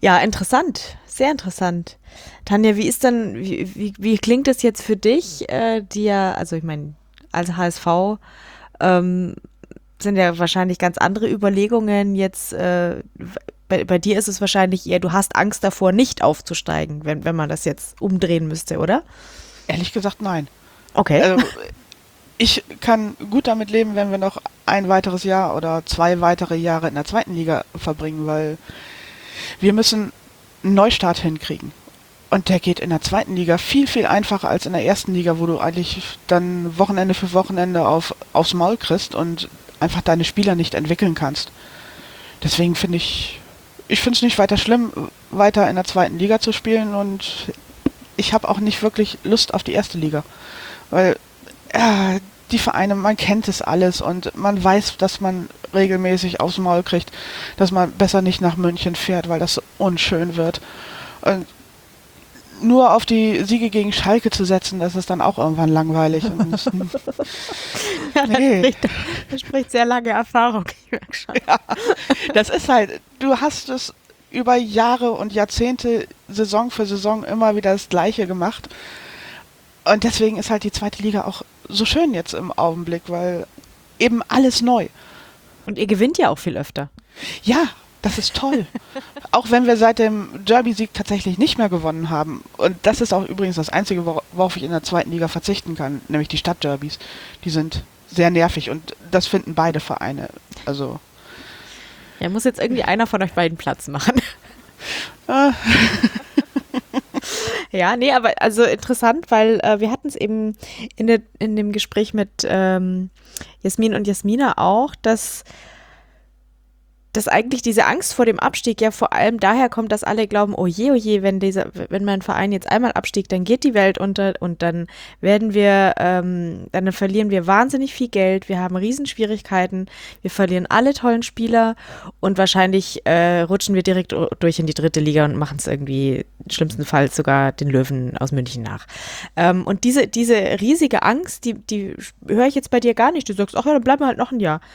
Ja, interessant, sehr interessant. Tanja, wie ist denn, wie, wie, wie klingt es jetzt für dich, äh, die ja, also ich meine, als H S V ähm, sind ja wahrscheinlich ganz andere Überlegungen jetzt, äh, bei, bei dir ist es wahrscheinlich eher, du hast Angst davor, nicht aufzusteigen, wenn, wenn man das jetzt umdrehen müsste, oder? Ehrlich gesagt, nein. Okay. Also, ich kann gut damit leben, wenn wir noch ein weiteres Jahr oder zwei weitere Jahre in der zweiten Liga verbringen, weil wir müssen einen Neustart hinkriegen. Und der geht in der zweiten Liga viel, viel einfacher als in der ersten Liga, wo du eigentlich dann Wochenende für Wochenende auf, aufs Maul kriegst und einfach deine Spieler nicht entwickeln kannst. Deswegen finde ich, ich finde es nicht weiter schlimm, weiter in der zweiten Liga zu spielen, und ich habe auch nicht wirklich Lust auf die erste Liga. Weil, ja, die Vereine, man kennt es alles und man weiß, dass man regelmäßig aufs Maul kriegt, dass man besser nicht nach München fährt, weil das so unschön wird. Und nur auf die Siege gegen Schalke zu setzen, das ist dann auch irgendwann langweilig. Und das, Ja, nee. das, spricht, das spricht sehr lange Erfahrung. Ich merke schon. Ja, das ist halt, du hast es über Jahre und Jahrzehnte, Saison für Saison immer wieder das Gleiche gemacht. Und deswegen ist halt die zweite Liga auch so schön jetzt im Augenblick, weil eben alles neu. Und ihr gewinnt ja auch viel öfter. Ja, das ist toll. Auch wenn wir seit dem Derby-Sieg tatsächlich nicht mehr gewonnen haben. Und das ist auch übrigens das Einzige, wor- worauf ich in der zweiten Liga verzichten kann, nämlich die Stadtderbys. Die sind sehr nervig und das finden beide Vereine. Also Ja, muss jetzt irgendwie einer von euch beiden Platz machen. äh, Ja, nee, aber also interessant, weil äh, wir hatten es eben in, der, in dem Gespräch mit ähm, Jasmin und Jasmina auch, dass, dass eigentlich diese Angst vor dem Abstieg ja vor allem daher kommt, dass alle glauben, oh je, oh je, wenn dieser, wenn mein Verein jetzt einmal abstiegt, dann geht die Welt unter und dann werden wir, ähm, dann verlieren wir wahnsinnig viel Geld, wir haben Riesenschwierigkeiten, wir verlieren alle tollen Spieler und wahrscheinlich äh, rutschen wir direkt durch in die dritte Liga und machen es irgendwie schlimmstenfalls sogar den Löwen aus München nach. Ähm, und diese, diese riesige Angst, die, die höre ich jetzt bei dir gar nicht. Du sagst, ach ja, dann bleiben wir halt noch ein Jahr.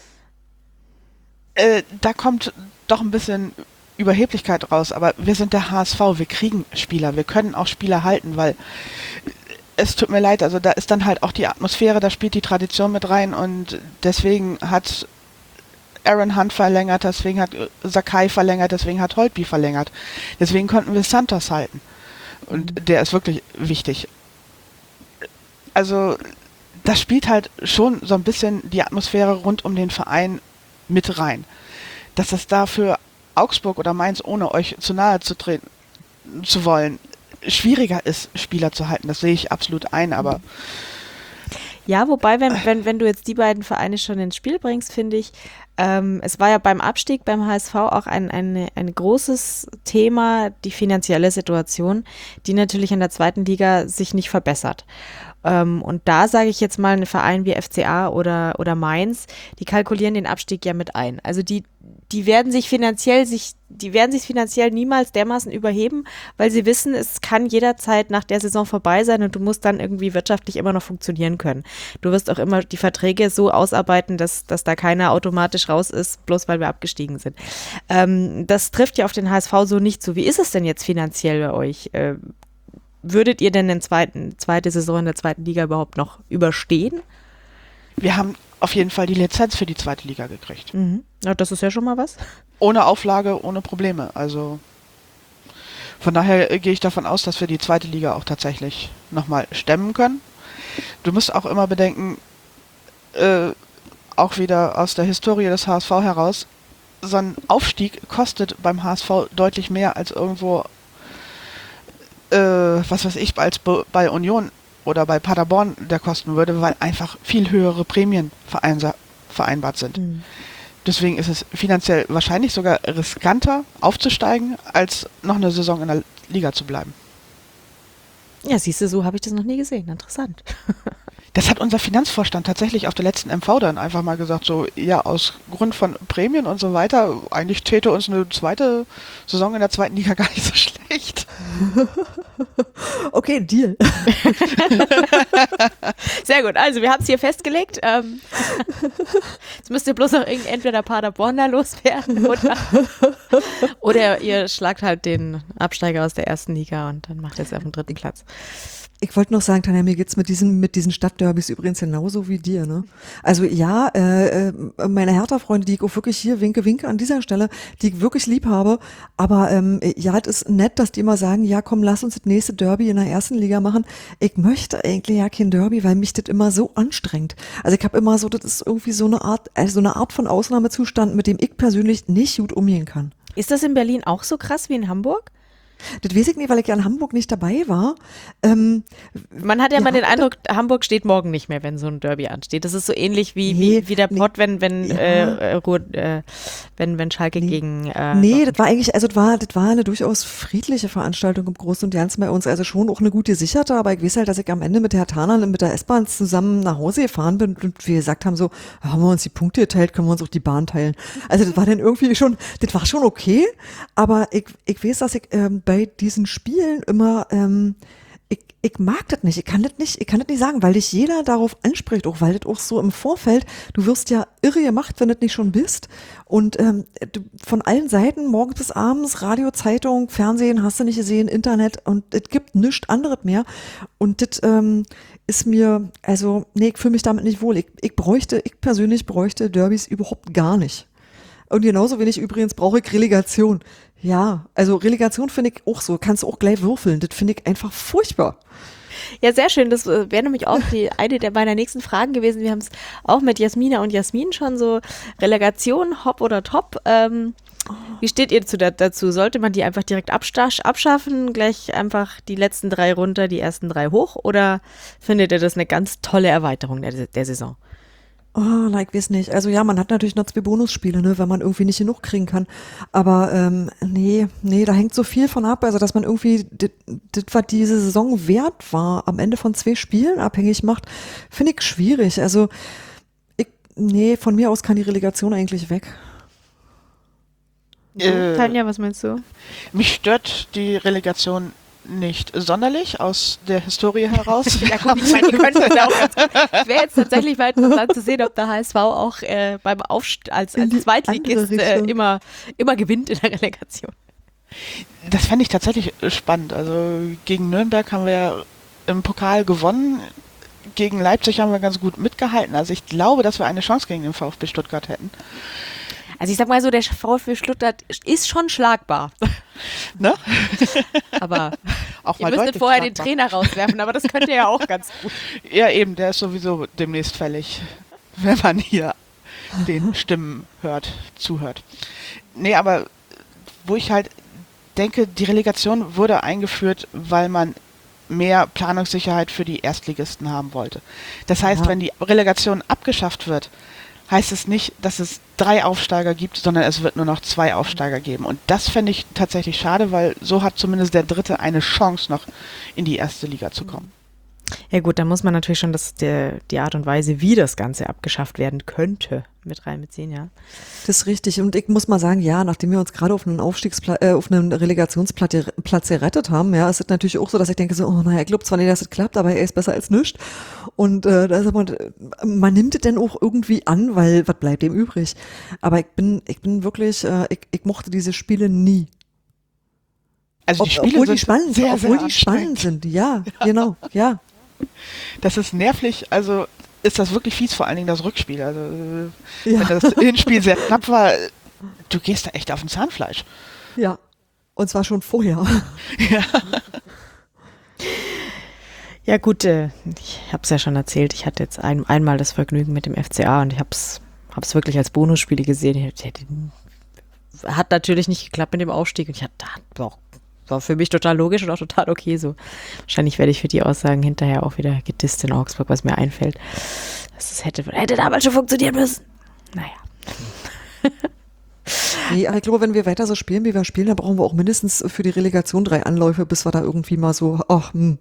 äh, da kommt doch ein bisschen Überheblichkeit raus, aber wir sind der H S V, wir kriegen Spieler, wir können auch Spieler halten, weil es tut mir leid, also da ist dann halt auch die Atmosphäre, da spielt die Tradition mit rein, und deswegen hat Aaron Hunt verlängert, deswegen hat Sakai verlängert, deswegen hat Holtby verlängert. Deswegen konnten wir Santos halten. Und der ist wirklich wichtig. Also das spielt halt schon so ein bisschen die Atmosphäre rund um den Verein mit rein. Dass es da für Augsburg oder Mainz, ohne euch zu nahe zu treten zu wollen, schwieriger ist, Spieler zu halten. Das sehe ich absolut ein, aber Ja, wobei, wenn, wenn, wenn du jetzt die beiden Vereine schon ins Spiel bringst, finde ich, ähm, es war ja beim Abstieg beim H S V auch ein, ein, ein großes Thema, die finanzielle Situation, die natürlich in der zweiten Liga sich nicht verbessert. Ähm, und da sage ich jetzt mal, ein Verein wie F C A oder, oder Mainz, die kalkulieren den Abstieg ja mit ein. Also die, die werden sich finanziell sich, die werden sich finanziell niemals dermaßen überheben, weil sie wissen, es kann jederzeit nach der Saison vorbei sein und du musst dann irgendwie wirtschaftlich immer noch funktionieren können. Du wirst auch immer die Verträge so ausarbeiten, dass, dass da keiner automatisch raus ist, bloß weil wir abgestiegen sind. Ähm, das trifft ja auf den H S V so nicht zu. Wie ist es denn jetzt finanziell bei euch? Äh, würdet ihr denn den zweiten, zweite Saison in der zweiten Liga überhaupt noch überstehen? wir haben auf jeden Fall die Lizenz für die zweite Liga gekriegt. Mhm. Ja, das ist ja schon mal was. Ohne Auflage, ohne Probleme. Also von daher äh, gehe ich davon aus, dass wir die zweite Liga auch tatsächlich nochmal stemmen können. Du musst auch immer bedenken, äh, auch wieder aus der Historie des H S V heraus, so ein Aufstieg kostet beim H S V deutlich mehr als irgendwo, äh, was weiß ich, als bei, bei Union oder bei Paderborn der kosten würde, weil einfach viel höhere Prämien vereinsa- vereinbart sind. Mhm. Deswegen ist es finanziell wahrscheinlich sogar riskanter aufzusteigen, als noch eine Saison in der Liga zu bleiben. Ja, siehst du, so habe ich das noch nie gesehen. Interessant. Das hat unser Finanzvorstand tatsächlich auf der letzten M V dann einfach mal gesagt, so, ja, aus Grund von Prämien und so weiter, eigentlich täte uns eine zweite Saison in der zweiten Liga gar nicht so schlecht. Okay, Deal. Sehr gut, also wir haben es hier festgelegt. Ähm, jetzt müsst ihr bloß noch entweder Paderborn da loswerden oder, oder ihr schlagt halt den Absteiger aus der ersten Liga und dann macht ihr es auf dem dritten Platz. Ich wollte noch sagen, Tanja, mir geht's mit diesen, mit diesen Stadtderbys übrigens genauso wie dir, ne? Also ja, äh, meine Hertha-Freunde, die ich auch wirklich hier winke, winke an dieser Stelle, die ich wirklich lieb habe, aber ähm, ja, es ist nett, dass die immer sagen, ja komm, lass uns das nächste Derby in der ersten Liga machen. Ich möchte eigentlich ja kein Derby, weil mich das immer so anstrengt. Also ich habe immer so, das ist irgendwie so eine Art, also so eine Art von Ausnahmezustand, mit dem ich persönlich nicht gut umgehen kann. Ist das in Berlin auch so krass wie in Hamburg? Das weiß ich nicht, weil ich ja in Hamburg nicht dabei war. Ähm, Man hat ja, ja mal den Eindruck, Hamburg steht morgen nicht mehr, wenn so ein Derby ansteht. Das ist so ähnlich wie, Nee, wie, wie der nee. Pott, wenn, wenn, Ja. äh, Ruhr, äh, wenn, wenn Schalke Nee. gegen... Äh, Nee, das war eigentlich, also das war, das war eine durchaus friedliche Veranstaltung im Großen und Ganzen bei uns, also schon auch eine gut gesicherte, aber ich weiß halt, dass ich am Ende mit der Herr Taner mit der S-Bahn zusammen nach Hause gefahren bin und wir gesagt haben so, haben wir uns die Punkte geteilt, können wir uns auch die Bahn teilen. Also das war dann irgendwie schon, das war schon okay, aber ich, ich weiß, dass ich ähm, bei diesen Spielen immer, ähm, ich, ich mag das nicht, ich kann das nicht, ich kann das nicht sagen, weil dich jeder darauf anspricht, auch weil das auch so im Vorfeld, du wirst ja irre gemacht, wenn du das nicht schon bist und ähm, du, von allen Seiten, morgens bis abends, Radio, Zeitung, Fernsehen, hast du nicht gesehen, Internet und es gibt nichts anderes mehr und das ähm, ist mir, also nee, ich fühle mich damit nicht wohl, ich, ich bräuchte, ich persönlich bräuchte Derbys überhaupt gar nicht. Und genauso wenig übrigens brauche ich Relegation. Ja, also Relegation finde ich auch so, kannst du auch gleich würfeln, das finde ich einfach furchtbar. Ja, sehr schön. Das äh, wäre nämlich auch die, eine der meiner nächsten Fragen gewesen. Wir haben es auch mit Jasmina und Jasmin schon so, Relegation, Hop oder Top. Ähm, wie steht ihr zu, dazu? Sollte man die einfach direkt absta- abschaffen, gleich einfach die letzten drei runter, die ersten drei hoch? Oder findet ihr das eine ganz tolle Erweiterung der, der Saison? Oh, like weiß nicht. Also ja, man hat natürlich noch zwei Bonusspiele, ne, wenn man irgendwie nicht genug kriegen kann. Aber ähm, nee, nee, da hängt so viel von ab. Also dass man irgendwie das, was diese Saison wert war, am Ende von zwei Spielen abhängig macht, finde ich schwierig. Also ich, nee, von mir aus kann die Relegation eigentlich weg. Äh, Tanja, was meinst du? Mich stört die Relegation nicht sonderlich aus der Historie heraus. Ja gut, ich meine, ihr könnt das ja auch ganz gut. Es wäre jetzt tatsächlich mal interessant zu sehen, ob der H S V auch äh, beim Aufst- als, als Zweitligist äh, immer, immer gewinnt in der Relegation. Das fände ich tatsächlich spannend. Also gegen Nürnberg haben wir ja im Pokal gewonnen. Gegen Leipzig haben wir ganz gut mitgehalten. Also ich glaube, dass wir eine Chance gegen den VfB Stuttgart hätten. Also ich sag mal so, der VfB Stuttgart ist schon schlagbar. Ne? Aber Auch ihr mal müsstet deutlich vorher den schlagbar. Trainer rauswerfen, aber das könnt ihr ja auch ganz gut. Ja, eben, der ist sowieso demnächst fällig, wenn man hier den Stimmen hört, zuhört. Nee, aber wo ich halt denke, die Relegation wurde eingeführt, weil man mehr Planungssicherheit für die Erstligisten haben wollte. Das heißt, Ja. wenn die Relegation abgeschafft wird, heißt es nicht, dass es drei Aufsteiger gibt, sondern es wird nur noch zwei Aufsteiger geben. Und das fände ich tatsächlich schade, weil so hat zumindest der Dritte eine Chance, noch in die erste Liga zu kommen. Ja gut, da muss man natürlich schon das, der, die Art und Weise, wie das Ganze abgeschafft werden könnte, mit reinbeziehen, ja. Das ist richtig. Und ich muss mal sagen, ja, nachdem wir uns gerade auf einen Aufstiegsplatz, äh, auf einen Relegationsplatz Platz gerettet haben, ja, ist es natürlich auch so, dass ich denke so, oh naja, ich glaube zwar nicht, dass es klappt, aber er ist besser als nichts. Und äh, da ist aber, man nimmt es denn auch irgendwie an, weil was bleibt dem übrig? Aber ich bin, ich bin wirklich, äh, ich, ich mochte diese Spiele nie. Also die Ob, Spiele obwohl sind die spannend sehr, sind, sehr obwohl die spannend anstrengend. sind, ja, genau, ja. Das ist nervlich, also ist das wirklich fies, vor allen Dingen das Rückspiel. Also äh, Ja. wenn das Hinspiel sehr knapp war, du gehst da echt auf den Zahnfleisch. Ja. Und zwar schon vorher. Ja gut, äh, ich habe es ja schon erzählt, ich hatte jetzt ein, einmal das Vergnügen mit dem F C A und ich habe es hab's wirklich als Bonusspiele gesehen. Ich, ich, hat natürlich nicht geklappt mit dem Aufstieg und ich hatte auch, war für mich total logisch und auch total okay so. Wahrscheinlich werde ich für die Aussagen hinterher auch wieder gedisst in Augsburg, was mir einfällt. Das hätte, hätte damals schon funktionieren müssen. Naja. Nee, aber ich glaube, wenn wir weiter so spielen, wie wir spielen, dann brauchen wir auch mindestens für die Relegation drei Anläufe, bis wir da irgendwie mal so, ach, hm.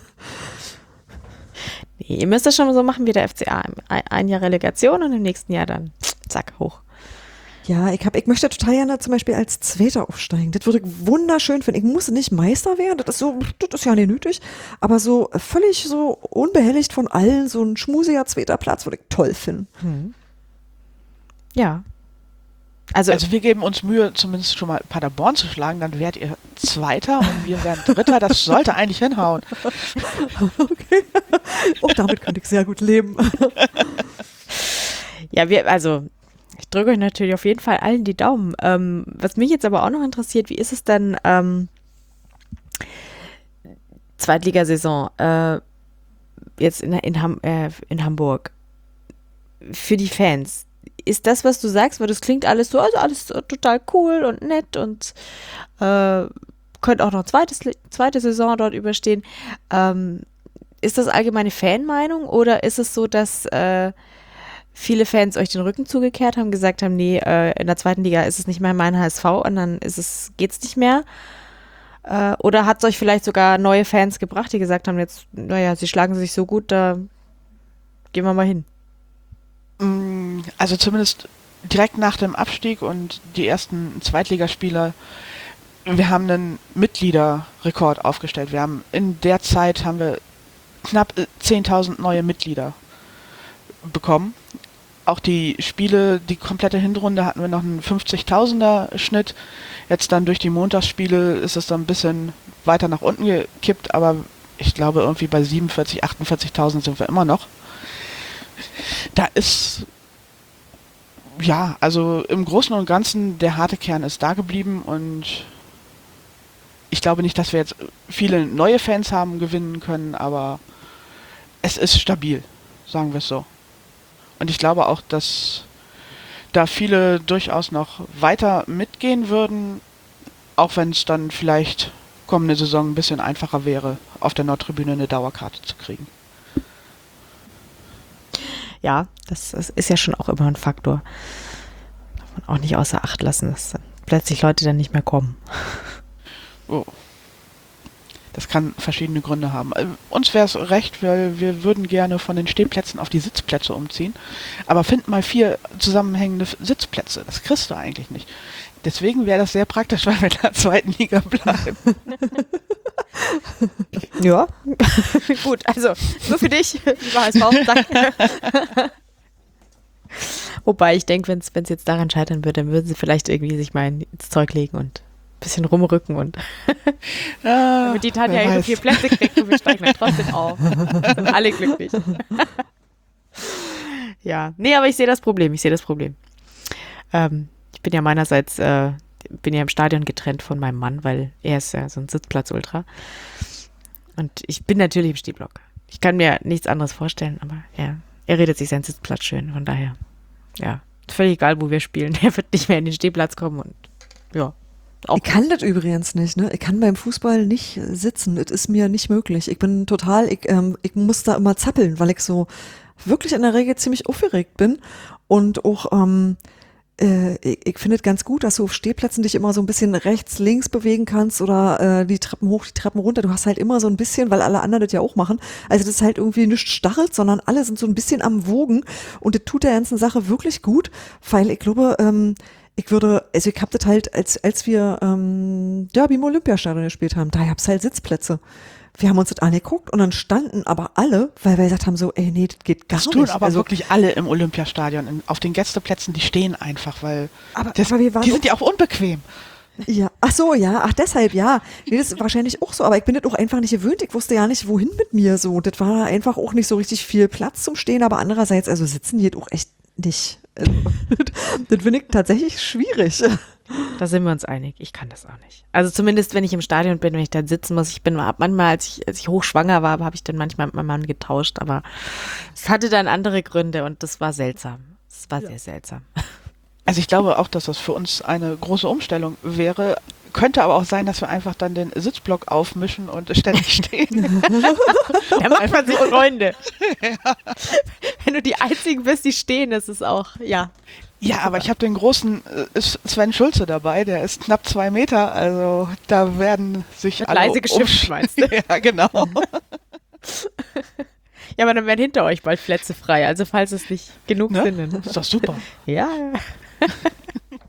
Nee, ihr müsst das schon so machen wie der F C A. Ein, ein Jahr Relegation und im nächsten Jahr dann zack, hoch. Ja, ich, hab, ich möchte total gerne zum Beispiel als Zweiter aufsteigen. Das würde ich wunderschön finden. Ich muss nicht Meister werden, das ist so, das ist ja nicht nötig. Aber so völlig so unbehelligt von allen, so ein schmusiger zweiter Platz würde ich toll finden. Hm. Ja. Also, Also wir geben uns Mühe, zumindest schon mal Paderborn zu schlagen, dann werdet ihr Zweiter und wir werden Dritter. Das sollte eigentlich hinhauen. Okay. Auch damit könnte ich sehr gut leben. ja, wir, also ich drücke euch natürlich auf jeden Fall allen die Daumen. Ähm, was mich jetzt aber auch noch interessiert, wie ist es denn ähm, Zweitligasaison äh, jetzt in, in, Ham, äh, in Hamburg für die Fans? Ist das, was du sagst, weil das klingt alles so, also alles so total cool und nett und äh, könnte auch noch zweites, zweite Saison dort überstehen. Ähm, ist das allgemeine Fanmeinung oder ist es so, dass äh, viele Fans euch den Rücken zugekehrt haben, gesagt haben, nee, äh, in der zweiten Liga ist es nicht mehr mein H S V und dann ist es, geht's nicht mehr? Äh, oder hat es euch vielleicht sogar neue Fans gebracht, die gesagt haben, jetzt, naja, sie schlagen sich so gut, da gehen wir mal hin? Also zumindest direkt nach dem Abstieg und die ersten Zweitligaspieler, wir haben einen Mitgliederrekord aufgestellt. Wir haben in der Zeit haben wir knapp zehntausend neue Mitglieder bekommen. Auch die Spiele, die komplette Hinrunde hatten wir noch einen fünfzigtausender Schnitt. Jetzt dann durch die Montagsspiele ist es dann ein bisschen weiter nach unten gekippt, aber ich glaube irgendwie bei siebenundvierzig, achtundvierzigtausend sind wir immer noch. Da ist, ja, also im Großen und Ganzen, der harte Kern ist da geblieben und ich glaube nicht, dass wir jetzt viele neue Fans haben gewinnen können, aber es ist stabil, sagen wir es so. Und ich glaube auch, dass da viele durchaus noch weiter mitgehen würden, auch wenn es dann vielleicht kommende Saison ein bisschen einfacher wäre, auf der Nordtribüne eine Dauerkarte zu kriegen. Ja, das, das ist ja schon auch immer ein Faktor. Darf man auch nicht außer Acht lassen, dass dann plötzlich Leute dann nicht mehr kommen. Oh. Das kann verschiedene Gründe haben. Äh, uns wäre es recht, weil wir würden gerne von den Stehplätzen auf die Sitzplätze umziehen. Aber find mal vier zusammenhängende Sitzplätze. Das kriegst du eigentlich nicht. Deswegen wäre das sehr praktisch, weil wir in der zweiten Liga bleiben. Ja, gut, also nur für dich, lieber H S V, danke. Wobei ich denke, wenn es jetzt daran scheitern würde, dann würden sie vielleicht irgendwie sich mal ins Zeug legen und ein bisschen rumrücken und Ja, damit die Tanja ihre vier Plätze kriegt und wir steigen dann trotzdem auf. Sind alle glücklich. Ja, nee, aber ich sehe das Problem, ich sehe das Problem. Ähm, ich bin ja meinerseits, äh, bin ja im Stadion getrennt von meinem Mann, weil er ist ja so ein Sitzplatz-Ultra. Und ich bin natürlich im Stehblock. Ich kann mir nichts anderes vorstellen, aber ja, er redet sich seinen Sitzplatz schön. Von daher, ja, völlig egal, wo wir spielen. Er wird nicht mehr in den Stehplatz kommen und ja. Auch Ich kann das übrigens nicht, ne? Ich kann beim Fußball nicht sitzen. Das ist mir nicht möglich. Ich bin total, ich, ähm, ich muss da immer zappeln, weil ich so wirklich in der Regel ziemlich aufgeregt bin und auch, ähm, äh, ich, ich finde es ganz gut, dass du auf Stehplätzen dich immer so ein bisschen rechts, links bewegen kannst oder äh, die Treppen hoch, die Treppen runter. Du hast halt immer so ein bisschen, weil alle anderen das ja auch machen. Also das ist halt irgendwie nicht starrt, sondern alle sind so ein bisschen am Wogen und das tut der ganzen Sache wirklich gut, weil ich glaube, ähm, ich würde, also ich hab das halt, als, als wir ähm, Derby im Olympiastadion gespielt haben, da gab's halt Sitzplätze. Wir haben uns das angeguckt und dann standen aber alle, weil wir gesagt haben so, ey, nee, das geht gar Das nicht. tun aber also, wirklich alle im Olympiastadion. In, auf den Gästeplätzen, die stehen einfach, weil aber, das, aber wir waren die sind ja auch unbequem. Ja, ach so, ja, ach deshalb, ja. Nee, das ist wahrscheinlich auch so, aber ich bin das auch einfach nicht gewöhnt. Ich wusste ja nicht, wohin mit mir so. Das war einfach auch nicht so richtig viel Platz zum Stehen, aber andererseits, also sitzen geht auch echt nicht. Also, das finde ich tatsächlich schwierig. Da sind wir uns einig. Ich kann das auch nicht. Also zumindest, wenn ich im Stadion bin, wenn ich da sitzen muss. Ich bin manchmal, als ich, als ich hochschwanger war, habe ich dann manchmal mit meinem Mann getauscht, aber es hatte dann andere Gründe und das war seltsam. Es war ja. sehr seltsam. Also ich glaube auch, dass das für uns eine große Umstellung wäre. Könnte aber auch sein, dass wir einfach dann den Sitzblock aufmischen und ständig stehen. Da macht man sich Freunde. Ja. Wenn du die Einzigen bist, die stehen, das ist auch, ja. Ja, aber ich habe den großen äh, Sven Schulze dabei, der ist knapp zwei Meter, also da werden sich Wird alle leise geschimpft, meinst du? Ja, genau. Ja, aber dann werden hinter euch bald Plätze frei, also falls es nicht genug Ne? sind. Dann Ist doch super. Ja.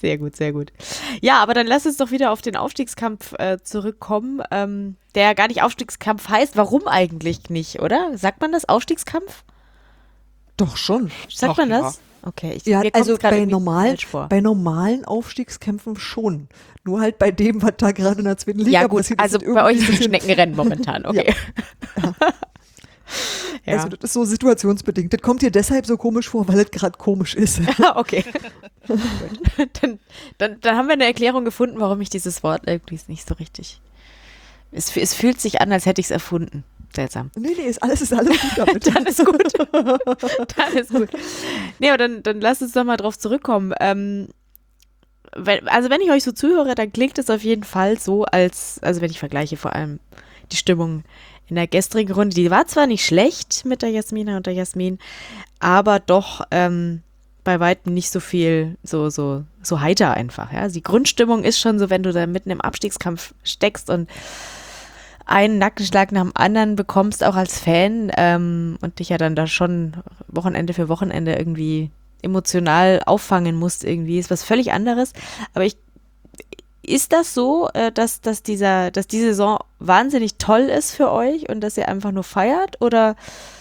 Sehr gut, sehr gut. Ja, aber dann lass uns doch wieder auf den Aufstiegskampf äh, zurückkommen, ähm, der gar nicht Aufstiegskampf heißt. Warum eigentlich nicht, oder? Sagt man das, Aufstiegskampf? Doch schon. Sagt Doch, man ja. das? Okay, ich, Ja, mir kommt's also grad bei, irgendwie normal, falsch vor. bei normalen Aufstiegskämpfen schon. Nur halt bei dem, was da gerade in der zweiten Liga Ja gut, passiert. also ist bei euch ist irgendwie es ein Schneckenrennen momentan, okay. Ja. Ja. Also das ist so situationsbedingt. Das kommt dir deshalb so komisch vor, weil es gerade komisch ist. Okay. Gut. Dann, dann, dann haben wir eine Erklärung gefunden, warum ich dieses Wort irgendwie nicht so richtig. Es, es fühlt sich an, als hätte ich es erfunden. Seltsam. Nee, nee, ist alles, ist alles gut damit. Dann ist gut. Dann ist gut. Nee, aber dann, dann lasst uns doch mal drauf zurückkommen. Ähm, wenn, also wenn ich euch so zuhöre, dann klingt es auf jeden Fall so, als, also wenn ich vergleiche vor allem die Stimmung in der gestrigen Runde, die war zwar nicht schlecht mit der Jasmina und der Jasmin, aber doch ähm, bei weitem nicht so viel, so, so, so heiter einfach. Ja? Die Grundstimmung ist schon so, wenn du da mitten im Abstiegskampf steckst und einen Nackenschlag nach dem anderen bekommst, auch als Fan, ähm, und dich ja dann da schon Wochenende für Wochenende irgendwie emotional auffangen musst irgendwie, ist was völlig anderes. Aber ich, ist das so, äh, dass, dass, dieser, dass die Saison wahnsinnig toll ist für euch und dass ihr einfach nur feiert, oder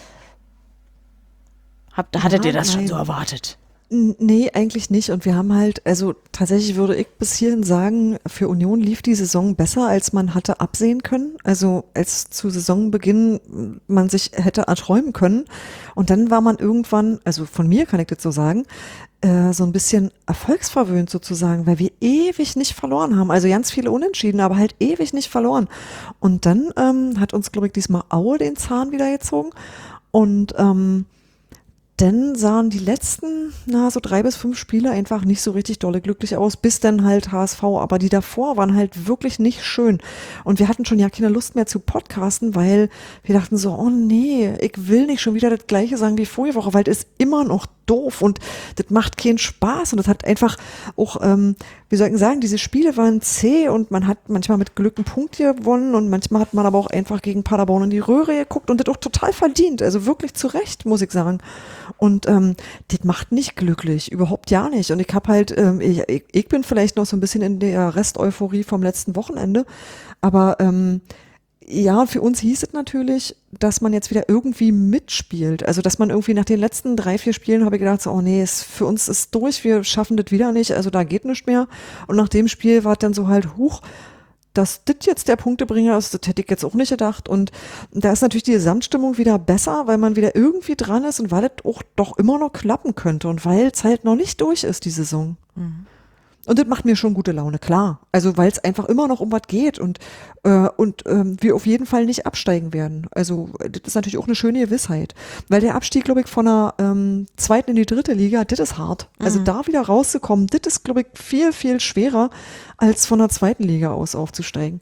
habt, hattet Ja, ihr das schon nein. so erwartet? N- Nee, eigentlich nicht. Und wir haben halt, also tatsächlich würde ich bis hierhin sagen, für Union lief die Saison besser, als man hatte absehen können. Also als zu Saisonbeginn man sich hätte erträumen können. Und dann war man irgendwann, also von mir kann ich das so sagen, äh, so ein bisschen erfolgsverwöhnt sozusagen, weil wir ewig nicht verloren haben. Also ganz viele Unentschieden, aber halt ewig nicht verloren. Und dann ähm, hat uns, glaube ich, diesmal Aue den Zahn wieder gezogen. Und ähm, dann sahen die letzten, na, so drei bis fünf Spiele einfach nicht so richtig dolle glücklich aus, bis dann halt H S V. Aber die davor waren halt wirklich nicht schön. Und wir hatten schon ja keine Lust mehr zu podcasten, weil wir dachten so, oh nee, ich will nicht schon wieder das Gleiche sagen wie vorige Woche, weil das ist immer noch doof und das macht keinen Spaß. Und das hat einfach auch, ähm, wie soll ich sagen, diese Spiele waren zäh und man hat manchmal mit Glück einen Punkt gewonnen und manchmal hat man aber auch einfach gegen Paderborn in die Röhre geguckt und das auch total verdient. Also wirklich zu Recht, muss ich sagen. Und ähm, das macht nicht glücklich, überhaupt ja nicht. Und ich habe halt, ähm, ich, ich, ich bin vielleicht noch so ein bisschen in der Rest-Euphorie vom letzten Wochenende, aber ähm, ja, für uns hieß es natürlich, dass man jetzt wieder irgendwie mitspielt. Also, dass man irgendwie nach den letzten drei, vier Spielen habe ich gedacht, so, oh nee, es, für uns ist durch, wir schaffen das wieder nicht, also da geht nichts mehr. Und nach dem Spiel war es dann so halt, huch, dass das jetzt der Punktebringer ist, das hätte ich jetzt auch nicht gedacht. Und da ist natürlich die Gesamtstimmung wieder besser, weil man wieder irgendwie dran ist und weil das auch doch immer noch klappen könnte und weil es halt noch nicht durch ist, die Saison. Mhm. Und das macht mir schon gute Laune, klar. Also weil es einfach immer noch um was geht und, äh, und ähm, wir auf jeden Fall nicht absteigen werden. Also das ist natürlich auch eine schöne Gewissheit. Weil der Abstieg, glaube ich, von der ähm, zweiten in die dritte Liga, das ist hart. Also Mhm. da wieder rauszukommen, das ist, glaube ich, viel, viel schwerer, als von der zweiten Liga aus aufzusteigen.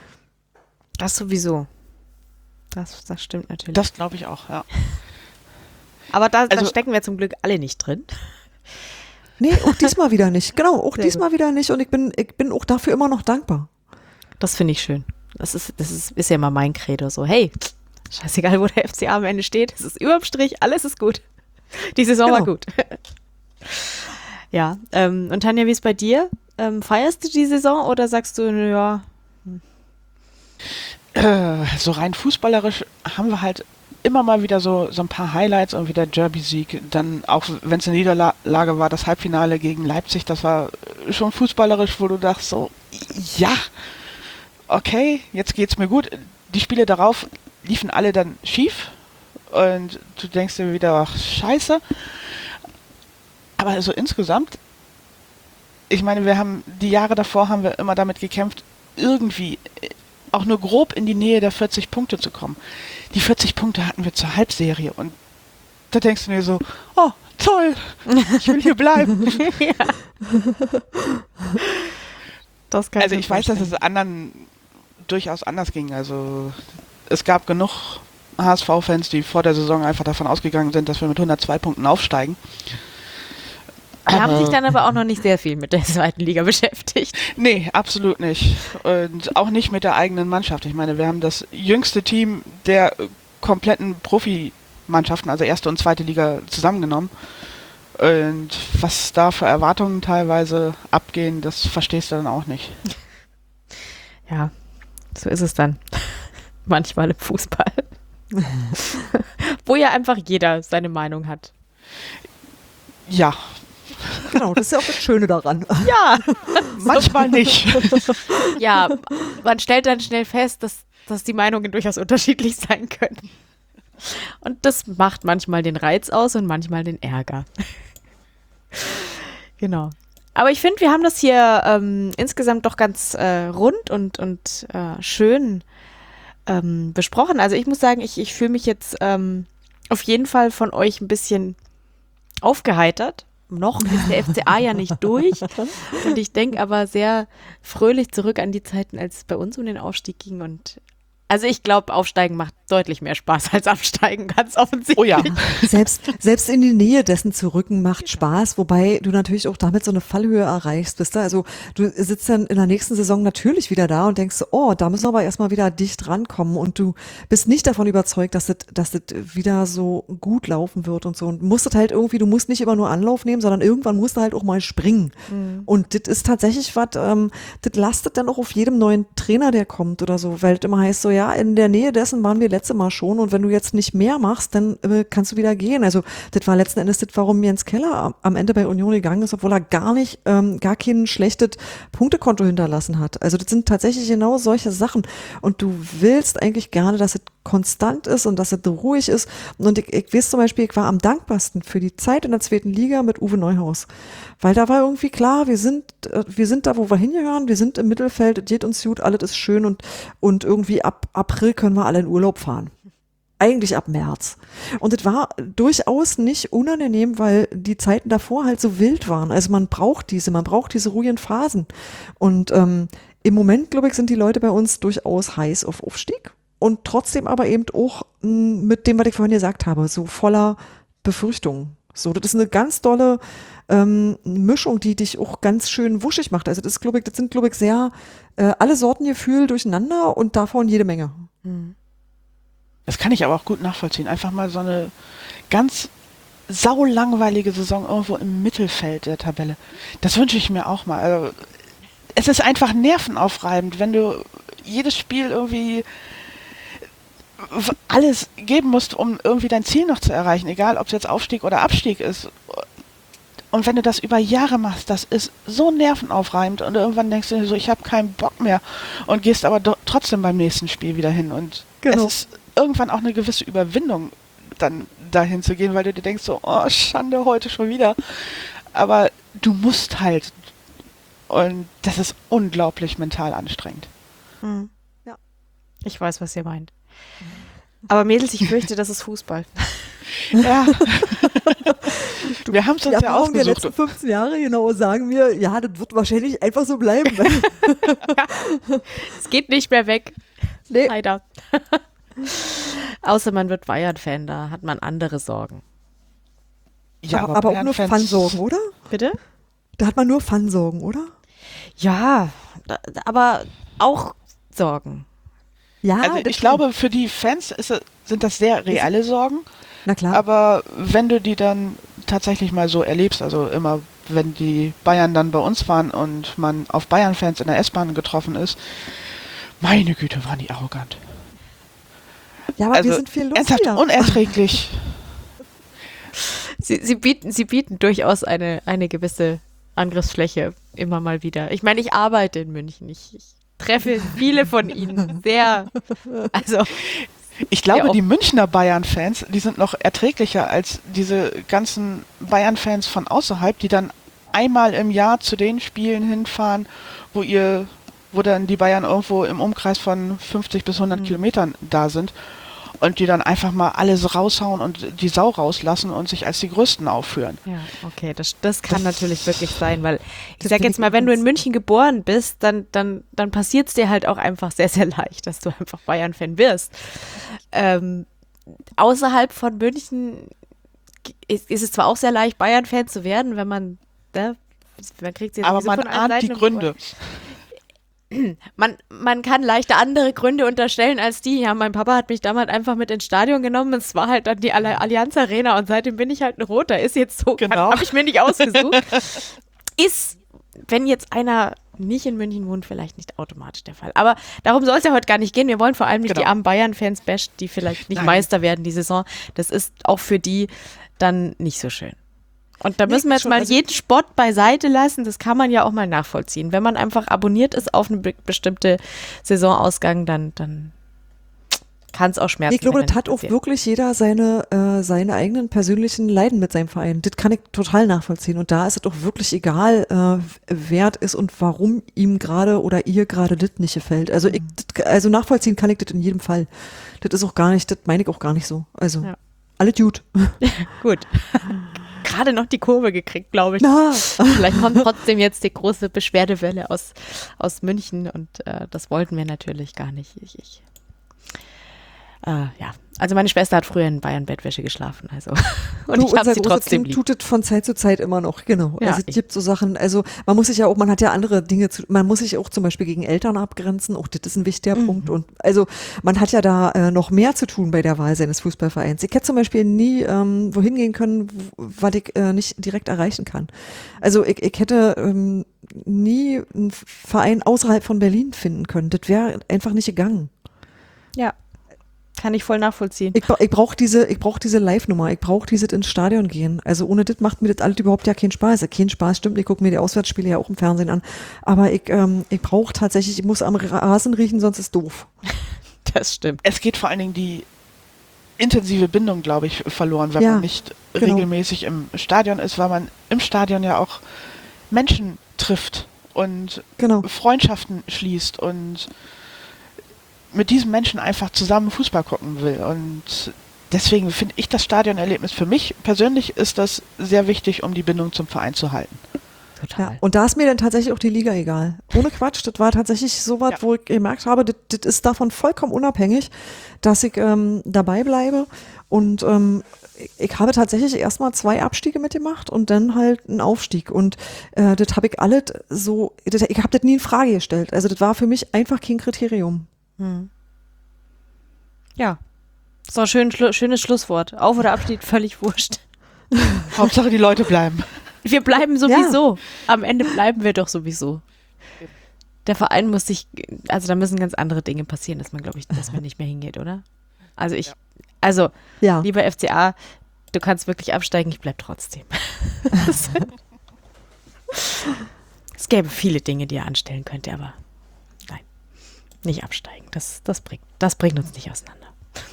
Das sowieso. Das, das stimmt natürlich. Das glaube ich auch, ja. Aber da, da Also- stecken wir zum Glück alle nicht drin. Nee, auch diesmal wieder nicht. Genau, auch Sehr diesmal wieder nicht. Und ich bin, ich bin auch dafür immer noch dankbar. Das finde ich schön. Das ist, das ist, ist ja immer mein Credo. So, hey, scheißegal, wo der F C A am Ende steht. Es ist überm Strich, alles ist gut. Die Saison war Genau. gut. Ja, ähm, und Tanja, wie ist bei dir? Ähm, feierst du die Saison oder sagst du, ja, Äh, so rein fußballerisch haben wir halt immer mal wieder so, so ein paar Highlights und wieder Derby-Sieg. Dann auch, wenn es eine Niederlage war, das Halbfinale gegen Leipzig, das war schon fußballerisch, wo du dachtest so, ja, okay, jetzt geht's mir gut. Die Spiele darauf liefen alle dann schief und du denkst dir wieder, ach, scheiße. Aber so insgesamt, ich meine, wir haben, die Jahre davor haben wir immer damit gekämpft, irgendwie auch nur grob in die Nähe der vierzig Punkte zu kommen. Die vierzig Punkte hatten wir zur Halbserie und da denkst du dir so, oh, toll, ich will hier bleiben. das kann Also mir ich weiß, dass vorstellen. es anderen durchaus anders ging. Also es gab genug H S V-Fans, die vor der Saison einfach davon ausgegangen sind, dass wir mit hundertzwei Punkten aufsteigen. Die haben sich dann aber auch noch nicht sehr viel mit der zweiten Liga beschäftigt. Nee, absolut nicht. Und auch nicht mit der eigenen Mannschaft. Ich meine, wir haben das jüngste Team der kompletten Profimannschaften, also erste und zweite Liga, zusammengenommen. Und was da für Erwartungen teilweise abgehen, das verstehst du dann auch nicht. Ja, so ist es dann. Manchmal im Fußball. Wo ja einfach jeder seine Meinung hat. Ja. Genau, das ist ja auch das Schöne daran. Ja. Manchmal nicht. Ja, man stellt dann schnell fest, dass, dass die Meinungen durchaus unterschiedlich sein können. Und das macht manchmal den Reiz aus und manchmal den Ärger. Genau. Aber ich finde, wir haben das hier ähm, insgesamt doch ganz äh, rund und, und äh, schön ähm, besprochen. Also ich muss sagen, ich, ich fühle mich jetzt ähm, auf jeden Fall von euch ein bisschen aufgeheitert. Noch ist der F C A ja nicht durch. Und ich denke aber sehr fröhlich zurück an die Zeiten, als es bei uns um den Aufstieg ging. Und also ich glaube, Aufsteigen macht deutlich mehr Spaß als Absteigen, ganz offensichtlich. Oh ja. Selbst, selbst in die Nähe dessen zu rücken macht Spaß, wobei du natürlich auch damit so eine Fallhöhe erreichst, wisst ihr? Also du sitzt dann in der nächsten Saison natürlich wieder da und denkst, oh, da müssen wir aber erstmal wieder dicht rankommen und du bist nicht davon überzeugt, dass das, dass das wieder so gut laufen wird und so und musst das halt irgendwie, du musst nicht immer nur Anlauf nehmen, sondern irgendwann musst du halt auch mal springen. Mhm. Und das ist tatsächlich was, ähm, das lastet dann auch auf jedem neuen Trainer, der kommt oder so, weil das immer heißt so, ja, in der Nähe dessen waren wir letztes Mal schon und wenn du jetzt nicht mehr machst, dann äh, kannst du wieder gehen. Also das war letzten Endes das, warum Jens Keller am, am Ende bei Union gegangen ist, obwohl er gar nicht, ähm, gar kein schlechtes Punktekonto hinterlassen hat. Also das sind tatsächlich genau solche Sachen und du willst eigentlich gerne, dass es konstant ist und dass es ruhig ist und ich, ich weiß zum Beispiel, ich war am dankbarsten für die Zeit in der zweiten Liga mit Uwe Neuhaus, weil da war irgendwie klar, wir sind, äh, wir sind da, wo wir hingehören, wir sind im Mittelfeld, es geht uns gut, alles ist schön und, und irgendwie ab April können wir alle in Urlaub fahren. Eigentlich ab März. Und es war durchaus nicht unangenehm, weil die Zeiten davor halt so wild waren. Also man braucht diese, man braucht diese ruhigen Phasen. Und ähm, im Moment, glaube ich, sind die Leute bei uns durchaus heiß auf Aufstieg und trotzdem aber eben auch mh, mit dem, was ich vorhin gesagt habe, so voller Befürchtungen. So, das ist eine ganz dolle ähm, Mischung, die dich auch ganz schön wuschig macht. Also das, glaube ich, das sind, glaube ich, sehr äh, alle Sorten Gefühl durcheinander und davon jede Menge. Hm. Das kann ich aber auch gut nachvollziehen. Einfach mal so eine ganz saulangweilige Saison irgendwo im Mittelfeld der Tabelle. Das wünsche ich mir auch mal. Also, es ist einfach nervenaufreibend, wenn du jedes Spiel irgendwie alles geben musst, um irgendwie dein Ziel noch zu erreichen, egal ob es jetzt Aufstieg oder Abstieg ist. Und wenn du das über Jahre machst, das ist so nervenaufreibend und irgendwann denkst du dir so, ich habe keinen Bock mehr und gehst aber do- trotzdem beim nächsten Spiel wieder hin und Genau. es ist irgendwann auch eine gewisse Überwindung, dann dahin zu gehen, weil du dir denkst so, oh Schande, heute schon wieder. Aber du musst halt und das ist unglaublich mental anstrengend. Hm. Ja. Ich weiß, was ihr meint. Aber Mädels, ich fürchte, das ist Fußball. Ja. Wir haben es Die uns ja Erfahrung der ausgesucht. letzten fünfzehn Jahre genau sagen wir, ja, das wird wahrscheinlich einfach so bleiben. Es geht nicht mehr weg. Nee. Leider. Außer man wird Bayern-Fan, da hat man andere Sorgen. Ja, aber, aber auch nur Bayern-Fans- Fun-Sorgen, oder? Bitte? Da hat man nur Fun-Sorgen, oder? Ja, da, aber auch Sorgen. Ja, Also das ich glaube, für die Fans ist, es- sind das sehr reale Sorgen, Na klar. aber wenn du die dann tatsächlich mal so erlebst, also immer wenn die Bayern dann bei uns waren und man auf Bayern-Fans in der S-Bahn getroffen ist, meine Güte, waren die arrogant. ja, aber Also wir sind viel ernsthaft lustiger. unerträglich. Sie, sie, bieten, sie bieten durchaus eine, eine gewisse Angriffsfläche immer mal wieder. Ich meine, ich arbeite in München. Ich, ich treffe viele von ihnen sehr. Also, Ich glaube, Ja, auch- die Münchner Bayern-Fans, die sind noch erträglicher als diese ganzen Bayern-Fans von außerhalb, die dann einmal im Jahr zu den Spielen hinfahren, wo ihr, wo dann die Bayern irgendwo im Umkreis von fünfzig bis hundert Mhm. Kilometern da sind und die dann einfach mal alles raushauen und die Sau rauslassen und sich als die Größten aufführen. ja, okay, das, das kann Das- natürlich wirklich sein, weil ich Das sag finde jetzt ich mal, wenn du in übrigens- München geboren bist, dann, dann, dann passiert es dir halt auch einfach sehr, sehr leicht, dass du einfach Bayern-Fan wirst. Ähm, außerhalb von München ist, ist es zwar auch sehr leicht, Bayern-Fan zu werden, wenn man, ne, man kriegt jetzt Aber sowieso man von allen ahnt die Seiten- Gründe. Man, man kann leichter andere Gründe unterstellen als die. Ja, mein Papa hat mich damals einfach mit ins Stadion genommen. Es war halt dann die Allianz Arena und seitdem bin ich halt ein Roter. Ist jetzt so, Genau. habe ich mir nicht ausgesucht. Ist, wenn jetzt einer nicht in München wohnt, vielleicht nicht automatisch der Fall. Aber darum soll es ja heute gar nicht gehen. Wir wollen vor allem nicht Genau. die armen Bayern-Fans bashen, die vielleicht nicht Nein. Meister werden die Saison. Das ist auch für die dann nicht so schön. Und da Nee, müssen wir jetzt schon, mal also- jeden Spott beiseite lassen. Das kann man ja auch mal nachvollziehen. Wenn man einfach abonniert ist auf eine be bestimmte Saisonausgang, dann, dann kann es auch schmerzen. Ich glaube, wenn das er hat nicht auch passiert. wirklich jeder seine, äh, seine eigenen persönlichen Leiden mit seinem Verein. Das kann ich total nachvollziehen. Und da ist es auch wirklich egal, äh, wer es ist und warum ihm gerade oder ihr gerade das nicht gefällt. Also, ich, das, also nachvollziehen kann ich das in jedem Fall. Das ist auch gar nicht, das meine ich auch gar nicht so. Also, Ja. alle gut. Gut. Gerade noch die Kurve gekriegt, glaube ich. Na, Vielleicht kommt trotzdem jetzt die große Beschwerdewelle aus, aus München und äh, das wollten wir natürlich gar nicht. Ich, ich. Äh, ja, also meine Schwester hat früher in Bayern Bettwäsche geschlafen, also und du, ich habe unser sie großes trotzdem Kind lieb. tut es von Zeit zu Zeit immer noch, genau. Ja, also es ich- gibt so Sachen, also man muss sich ja auch, man hat ja andere Dinge zu, man muss sich auch zum Beispiel gegen Eltern abgrenzen, auch das ist ein wichtiger Mhm. Punkt und also man hat ja da äh, noch mehr zu tun bei der Wahl seines Fußballvereins. Ich hätte zum Beispiel nie ähm, wohin gehen können, w- was ich äh, nicht direkt erreichen kann. Also ich, ich hätte ähm, nie einen Verein außerhalb von Berlin finden können. Das wäre einfach nicht gegangen. Ja, kann ich voll nachvollziehen. Ich, bra- ich brauche diese, ich brauch diese Live-Nummer, ich brauche dieses ins Stadion gehen. Also ohne das macht mir das alles überhaupt ja keinen Spaß. Kein Spaß, stimmt, ich gucke mir die Auswärtsspiele ja auch im Fernsehen an. Aber ich, ähm, ich brauche tatsächlich, ich muss am Rasen riechen, sonst ist doof. Das stimmt. Es geht vor allen Dingen die intensive Bindung, glaube ich, verloren, wenn Ja, man nicht genau. regelmäßig im Stadion ist, weil man im Stadion ja auch Menschen trifft und Genau. Freundschaften schließt und mit diesen Menschen einfach zusammen Fußball gucken will. Und deswegen finde ich das Stadionerlebnis für mich persönlich ist das sehr wichtig, um die Bindung zum Verein zu halten. Total. Ja. Und da ist mir dann tatsächlich auch die Liga egal. Ohne Quatsch, das war tatsächlich so was, Ja. wo ich gemerkt habe, das, das ist davon vollkommen unabhängig, dass ich ähm, dabei bleibe. Und ähm, ich, ich habe tatsächlich erstmal zwei Abstiege mitgemacht und dann halt einen Aufstieg. Und äh, das habe ich alles so, das, ich habe das nie in Frage gestellt. Also das war für mich einfach kein Kriterium. Ja. Das ist auch ein schön, schlu schönes Schlusswort. Auf- oder Abschied, völlig wurscht. Hauptsache die Leute bleiben. Wir bleiben sowieso. Am Ende bleiben wir doch sowieso. Der Verein muss sich, also da müssen ganz andere Dinge passieren, dass man, glaube ich, dass man nicht mehr hingeht, oder? Also ich, also, Ja. lieber F C A, du kannst wirklich absteigen, ich bleib trotzdem. Es gäbe viele Dinge, die ihr anstellen könnt, aber nein, nicht absteigen. Das, das, bringt, das bringt uns nicht auseinander.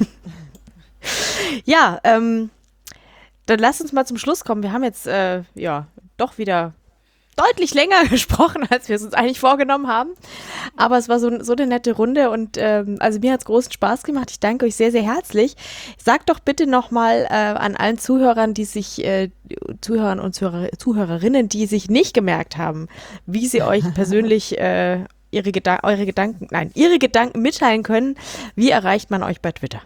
Ja, ähm, dann lasst uns mal zum Schluss kommen. Wir haben jetzt, äh, ja, doch wieder deutlich länger gesprochen, als wir es uns eigentlich vorgenommen haben. Aber es war so, so eine nette Runde und ähm, also mir hat es großen Spaß gemacht. Ich danke euch sehr, sehr herzlich. Sagt doch bitte nochmal äh, an allen Zuhörern, die sich, äh, Zuhörern und Zuhörer, Zuhörerinnen, die sich nicht gemerkt haben, wie sie euch persönlich äh, ihre Gedan eure Gedanken, nein, ihre Gedanken mitteilen können. Wie erreicht man euch bei Twitter?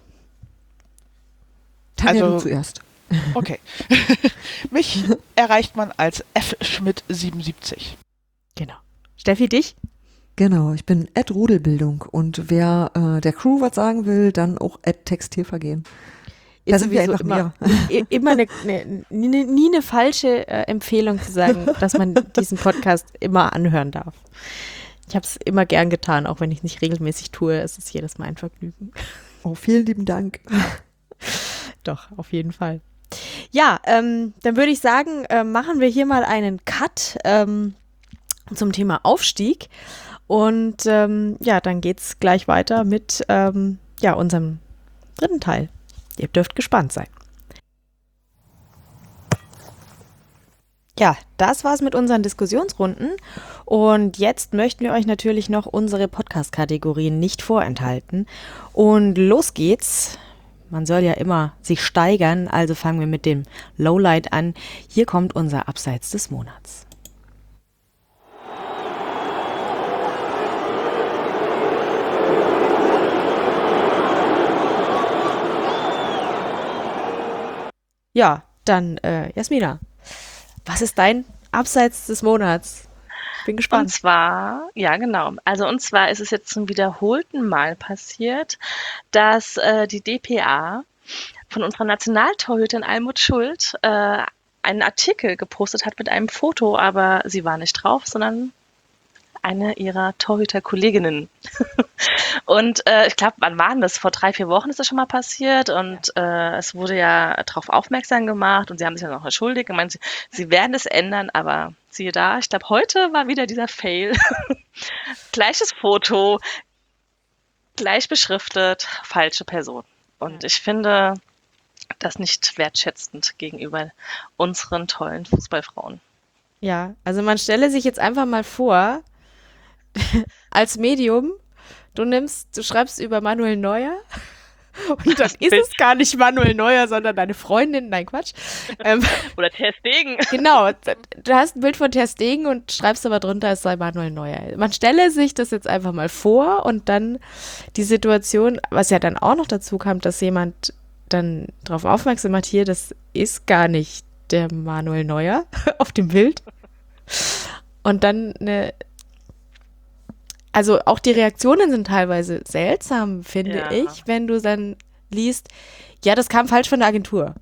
Tanja, Also- du zuerst. Okay. Mich erreicht man als F Schmidt siebenundsiebzig. Genau. Steffi, dich? Genau, ich bin at Rudelbildung und wer äh, der Crew was sagen will, dann auch at Textilvergehen. Da Ist sind wir sowieso einfach immer, i- immer eine, eine, nie, nie eine falsche äh, Empfehlung zu sagen, dass man diesen Podcast immer anhören darf. Ich habe es immer gern getan, auch wenn ich es nicht regelmäßig tue. Es ist jedes Mal ein Vergnügen. Oh, vielen lieben Dank. Doch, auf jeden Fall. Ja, ähm, dann würde ich sagen, äh, machen wir hier mal einen Cut ähm, zum Thema Aufstieg. Und ähm, ja, dann geht es gleich weiter mit ähm, ja, unserem dritten Teil. Ihr dürft gespannt sein. Ja, das war's mit unseren Diskussionsrunden. Und jetzt möchten wir euch natürlich noch unsere Podcast-Kategorien nicht vorenthalten. Und los geht's. Man soll ja immer sich steigern, also fangen wir mit dem Lowlight an. Hier kommt unser Abseits des Monats. Ja, dann äh, Jasmina, was ist dein Abseits des Monats? Bin Und gespannt. zwar, ja genau, also und zwar ist es jetzt zum wiederholten Mal passiert, dass äh, die D P A von unserer Nationaltorhüterin Almut Schuld äh, einen Artikel gepostet hat mit einem Foto, aber sie war nicht drauf, sondern eine ihrer Torhüter-Kolleginnen. Und äh, ich glaube, wann war denn das? Vor drei, vier Wochen ist das schon mal passiert und äh, es wurde ja darauf aufmerksam gemacht und sie haben sich dann auch entschuldigt und meinen, sie, sie werden es ändern, aber siehe da, ich glaube, heute war wieder dieser Fail. Gleiches Foto, gleich beschriftet, falsche Person. Und ich finde das nicht wertschätzend gegenüber unseren tollen Fußballfrauen. Ja, also man stelle sich jetzt einfach mal vor, als Medium, du nimmst, du schreibst über Manuel Neuer und dann ist es gar nicht Manuel Neuer, sondern deine Freundin, nein Quatsch. Ähm, Oder Ter Stegen. genau, du hast ein Bild von Ter Stegen und schreibst aber drunter, es sei Manuel Neuer. Man stelle sich das jetzt einfach mal vor und dann die Situation, was ja dann auch noch dazu kam, dass jemand dann darauf aufmerksam macht, hier, das ist gar nicht der Manuel Neuer auf dem Bild. Und dann eine, also auch die Reaktionen sind teilweise seltsam, finde Ja. ich, wenn du dann liest, ja, das kam falsch von der Agentur.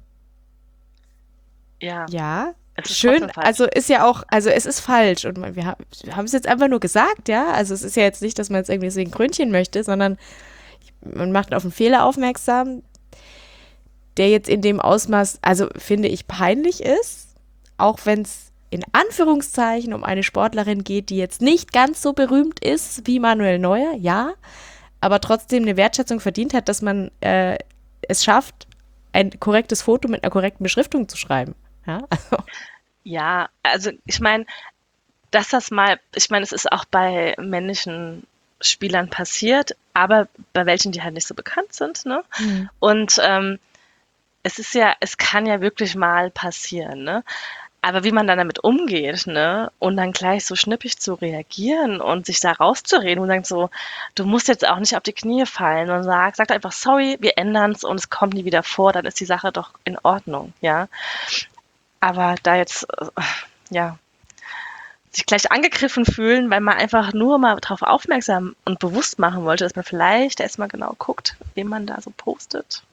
Ja, Ja, es ist schön, trotzdem falsch. also ist ja auch, also es ist falsch und man, wir haben wir haben es jetzt einfach nur gesagt, ja, also es ist ja jetzt nicht, dass man jetzt irgendwie deswegen Krönchen möchte, sondern man macht auf einen Fehler aufmerksam, der jetzt in dem Ausmaß, also finde ich, peinlich ist, auch wenn es in Anführungszeichen um eine Sportlerin geht, die jetzt nicht ganz so berühmt ist wie Manuel Neuer, ja, aber trotzdem eine Wertschätzung verdient hat, dass man äh, es schafft, ein korrektes Foto mit einer korrekten Beschriftung zu schreiben. Ja, also, Ja, also ich meine, dass das mal, ich meine, es ist auch bei männlichen Spielern passiert, aber bei welchen, die halt nicht so bekannt sind, ne? Und ähm, es ist ja, es kann ja wirklich mal passieren, ne? Aber wie man dann damit umgeht, ne? Und dann gleich so schnippig zu reagieren und sich da rauszureden und sagt so, du musst jetzt auch nicht auf die Knie fallen und sag, sag einfach, sorry, wir ändern's und es kommt nie wieder vor, dann ist die Sache doch in Ordnung, ja? Aber da jetzt, äh, ja, sich gleich angegriffen fühlen, weil man einfach nur mal darauf aufmerksam und bewusst machen wollte, dass man vielleicht erstmal genau guckt, wem man da so postet.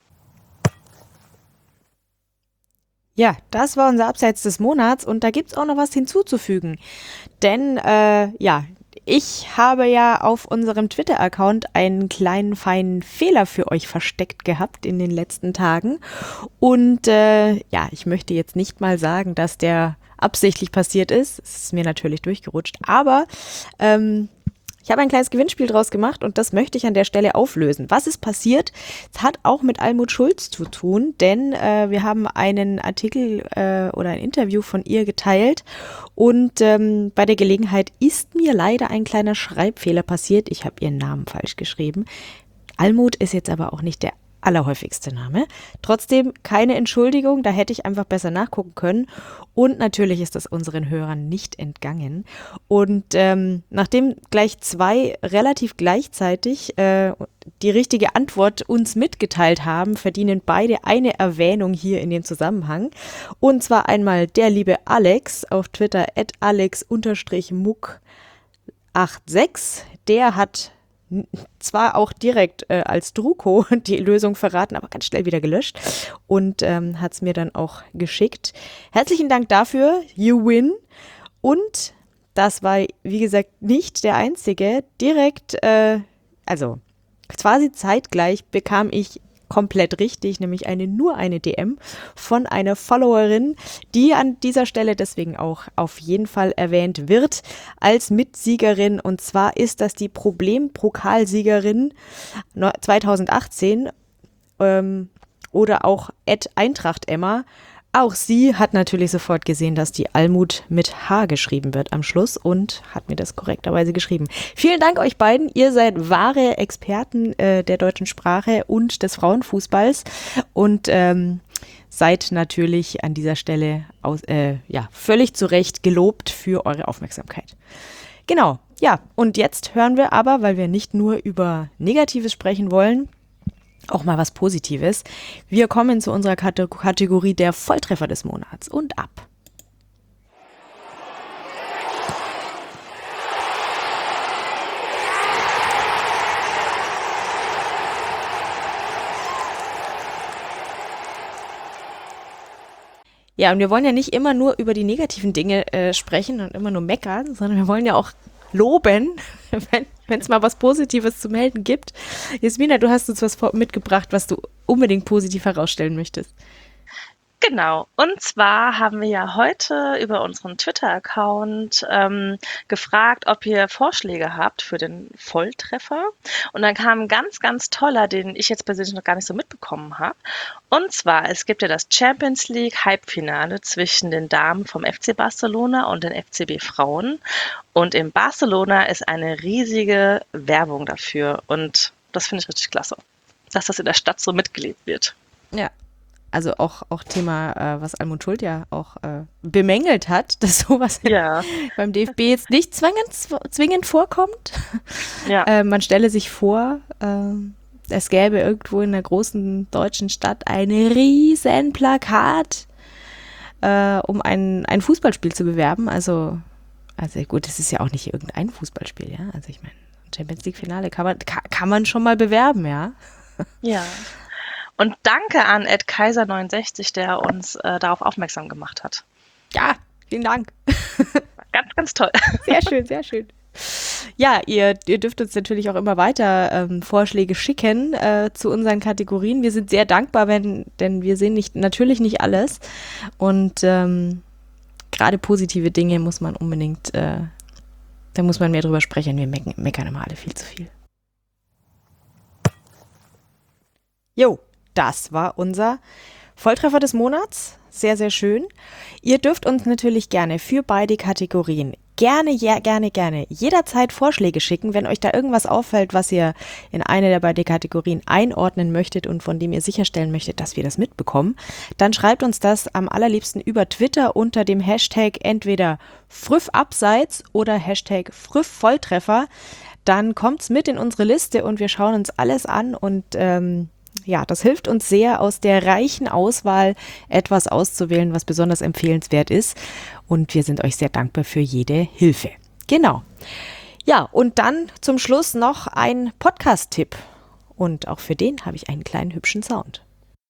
ja, das war unser Abseits des Monats und da gibt es auch noch was hinzuzufügen. Denn, äh, ja, ich habe ja auf unserem Twitter-Account einen kleinen, feinen Fehler für euch versteckt gehabt in den letzten Tagen. Und äh, ja, ich möchte jetzt nicht mal sagen, dass der absichtlich passiert ist. Es ist mir natürlich durchgerutscht. Aber ähm, ich habe ein kleines Gewinnspiel draus gemacht und das möchte ich an der Stelle auflösen. Was ist passiert? Es hat auch mit Almut Schulz zu tun, denn äh, wir haben einen Artikel äh, oder ein Interview von ihr geteilt und ähm, bei der Gelegenheit ist mir leider ein kleiner Schreibfehler passiert. Ich habe ihren Namen falsch geschrieben. Almut ist jetzt aber auch nicht der allerhäufigste Name. Trotzdem keine Entschuldigung, da hätte ich einfach besser nachgucken können. Und natürlich ist das unseren Hörern nicht entgangen. Und ähm, nachdem gleich zwei relativ gleichzeitig äh, die richtige Antwort uns mitgeteilt haben, verdienen beide eine Erwähnung hier in dem Zusammenhang. Und zwar einmal der liebe Alex auf Twitter at alex muck sechsundachtzig. Der hat zwar auch direkt äh, als Druko die Lösung verraten, aber ganz schnell wieder gelöscht und ähm, hat es mir dann auch geschickt. Herzlichen Dank dafür, you win. Und das war, wie gesagt, nicht der einzige. Direkt, äh, also quasi zeitgleich bekam ich komplett richtig, nämlich eine nur eine D M von einer Followerin, die an dieser Stelle deswegen auch auf jeden Fall erwähnt wird als Mitsiegerin. Und zwar ist das die Problem-Pokalsiegerin zweitausendachtzehn ähm, oder auch at Eintracht Emma. Auch sie hat natürlich sofort gesehen, dass die Almut mit H geschrieben wird am Schluss und hat mir das korrekterweise geschrieben. Vielen Dank euch beiden. Ihr seid wahre Experten äh, der deutschen Sprache und des Frauenfußballs und ähm, seid natürlich an dieser Stelle aus, äh, ja, völlig zu Recht gelobt für eure Aufmerksamkeit. Genau, ja, und jetzt hören wir aber, weil wir nicht nur über Negatives sprechen wollen, auch mal was Positives. Wir kommen zu unserer Kate- Kategorie der Volltreffer des Monats und ab. Ja, und wir wollen ja nicht immer nur über die negativen Dinge äh, sprechen und immer nur meckern, sondern wir wollen ja auch loben, wenn es mal was Positives zu melden gibt. Jasmina, du hast uns was vor- mitgebracht, was du unbedingt positiv herausstellen möchtest. Genau. Und zwar haben wir ja heute über unseren Twitter-Account ähm, gefragt, ob ihr Vorschläge habt für den Volltreffer. Und dann kam ein ganz, ganz toller, den ich jetzt persönlich noch gar nicht so mitbekommen habe. Und zwar, es gibt ja das Champions League Halbfinale zwischen den Damen vom F C Barcelona und den F C B Frauen. Und in Barcelona ist eine riesige Werbung dafür. Und das finde ich richtig klasse, dass das in der Stadt so mitgelebt wird. Ja. Also auch, auch Thema, äh, was Almut Schuld ja auch äh, bemängelt hat, dass sowas Ja. beim D F B jetzt nicht zwingend, zwingend vorkommt. Ja. Äh, man stelle sich vor, äh, es gäbe irgendwo in einer großen deutschen Stadt ein riesen Plakat, äh, um ein, ein Fußballspiel zu bewerben. Also, also gut, das ist ja auch nicht irgendein Fußballspiel, ja. Also ich meine, Champions League Finale kann man, kann, kann man schon mal bewerben, ja. Ja. Und danke an Ed Kaiser neunundsechzig, der uns äh, darauf aufmerksam gemacht hat. Ja, vielen Dank. Ganz, ganz toll. Sehr schön, sehr schön. Ja, ihr, ihr dürft uns natürlich auch immer weiter ähm, Vorschläge schicken äh, zu unseren Kategorien. Wir sind sehr dankbar, wenn, denn wir sehen nicht, natürlich nicht alles. Und ähm, gerade positive Dinge muss man unbedingt, äh, da muss man mehr drüber sprechen. Wir mecken, meckern immer alle viel zu viel. Jo. Das war unser Volltreffer des Monats. Sehr, sehr schön. Ihr dürft uns natürlich gerne für beide Kategorien gerne, ja, gerne, gerne jederzeit Vorschläge schicken, wenn euch da irgendwas auffällt, was ihr in eine der beiden Kategorien einordnen möchtet und von dem ihr sicherstellen möchtet, dass wir das mitbekommen. Dann schreibt uns das am allerliebsten über Twitter unter dem Hashtag entweder Früffabseits oder Hashtag Früffvolltreffer. Dann kommt's mit in unsere Liste und wir schauen uns alles an und ähm, ja, das hilft uns sehr, aus der reichen Auswahl etwas auszuwählen, was besonders empfehlenswert ist. Und wir sind euch sehr dankbar für jede Hilfe. Genau. Ja, und dann zum Schluss noch ein Podcast-Tipp. Und auch für den habe ich einen kleinen hübschen Sound.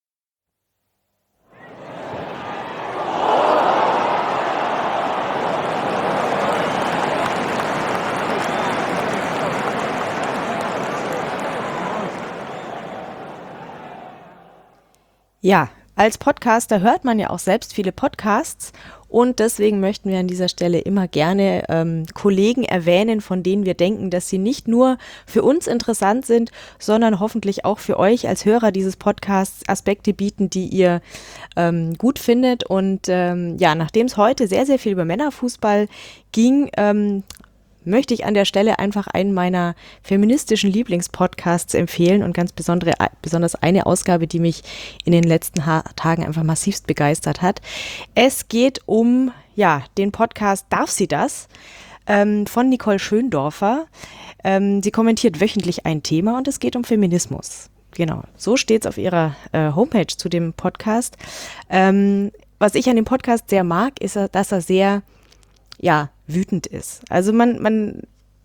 Ja, als Podcaster hört man ja auch selbst viele Podcasts und deswegen möchten wir an dieser Stelle immer gerne ähm, Kollegen erwähnen, von denen wir denken, dass sie nicht nur für uns interessant sind, sondern hoffentlich auch für euch als Hörer dieses Podcasts Aspekte bieten, die ihr ähm, gut findet. Und ähm, ja, nachdem es heute sehr, sehr viel über Männerfußball ging, ähm, möchte ich an der Stelle einfach einen meiner feministischen Lieblingspodcasts empfehlen und ganz besondere, besonders eine Ausgabe, die mich in den letzten ha- Tagen einfach massivst begeistert hat. Es geht um ja den Podcast Darf sie das? Ähm, von Nicole Schöndorfer. Ähm, sie kommentiert wöchentlich ein Thema und es geht um Feminismus. Genau, so steht es auf ihrer äh, Homepage zu dem Podcast. Ähm, was ich an dem Podcast sehr mag, ist, dass er sehr ja, wütend ist. Also man, man,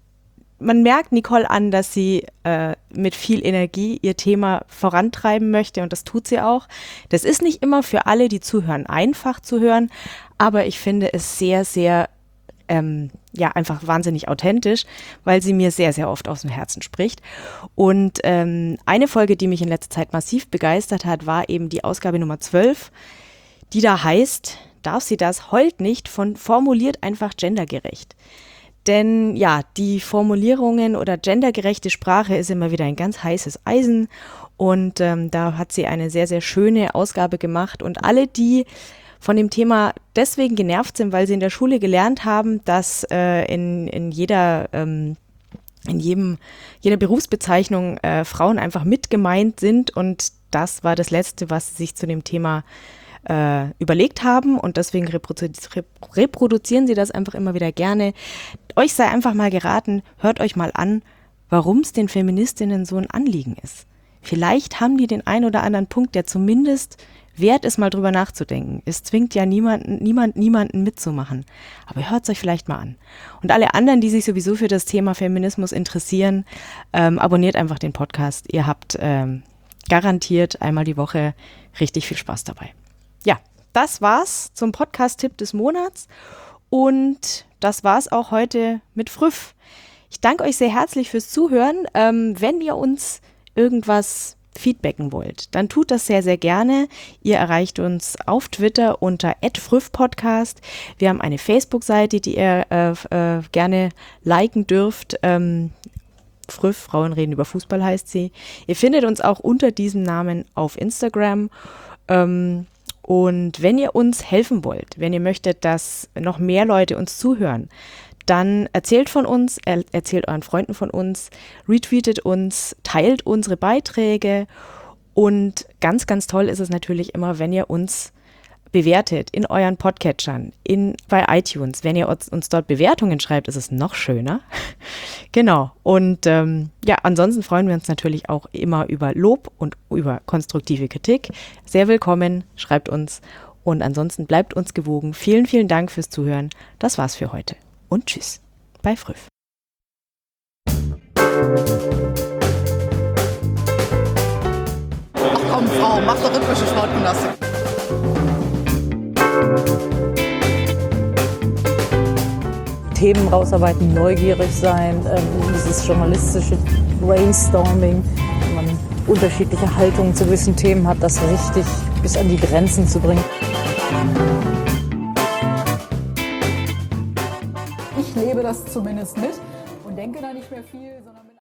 man merkt Nicole an, dass sie äh, mit viel Energie ihr Thema vorantreiben möchte und das tut sie auch. Das ist nicht immer für alle, die zuhören, einfach zu hören, aber ich finde es sehr, sehr, ähm, ja, einfach wahnsinnig authentisch, weil sie mir sehr, sehr oft aus dem Herzen spricht. Und ähm, eine Folge, die mich in letzter Zeit massiv begeistert hat, war eben die Ausgabe Nummer zwölf, die da heißt, Darf sie das? Heult nicht von formuliert einfach gendergerecht. Denn ja, die Formulierungen oder gendergerechte Sprache ist immer wieder ein ganz heißes Eisen und ähm, da hat sie eine sehr, sehr schöne Ausgabe gemacht und alle, die von dem Thema deswegen genervt sind, weil sie in der Schule gelernt haben, dass äh, in, in jeder ähm, in jedem, jeder Berufsbezeichnung äh, Frauen einfach mit gemeint sind und das war das Letzte, was sie sich zu dem Thema Äh, überlegt haben und deswegen reprodu- reproduzieren sie das einfach immer wieder gerne. Euch sei einfach mal geraten, hört euch mal an, warum es den Feministinnen so ein Anliegen ist. Vielleicht haben die den ein oder anderen Punkt, der zumindest wert ist, mal drüber nachzudenken. Es zwingt ja niemanden, niemand, niemanden mitzumachen. Aber hört es euch vielleicht mal an. Und alle anderen, die sich sowieso für das Thema Feminismus interessieren, ähm, abonniert einfach den Podcast. Ihr habt ähm, garantiert einmal die Woche richtig viel Spaß dabei. Ja, das war's zum Podcast-Tipp des Monats und das war's auch heute mit Früff. Ich danke euch sehr herzlich fürs Zuhören. Ähm, wenn ihr uns irgendwas feedbacken wollt, dann tut das sehr, sehr gerne. Ihr erreicht uns auf Twitter unter at früffpodcast. Wir haben eine Facebook-Seite, die ihr äh, äh, gerne liken dürft. Ähm, Früff, Frauen reden über Fußball heißt sie. Ihr findet uns auch unter diesem Namen auf Instagram. Ähm, und wenn ihr uns helfen wollt, wenn ihr möchtet, dass noch mehr Leute uns zuhören, dann erzählt von uns, er, erzählt euren Freunden von uns, retweetet uns, teilt unsere Beiträge und ganz, ganz toll ist es natürlich immer, wenn ihr uns bewertet in euren Podcatchern, in, bei iTunes. Wenn ihr uns, uns dort Bewertungen schreibt, ist es noch schöner. Genau. Und ähm, ja, ansonsten freuen wir uns natürlich auch immer über Lob und über konstruktive Kritik. Sehr willkommen, schreibt uns und ansonsten bleibt uns gewogen. Vielen, vielen Dank fürs Zuhören. Das war's für heute. Und tschüss, bei Früff. Ach komm, Frau, mach doch rhythmische Sportgymnastik. Themen rausarbeiten, neugierig sein, ähm, dieses journalistische Brainstorming, wenn man unterschiedliche Haltungen zu gewissen Themen hat, das richtig bis an die Grenzen zu bringen. Ich lebe das zumindest mit und denke da nicht mehr viel, sondern mit